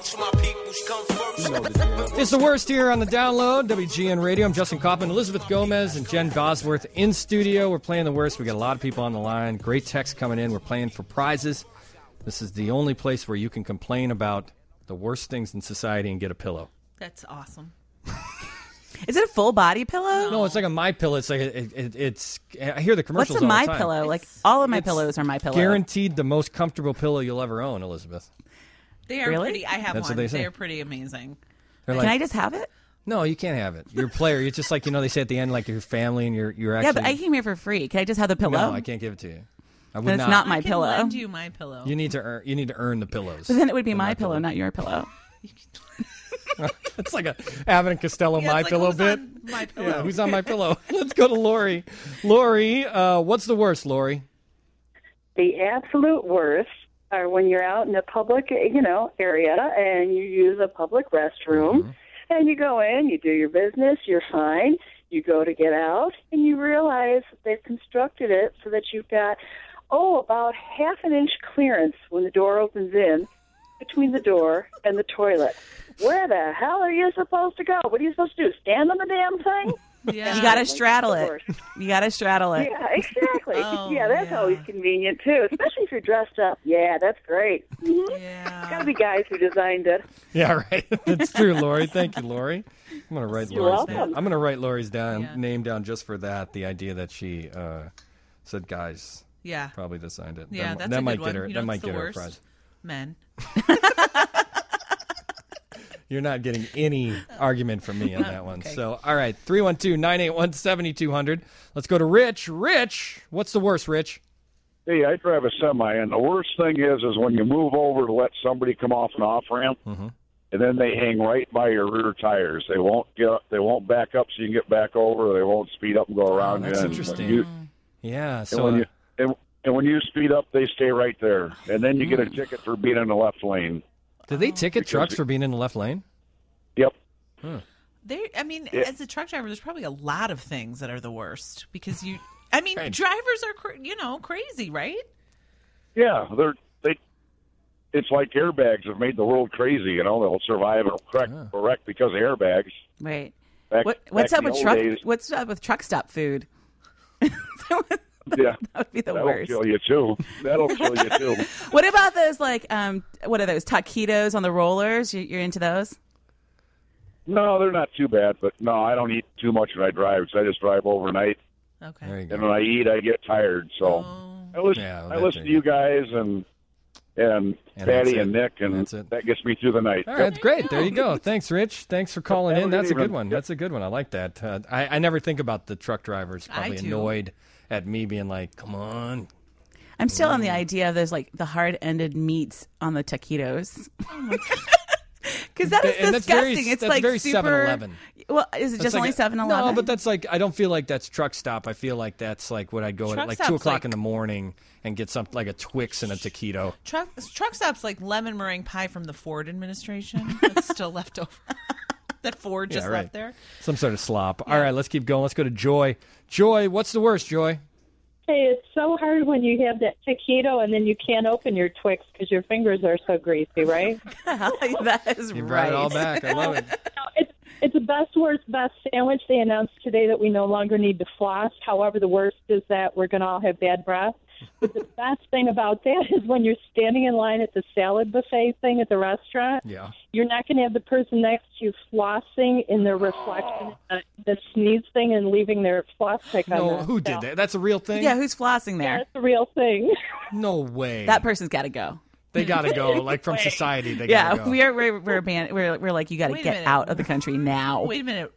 y'all. It's the worst here on the download, WGN Radio. I'm Justin Kaufman, Elizabeth Gomez, and Jen Bosworth in studio. We're playing the worst. We got a lot of people on the line. Great text coming in. We're playing for prizes. This is the only place where you can complain about the worst things in society and get a pillow. That's awesome. Is it a full body pillow? No, it's like a My Pillow. It's like it's. I hear the commercials. What's a all My the time. Pillow? Like all of my pillows are My Pillow. Guaranteed the most comfortable pillow you'll ever own, Elizabeth. They are Really? pretty. I have That's one. what they say. They're pretty amazing. They're Can I just have it? No, you can't have it. You're a player. It's just like they say at the end, like your family and you're actually. Yeah, but I came here for free. Can I just have the pillow? No, I can't give it to you. I would Then it's not. not my I can pillow. lend you my pillow. You need to earn. You need to earn the pillows. But then it would be my pillow, not your pillow. It's like a Abbott and Costello Yeah, My it's like, Pillow who's bit. on my pillow? Yeah, who's on my pillow? Let's go to Lori. Lori, what's the worst, Lori? The absolute worst are when you're out in a public, area and you use a public restroom and you go in, you do your business, you're fine. You go to get out and you realize that they've constructed it so that you've got, about half an inch clearance when the door opens in between the door and the toilet. Where the hell are you supposed to go? What are you supposed to do? Stand on the damn thing? Yeah. You got to straddle it. You got to straddle it. Yeah, exactly. Oh, that's yeah. always convenient, too, especially if you're dressed up. Yeah, that's great. Yeah. It's got to be guys who designed it. Yeah, right. That's true, Lori. Thank you, Lori. I'm gonna write You're Lori's welcome. name. I'm gonna write Lori's name down just for that. The idea that she said guys. Yeah. Probably designed it. Yeah, that, that's that a might good get one. her. You That know might what's the get her a worst? prize. Men. You're not getting any argument from me on that one. Okay. So, all right, 312-981-7200. Let's go to Rich. Rich, what's the worst, Rich? Hey, I drive a semi, and the worst thing is when you move over to let somebody come off an off ramp, and then they hang right by your rear tires. They won't back up so you can get back over. They won't speed up and go around. That's you. interesting. Yeah. So And when you speed up, they stay right there, and then you get a ticket for being in the left lane. do they ticket trucks for being in the left lane? Yep. Huh. As a truck driver, there's probably a lot of things that are the worst because Right. drivers are crazy, right? Yeah, it's like airbags have made the world crazy. They'll survive a wreck because of airbags. Right. Back What's in up the with old truck? days. What's up with truck stop food? Yeah, that would be the that'll worst. kill you too. That'll kill you too. What about those what are those taquitos on the rollers? You're into those? No, they're not too bad, but no, I don't eat too much when I drive, so I just drive overnight. Okay. There you go. And when I eat, I get tired. So I listen to you guys and Patty and Nick, and that gets me through the night. All right, great. There you go. Thanks, Rich. Thanks for calling in. That's a good one. That's a good one. I like that. I never think about the truck drivers probably annoyed at me being like, come on. I'm still on the idea of those like the hard-ended meats on the taquitos. Oh my God. Because that is disgusting. It's like very super. 7-Eleven. Well, is it just only 7-Eleven? No, but that's like, I don't feel like that's truck stop. I feel like that's like what I'd go at like 2 o'clock in the morning and get something like a Twix and a taquito. Truck stop's like lemon meringue pie from the Ford administration. That's still left over. That Ford just left there. Some sort of slop. Yeah. All right, let's keep going. Let's go to Joy. Joy, what's the worst, Joy? Hey, it's so hard when you have that taquito and then you can't open your Twix because your fingers are so greasy, right? That is you brought it all back. I love it. It's a best, worst, best sandwich. They announced today that we no longer need to floss. However, the worst is that we're going to all have bad breath. But the best thing about that is when you're standing in line at the salad buffet thing at the restaurant, you're not going to have the person next to you flossing in their reflection, the sneeze thing, and leaving their floss pick on. No, who did that? That's a real thing? Yeah, who's flossing there? Yeah, it's a real thing. No way. That person's got to go. They got to go, like from society. They gotta go. we're a band. We're like, you got to get out of the country now. Wait a minute.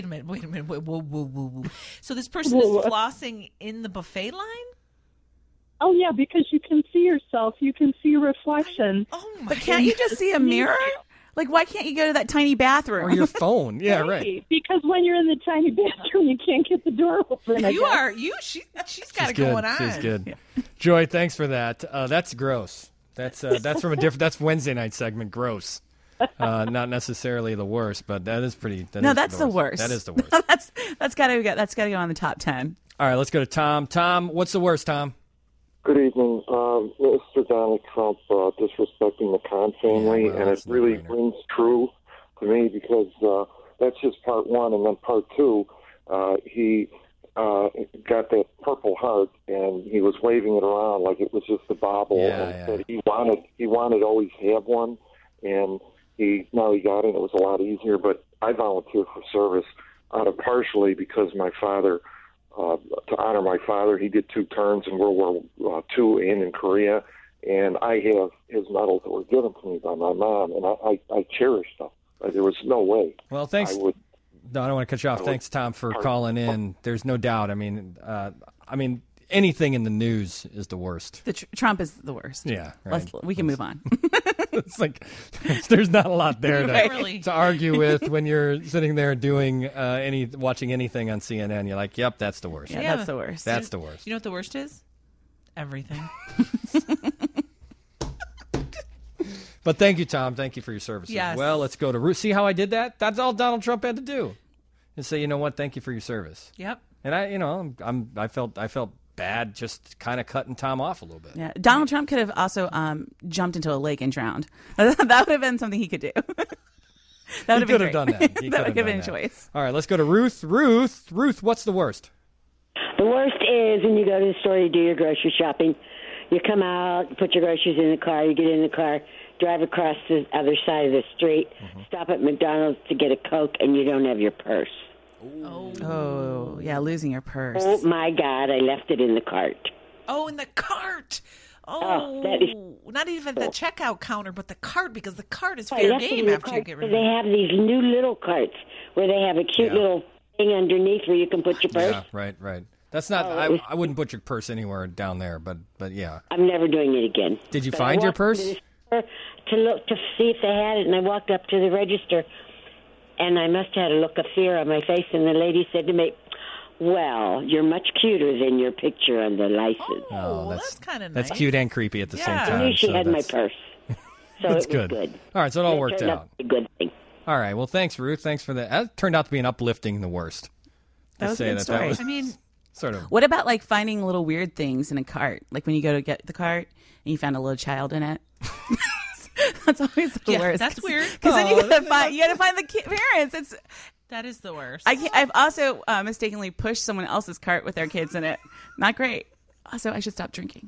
Whoa. So this person is flossing in the buffet line? Oh, yeah, because you can see yourself. You can see your reflection. Oh, my But can't you just see a mirror? Like, why can't you go to that tiny bathroom? Or your phone. Yeah, right. Because when you're in the tiny bathroom, you can't get the door open. She's got it going on. She's good. Yeah. Joy, thanks for that. That's gross. That's from a different. That's Wednesday night segment. Gross. Not necessarily the worst, but that is pretty. That's the worst. That is the worst. That's got to go on the top 10. All right, let's go to Tom. Tom, what's the worst, Tom? Good evening. Mr. Donald Trump disrespecting the Khan family, and it really rings true to me because that's just part one, and then part two, he got that Purple Heart, and he was waving it around like it was just a bauble, and said he wanted to always have one, and now he got it. It was a lot easier, but I volunteered for service partially because my father. To honor my father, he did 2 turns in World War II and in Korea, and I have his medals that were given to me by my mom, and I cherish them. There was no way. Well, thanks. No, I don't want to cut you off. Thanks, Tom, for calling in. There's no doubt. I mean, anything in the news is the worst. Trump is the worst. Yeah, right. We can move on. It's there's not a lot there to argue with when you're sitting there doing watching anything on CNN. You're like, yep, that's the worst. Yeah, that's the worst. That's the worst. You know what the worst is? Everything. But thank you, Tom. Thank you for your services. Yes. Well, let's go to Ruth. See how I did that? That's all Donald Trump had to do. And say, you know what? Thank you for your service. Yep. And I felt bad just kind of cutting Tom off a little bit. Yeah, Donald Trump could have also jumped into a lake and drowned. That would have been something he could do. That would have done that. That would have been a choice. All right, let's go to Ruth. Ruth, what's the worst? The worst is when you go to the store, you do your grocery shopping. You come out, you put your groceries in the car, you get in the car, drive across the other side of the street, stop at McDonald's to get a Coke, and you don't have your purse. Oh, yeah, losing your purse. Oh, my God, I left it in the cart. Oh, in the cart. That is not even the checkout counter, but the cart, because the cart is fair game after you get rid of it. They have these new little carts where they have a cute little thing underneath where you can put your purse. Yeah, right. That's not. I wouldn't put your purse anywhere down there, but yeah. I'm never doing it again. Did you find your purse? To look to see if they had it, and I walked up to the register, and I must have had a look of fear on my face, and the lady said to me, "Well, you're much cuter than your picture on the license." Oh, that's kind of nice. That's cute and creepy at the same time. I knew she had my purse, so that's it was good. All right, so it all worked out. A good thing. All right, well, thanks, Ruth. Thanks for that. That turned out to be an uplifting the worst. That was a good story. I mean, sort of. What about like finding little weird things in a cart? Like when you go to get the cart and you found a little child in it. That's always the worst. That's weird. Because then you gotta find the parents. That is the worst. I've also mistakenly pushed someone else's cart with their kids in it. Not great. Also, I should stop drinking.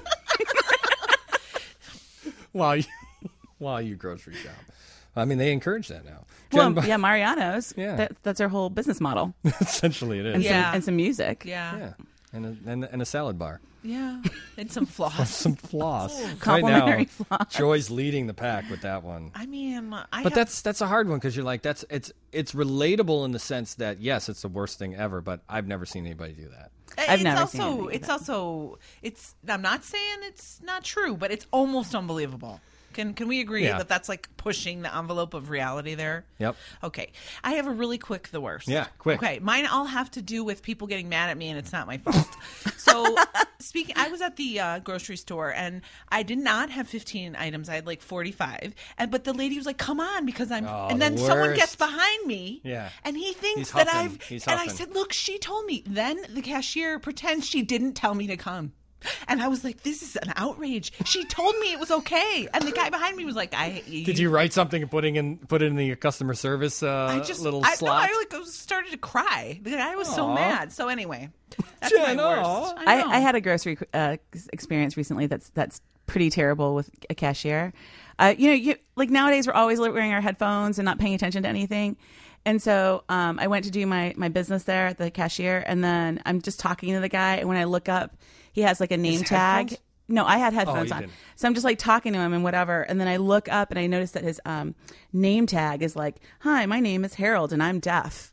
While you grocery shop. I mean, they encourage that now. Well, Jen, yeah, Mariano's. Yeah. That's our whole business model. Essentially, it is. And some music. Yeah. And a salad bar. Yeah. And some floss. Some floss. Complimentary right now, floss. Joy's leading the pack with that one. I mean, But that's a hard one because you're like, it's relatable in the sense that, yes, it's the worst thing ever, but I've never seen anybody do that. I've never seen anything like that. I'm not saying it's not true, but it's almost unbelievable. Can we agree that that's like pushing the envelope of reality there? Yep. Okay. I have a really quick the worst. Yeah, quick. Okay. Mine all have to do with people getting mad at me, and it's not my fault. So, I was at the grocery store, and I did not have 15 items. I had like 45. But the lady was like, "Come on," because I'm. and then someone gets behind me. Yeah. And he thinks He's that huffing. I've. He's and I huffing. said, "Look, she told me." Then the cashier pretends she didn't tell me to come. And I was like, this is an outrage. She told me it was okay. And the guy behind me was like, Did you write something and put it in the customer service little slot? I started to cry. The guy was so mad. So anyway, that's Jen, my worst. I had a grocery experience recently that's pretty terrible with a cashier. You like nowadays we're always wearing our headphones and not paying attention to anything. And so I went to do my business there at the cashier, and then I'm just talking to the guy, and when I look up, he has like a name tag. Headphones? No, I had headphones you on. didn't. So I'm just like talking to him and whatever. And then I look up and I notice that his name tag is like, "Hi, my name is Harold and I'm deaf."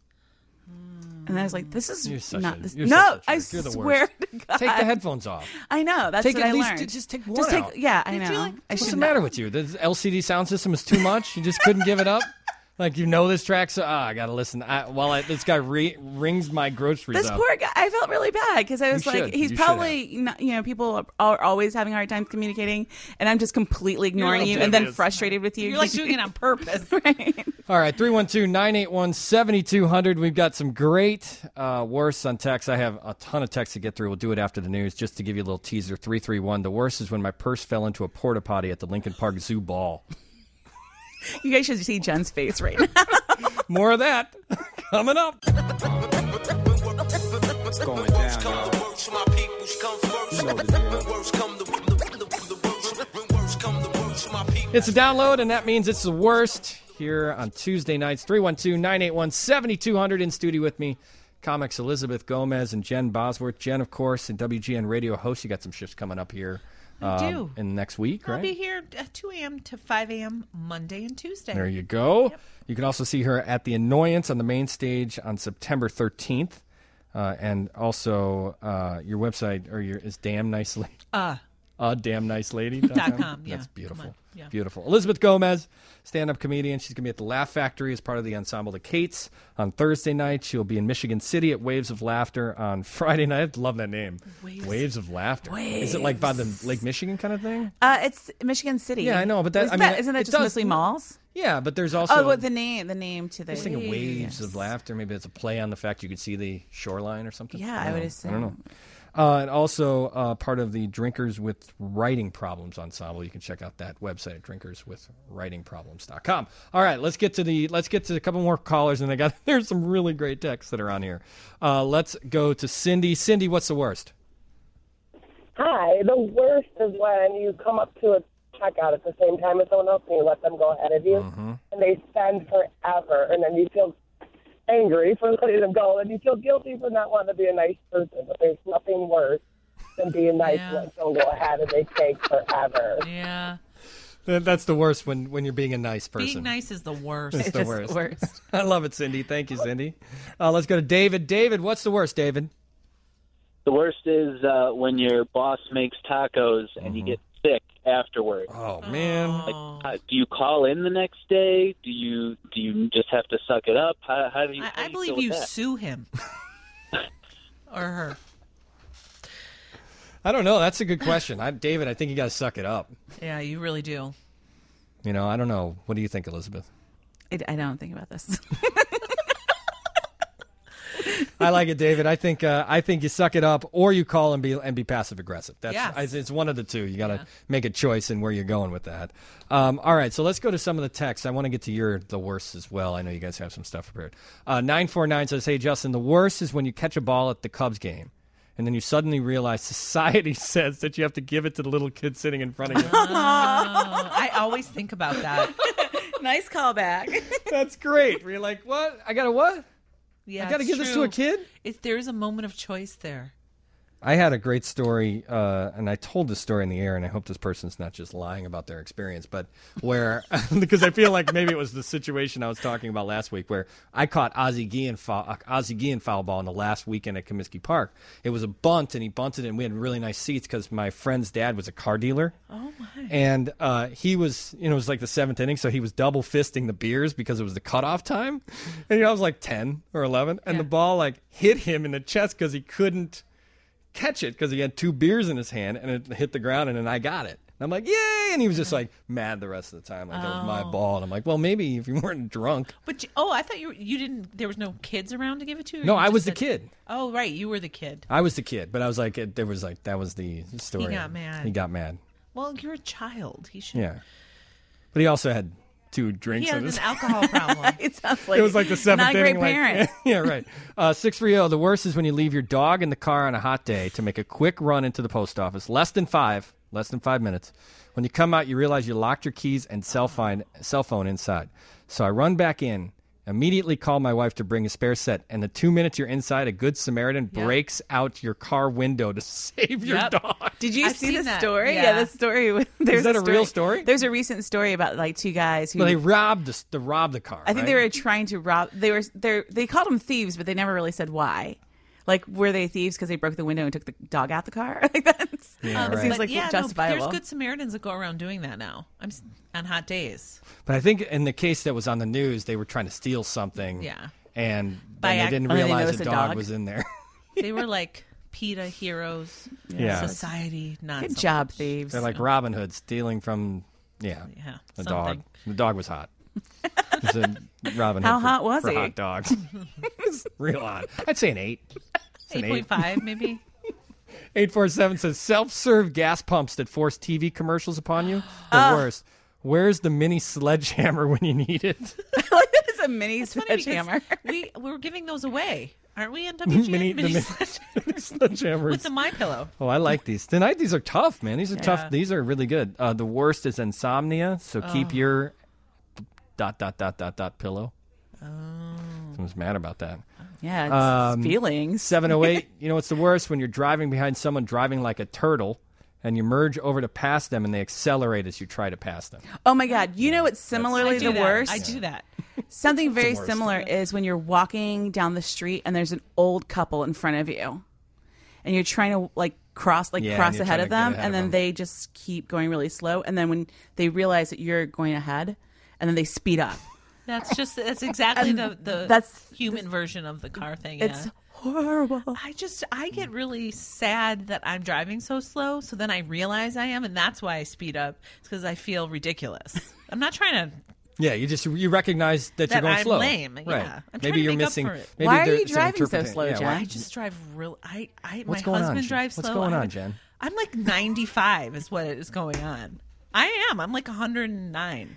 And I was like, "This is not this." No, I swear to God. Take the headphones off. I know. That's Take what at I least learned. just take one out. Yeah, I know. What's the matter with you? The LCD sound system is too much. You just couldn't give it up. Like, this track, so I gotta listen. This guy rings my groceries This up. poor guy, I felt really bad because I was You like, should. he's You probably, not, people are always having a hard time communicating, and I'm just completely ignoring you and then frustrated with you. You're like doing it on purpose. Right. All right, 312-981-7200. We've got some great worsts on text. I have a ton of text to get through. We'll do it after the news. Just to give you a little teaser, 331. The worst is when my purse fell into a porta potty at the Lincoln Park Zoo ball. You guys should see Jen's face right now. More of that coming up. What's going down, y'all? It's a download, and that means it's the worst here on Tuesday nights. 312-981-7200. In studio with me, comics Elizabeth Gomez and Jen Bosworth. Jen, of course, and WGN radio host. You got some shifts coming up here. I do. In next week, right? I'll be here at 2 a.m. to 5 a.m. Monday and Tuesday. There you go. Yep. You can also see her at The Annoyance on the main stage on September 13th. And also your website is Damn Nice Lady. DamnNiceLady.com. Yeah. That's beautiful. Yeah. Beautiful. Elizabeth Gomez, stand-up comedian. She's going to be at the Laugh Factory as part of the Ensemble The Kates on Thursday night. She'll be in Michigan City at Waves of Laughter on Friday night. I love that name. Waves of Laughter. Is it like by the Lake Michigan kind of thing? It's Michigan City. Yeah, I know, but isn't that just mostly malls? Yeah, but there's also... Oh, the name to the... I was thinking Waves of Laughter. Maybe it's a play on the fact you could see the shoreline or something. Yeah, I would assume. I don't know. And also part of the Drinkers with Writing Problems Ensemble. You can check out that website at drinkerswithwritingproblems.com. All right, let's get to a couple more callers, and there's some really great texts that are on here. Let's go to Cindy. Cindy, what's the worst? Hi, the worst is when you come up to a checkout at the same time as someone else and you let them go ahead of you, and they spend forever, and then you feel angry for letting them go, and you feel guilty for not wanting to be a nice person, but there's nothing worse than being nice and let someone go ahead and they take forever. Yeah. That's the worst when you're being a nice person. Being nice is the worst. It's the worst. I love it, Cindy. Thank you, Cindy. Let's go to David. David, what's the worst, David? The worst is when your boss makes tacos and you get sick afterward. Oh man! Like, do you call in the next day? Do you just have to suck it up? How do you? I believe you sue him or her. I don't know. That's a good question. David, I think you got to suck it up. Yeah, you really do. I don't know. What do you think, Elizabeth? I don't think about this. I like it, David. I think you suck it up, or you call and be passive aggressive. It's one of the two. You got to make a choice in where you're going with that. All right, so let's go to some of the texts. I want to get to the worst as well. I know you guys have some stuff prepared. 949 says, "Hey Justin, the worst is when you catch a ball at the Cubs game, and then you suddenly realize society says that you have to give it to the little kid sitting in front of you. I always think about that. Nice callback. That's great. Where you're like, what? I got to what? Yeah, I got to give this to a kid? There is a moment of choice there. I had a great story, and I told this story in the air, and I hope this person's not just lying about their experience, but where, because I feel like maybe it was the situation I was talking about last week, where I caught Ozzie Guillen foul ball in the last weekend at Comiskey Park. It was a bunt, and he bunted it, and we had really nice seats because my friend's dad was a car dealer. Oh, my. And he was, it was like the 7th inning, so he was double fisting the beers because it was the cutoff time. And, I was like 10 or 11, and the ball, like, hit him in the chest because he couldn't catch it because he had 2 beers in his hand, and it hit the ground, and then I got it. And I'm like, yay! And he was just like mad the rest of the time, like that was my ball. And I'm like, well, maybe if you weren't drunk. But I thought you didn't. There was no kids around to give it to you. No, I was the kid. Oh, right, you were the kid. I was the kid, but I was like, that was the story. He got mad. He got mad. Well, you're a child. He should. Yeah, but he also had 2 drinks. He in has his an alcohol problem. It sounds like it was like the 7th not a inning. great parent. Yeah, right. 630. The worst is when you leave your dog in the car on a hot day to make a quick run into the post office. Less than 5 minutes. When you come out, you realize you locked your keys and cell phone inside. So I run back in, immediately call my wife to bring a spare set, and the 2 minutes you're inside, a good Samaritan breaks out your car window to save your dog. Did you see the that. story? Yeah. The story. Is that a real story? There's a recent story about like 2 guys who Well, they robbed the car. I think they were trying to rob. They called them thieves, but they never really said why. Like, were they thieves because they broke the window and took the dog out the car? Like that's it seems like justifiable. There's good Samaritans that go around doing that now. On hot days. But I think in the case that was on the news, they were trying to steal something. Yeah. And By then they didn't realize a a dog was in there. They were like PETA heroes. Yeah. Society, not Good job, thieves. They're like Robin Hood stealing from the dog. something. The dog was hot. It's a Robin Hood How hot was for he? hot dogs. It's real hot. I'd say an 8. 8.5 maybe. 847 says self-serve gas pumps that force TV commercials upon you. The worst. Where's the mini sledgehammer when you need it? It's a mini sledgehammer. We're giving those away, aren't we? In WGN? Mini sledgehammers with the MyPillow. Oh, I like these. Tonight, these are tough, man. These are Yeah. tough. These are really good. The worst is insomnia. So keep your ... pillow. Someone's mad about that. Yeah, it's feelings. 708. You know what's the worst? When you're driving behind someone driving like a turtle, and you merge over to pass them, and they accelerate as you try to pass them. Oh my God! You know what's similarly I do the that. worst? I do that. Something very worst. similar is when you're walking down the street and there's an old couple in front of you, and you're trying to cross and ahead you're of trying to them, get ahead and of then them. they just keep going really slow, and then when they realize that you're going ahead, and then they speed up. That's exactly the that's human version of the car thing. It's yeah. horrible. I get really sad that I'm driving so slow. So then I realize I am, and that's why I speed up. It's because I feel ridiculous. I'm not trying to. Yeah, you recognize that you're going I'm slow. lame. Right. Yeah, I'm trying Maybe to you're make up missing. for it. Maybe Why are there's you some driving so interpretation. slow, Yeah, Jen? why- I just drive real. What's my going on, husband Jen? drives What's slow. going on, Jen? I'm like 95 is what is going on. I am. I'm like 109.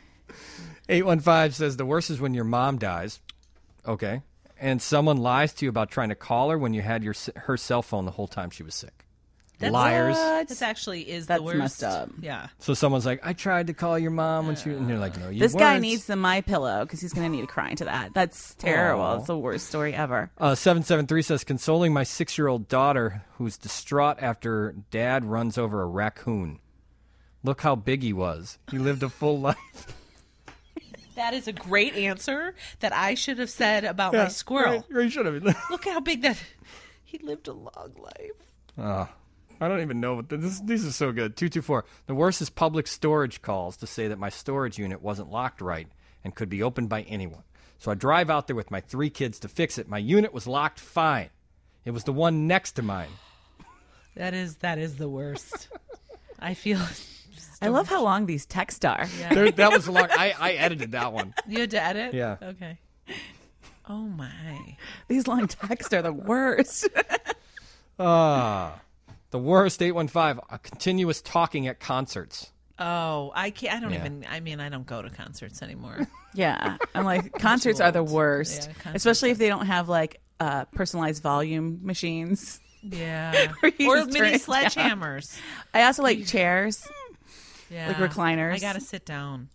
815 says the worst is when your mom dies. Okay. And someone lies to you about trying to call her when you had her cell phone the whole time she was sick. Liars. This actually is That's the worst. messed up. Yeah. So someone's like, I tried to call your mom when she... And you're like, no, you This guy weren't. needs the MyPillow because he's going to need a cry into that. That's terrible. Aw. It's the worst story ever. 773 says, consoling my 6-year-old daughter who's distraught after dad runs over a raccoon. Look how big he was. He lived a full life. That is a great answer that I should have said about my squirrel. Right, should have. Look how big that... He lived a long life. I don't even know what these are so good. 224. The worst is public storage calls to say that my storage unit wasn't locked right and could be opened by anyone. So I drive out there with my 3 kids to fix it. My unit was locked fine. It was the one next to mine. That is the worst. I feel... I love how long these texts are. Yeah. That was long. I edited that one. You had to edit? Yeah. Okay. Oh, my. These long texts are the worst. The worst, 815, a continuous talking at concerts. Oh, I can't. I don't Yeah. even. I mean, I don't go to concerts anymore. Yeah. I'm like, concerts are the worst, Yeah, concerts especially if they don't have personalized volume machines. Yeah. Where you Or just mini turn it down. sledgehammers. I also like chairs. Yeah. Like recliners. I got to sit down.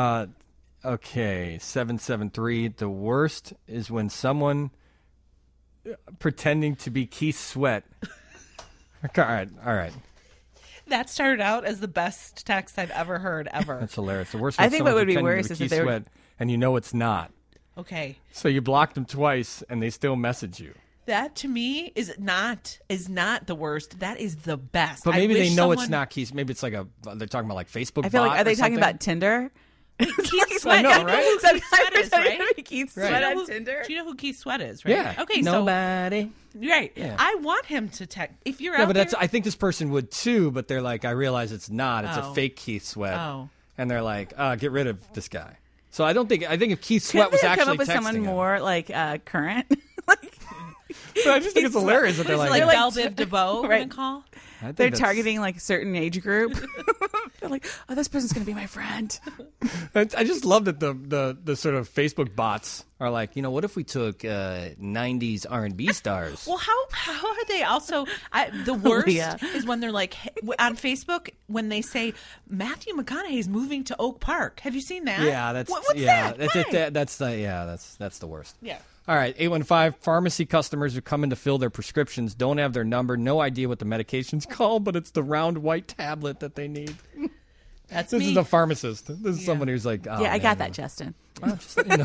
Okay, 773. The worst is when someone pretending to be Keith Sweat. All right. That started out as the best text I've ever heard, ever. That's hilarious. The worst. I is think someone what would be pretending to worse is if Keith they were- Sweat, and you know it's not. Okay. So you blocked them twice, and they still message you. That to me is not the worst. That is the best. But I maybe wish they know it's someone- not Keith. Maybe it's like they're talking about like Facebook. I feel like, bot are they or talking something? about Tinder? Keith I know, right? Keith Sweat is, right? Keith Do you Sweat know on who- Tinder? Do you know who Keith Sweat is, right? Yeah. Okay, Nobody. so right. Yeah. I want him to text. If you're Yeah, out but there, I think this person would too. But they're like, I realize it's not. It's Oh. a fake Keith Sweat. Oh. And they're like, get rid of this guy. So I think if Keith Couldn't Sweat was they have actually come up with texting someone him. more like current? But I just think it's hilarious that what they're is like, it, like Belle Biv DeVoe Right. gonna call? I think They're that's- targeting like a certain age group. They're like, oh, this person's going to be my friend. I just love that the sort of Facebook bots are like, what if we took 90s R&B stars? Well, how are they also? The worst Leah. is when they're like on Facebook when they say Matthew McConaughey is moving to Oak Park. Have you seen that? Yeah, that's what's that? that? Why? That's the worst. Yeah. All right, 815 pharmacy customers who come in to fill their prescriptions don't have their number, no idea what the medication's called, but it's the round white tablet that they need. That's This me. is a pharmacist. This is someone who's like, oh, yeah, I man, got that, Justin. Just let you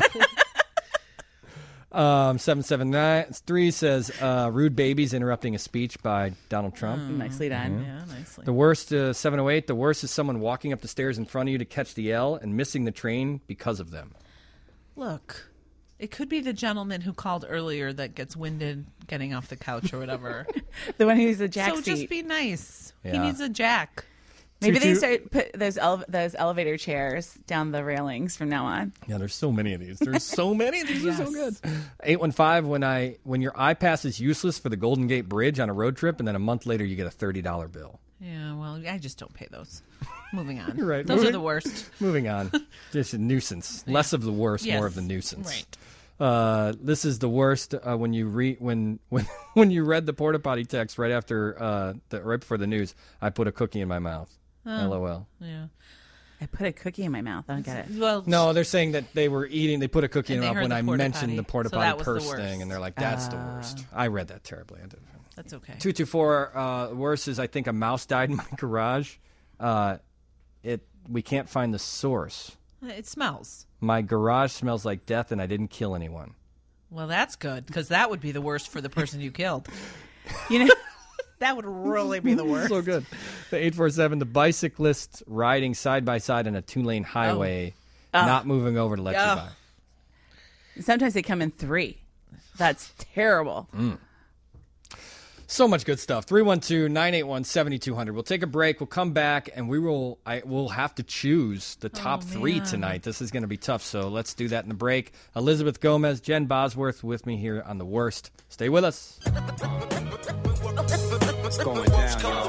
know. 773 says rude babies interrupting a speech by Donald Trump. Nicely done. Yeah, nicely. The worst, 708, the worst is someone walking up the stairs in front of you to catch the L and missing the train because of them. Look, it could be the gentleman who called earlier that gets winded getting off the couch or whatever. The one who's a jack So seat. just be nice. He Yeah. needs a jack. Maybe they Tutu- start put those elevator chairs down the railings from now on. Yeah, there's so many of these. There's so many. These are so good. 815, when your iPass is useless for the Golden Gate Bridge on a road trip, and then a month later you get a $30 bill. Yeah, well, I just don't pay those. Moving on. You're right. Those are the worst. Moving on. Just a nuisance. Less of the worst, Yes. more of the nuisance. Right. This is the worst when you when you read the porta potty text right after right before the news. I put a cookie in my mouth. Oh. LOL. Yeah. I put a cookie in my mouth. I don't get it. Well, No, they're saying that they were eating. They put a cookie in And their they mouth when heard I the porta mentioned potty. the porta So potty that was the purse worst. thing, and they're like, "That's the worst." I read that terribly. I did. That's okay. 224. Worse is I think a mouse died in my garage. We can't find the source. It smells. My garage smells like death, and I didn't kill anyone. Well, that's good because that would be the worst for the person you killed. You know, that would really be the worst. So good. The 847. The bicyclists riding side by side on a 2-lane highway, not moving over to let you by. Sometimes they come in 3. That's terrible. So much good stuff. 312-981-7200. We'll take a break. We'll come back, and we'll have to choose the top 3 tonight. This is going to be tough, so let's do that in the break. Elizabeth Gomez, Jen Bosworth with me here on The Worst. Stay with us. It's going down, y'all.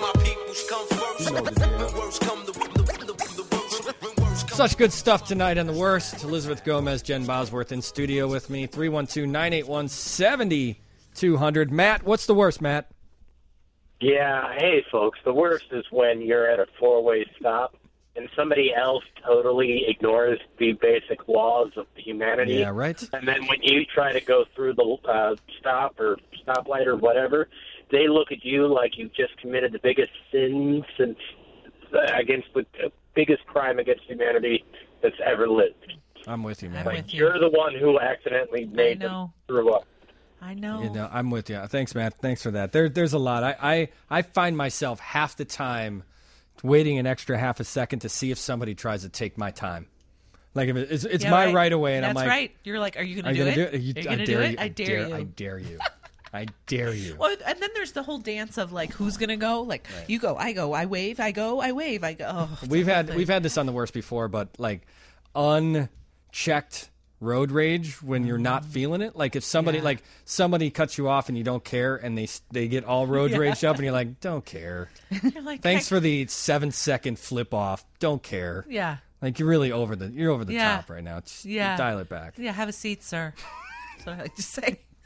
Such good stuff tonight on The Worst. Elizabeth Gomez, Jen Bosworth in studio with me. 312-981-7200. Matt, what's the worst, Matt? Yeah, hey, folks. The worst is when you're at a four-way stop and somebody else totally ignores the basic laws of humanity. Yeah, right. And then when you try to go through the stop or stoplight or whatever, they look at you like you just committed the biggest sins and against the biggest crime against humanity that's ever lived. I'm with you, man. Like, you're the one who accidentally made them screw up. I know. You know, I'm with you. Thanks, Matt. Thanks for that. There's a lot. I find myself half the time waiting an extra half a second to see if somebody tries to take my time. Like if it's my right away, and That's I'm like, right. You're like, are you going to do it? Are you going to do it? I dare you. I dare you. I dare you. Well, and then there's the whole dance of like, who's going to go? Like, you go, I go, I wave, I go, I wave, I go. Oh, We've had this on The Worst before, but like unchecked road rage when you're not feeling it. Like if somebody cuts you off and you don't care, and they get all road raged up, and you're like, don't care. You're like, Thanks for the 7-second flip off. Don't care. Yeah. Like you're really over the top right now. Just dial it back. Yeah, have a seat, sir. That's what I like to say.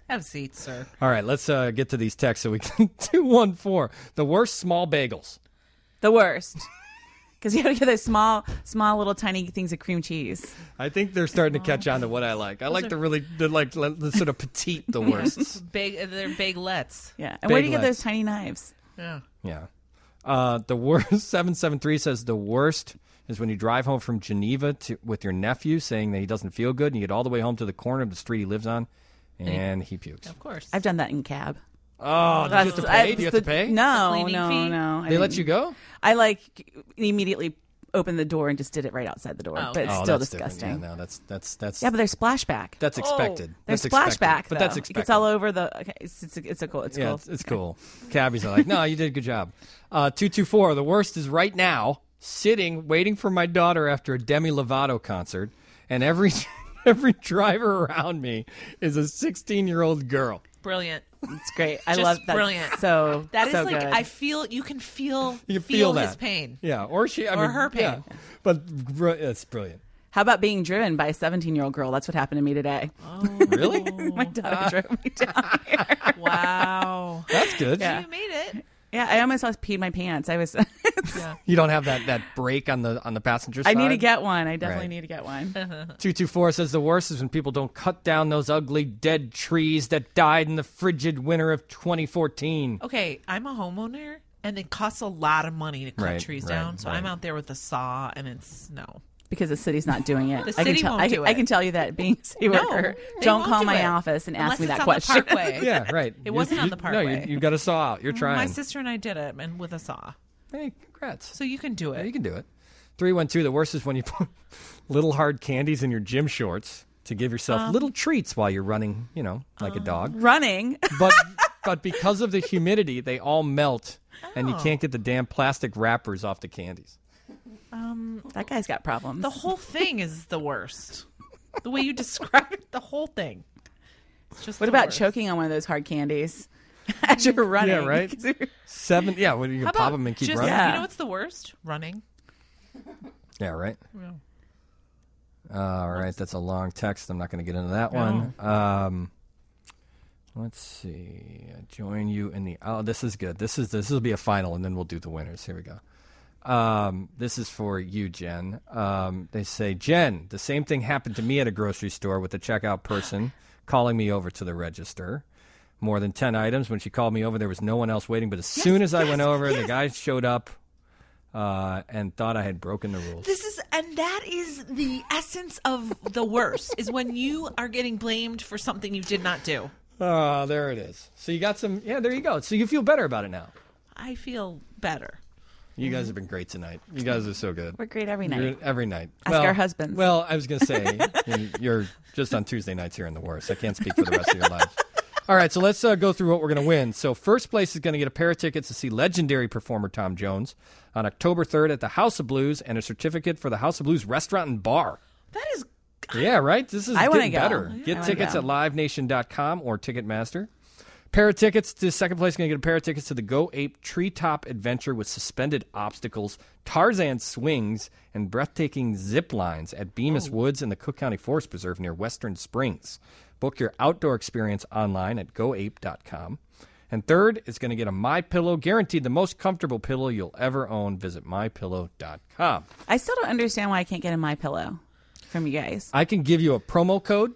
Have seats, sir. All right, let's get to these texts so we can 214. The worst small bagels. The worst. Because you have to get those small little tiny things of cream cheese. I think they're starting to catch on to what I like. I like the sort of petite, the worst. They're bagelettes. Yeah. And where do you get those tiny knives? Yeah. Yeah. The worst, 773 says the worst is when you drive home from Geneva with your nephew saying that he doesn't feel good, and you get all the way home to the corner of the street he lives on, and he pukes. Of course. I've done that in cab. Oh, do you have to pay? Do you have to pay? No. They let you go? I immediately opened the door and just did it right outside the door. But it's still disgusting. Yeah, no, that's. Yeah, but there's splashback. That's expected. There's That's splashback, expected. But that's though. expected. It gets all over the. Okay, it's cool. It's cool. Cabbies are like, no, you did a good job. 224. The worst is right now sitting waiting for my daughter after a Demi Lovato concert, and every driver around me is a 16-year-old girl. Brilliant. It's great. I Just love that. Brilliant. So that is so like good. you can feel feel his that. pain. Yeah, or her pain. Yeah. But it's brilliant. How about being driven by a 17-year-old girl? That's what happened to me today. Oh, really? My daughter drove me down here. Wow. That's good. Yeah. You made it. Yeah, I almost peed my pants. I was. You don't have that break on the passenger side? I need to get one. I definitely Right. need to get one. 224 says the worst is when people don't cut down those ugly dead trees that died in the frigid winter of 2014. Okay, I'm a homeowner, and it costs a lot of money to cut Right, trees right, down. So I'm right. out there with a saw, and it's no. Because the city's not doing it. The city won't do it. I can tell you that being a city No, worker. they Don't won't call do my it. office and ask Unless me it's that on question. The parkway. Yeah, right. It wasn't on the parkway. No, you got a saw out. You're trying. My sister and I did it, and with a saw. Hey, congrats. So you can do it. Yeah, you can do it. 312, the worst is when you put little hard candies in your gym shorts to give yourself little treats while you're running, like a dog. Running. But because of the humidity, they all melt, and you can't get the damn plastic wrappers off the candies. That guy's got problems. The whole thing is the worst. The way you describe it, the whole thing. It's just What the about worst. choking on one of those hard candies as you're running? Yeah, right? 7, yeah, when you How can pop about them and keep just, running. Yeah. You know what's the worst? Running. Yeah, right? Yeah. All right, that's a long text. I'm not going to get into that one. Let's see. Join you in the... Oh, this is good. This will be a final, and then we'll do the winners. Here we go. This is for you, Jen. They say, Jen, the same thing happened to me at a grocery store with the checkout person calling me over to the register. More than 10 items. When she called me over, there was no one else waiting. But as soon as I went over, the guy showed up and thought I had broken the rules. And that is the essence of the worst, is when you are getting blamed for something you did not do. Oh, there it is. So you got some... Yeah, there you go. So you feel better about it now. I feel better. You guys have been great tonight. You guys are so good. We're great every night. Every night. Ask our husbands. Well, I was going to say, you're just on Tuesday nights here in the worst. I can't speak for the rest of your lives. All right, so let's go through what we're going to win. So first place is going to get a pair of tickets to see legendary performer Tom Jones on October 3rd at the House of Blues and a certificate for the House of Blues restaurant and bar. That is... Yeah, right? This is I wanna getting go. better. Yeah, Get I wanna tickets go. at livenation.com or Ticketmaster. Pair of tickets to second place, going to get a pair of tickets to the Go Ape Treetop Adventure with suspended obstacles, Tarzan swings, and breathtaking zip lines at Bemis Woods and the Cook County Forest Preserve near Western Springs. Book your outdoor experience online at goape.com. And third is going to get a MyPillow, guaranteed the most comfortable pillow you'll ever own. Visit mypillow.com. I still don't understand why I can't get a MyPillow from you guys. I can give you a promo code.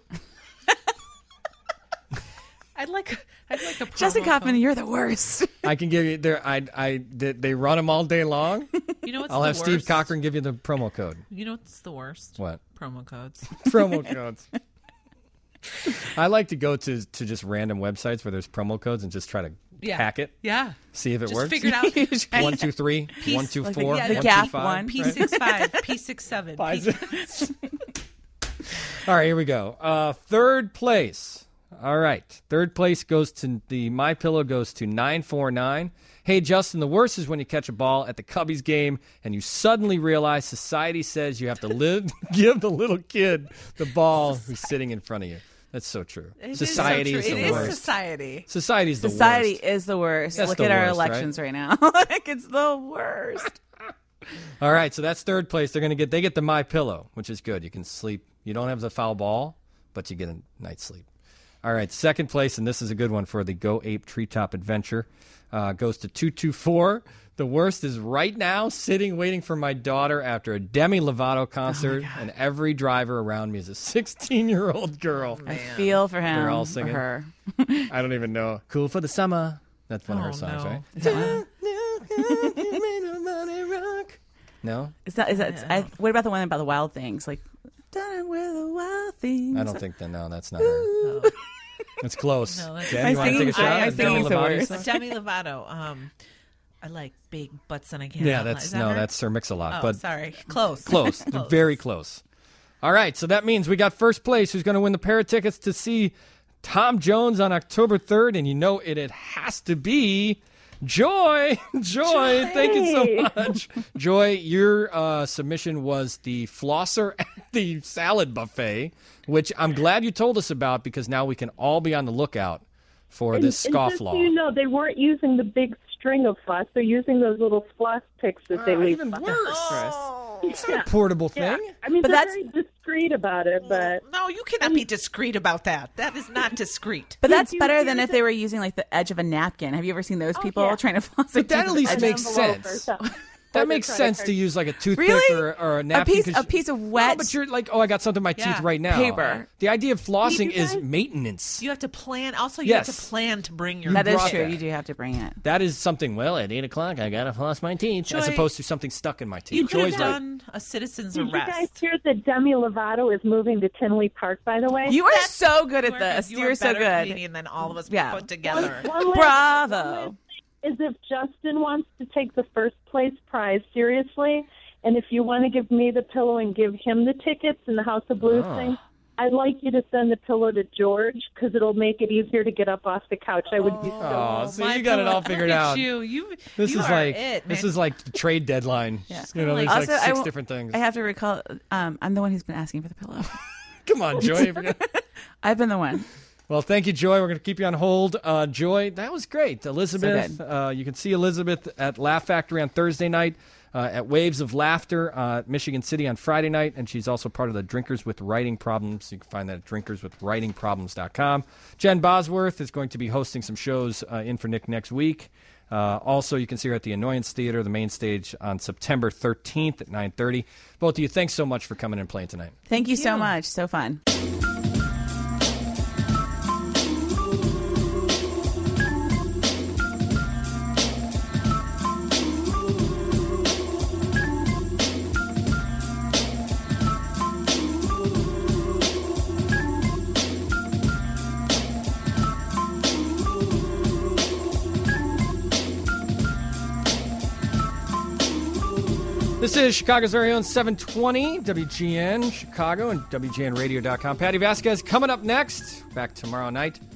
I'd like a promo Jessica Kaufman, code. you're the worst. I can give you there. They run them all day long. You know what's I'll the have Steve worst? Cochran give you the promo code. You know what's the worst? What? Promo codes. Promo codes. I like to go to just random websites where there's promo codes and just try to hack it. Yeah. See if it Just works. figure it out. 1, 2, 3, 1, 2, 4, Yeah, 1, the 2, Gap 5, one, right? P65, P67. All right, here we go. Third place. All right. Third place goes to the MyPillow goes to 949. Hey, Justin, the worst is when you catch a ball at the Cubbies game and you suddenly realize society says you have to give the little kid the ball who's sitting in front of you. That's so true. Society is the It worst. is society. Society's the Society worst. is the worst. That's Look the at our worst, elections right now. Like, it's the worst. All right, so that's third place. They get the MyPillow, which is good. You can sleep. You don't have the foul ball, but you get a night's sleep. All right, second place, and this is a good one for the Go Ape Treetop Adventure, goes to 224. The worst is right now sitting waiting for my daughter after a Demi Lovato concert, and every driver around me is a 16-year-old girl. I feel for him. They're all or singing. her. I don't even know. Cool for the Summer. That's one of her songs, right? Is that one? No? Is that? What about the one about the wild things? Like, done with the wild things. I don't think that. No, that's not her. It's close. No, that's Jen, you want to take a shot? I'm at Demi singing the Lovato worst. song? Demi Lovato. I like big butts and I can't. Yeah, Is that her? that's Sir Mix-a-Lot. Oh, but sorry. Close. Close. Very close. All right, so that means we got first place. Who's going to win the pair of tickets to see Tom Jones on October 3rd? And you know it has to be Joy. Joy, thank you so much. Joy, your submission was the flosser at the salad buffet, which I'm glad you told us about because now we can all be on the lookout for this And just scofflaw. so you know, they weren't using the big string of floss. They're using those little floss picks that they leave. Even behind. worse. It's not a portable thing. Yeah. I mean, But they're that's- very discreet about it, but No, you cannot be discreet about that. That is not discreet. But that's better than if they were using like the edge of a napkin. Have you ever seen those people trying to floss? But that at least edge makes of an envelope or sense. something? That makes sense to use like a toothpick Really? or a napkin. A piece of wet. No, but you're like, oh, I got something in my teeth right now. paper. The idea of flossing You is guys- maintenance. You have to plan. Also, you have Yes. to plan to bring your. That is brought true. that. You do have to bring it. That is something, well, at 8 o'clock, I got to floss my teeth, as Joy, opposed to something stuck in my teeth. You could have Joy's right. done a citizen's did you guys arrest. hear that Demi Lovato is moving to Tinley Park? By the way, You are so good at this. You You're are so better good. comedian than all of us Yeah. put together. One Bravo. is if Justin wants to take the first place prize seriously, and if you want to give me the pillow and give him the tickets in the House of Blues thing, I'd like you to send the pillow to George because it'll make it easier to get up off the couch. I would be so. Oh, so my you got it all pillow. figured Look at out. You This you is are like it, this man. is like the trade deadline. Yeah. You know, there's Also, like I 6 will- different things. I have to recall. I'm the one who's been asking for the pillow. Come on, Joy. I've been the one. Well, thank you, Joy. We're going to keep you on hold. Joy, that was great. Elizabeth, So you can see Elizabeth at Laugh Factory on Thursday night, at Waves of Laughter, Michigan City on Friday night, and she's also part of the Drinkers with Writing Problems. You can find that at drinkerswithwritingproblems.com. Jen Bosworth is going to be hosting some shows in for Nick next week. Also, you can see her at the Annoyance Theater, the main stage, on September 13th at 9:30. Both of you, thanks so much for coming and playing tonight. Thank you so much. So fun. This is Chicago's very own 720 WGN Chicago and WGNradio.com. Patty Vasquez coming up next. Back tomorrow night.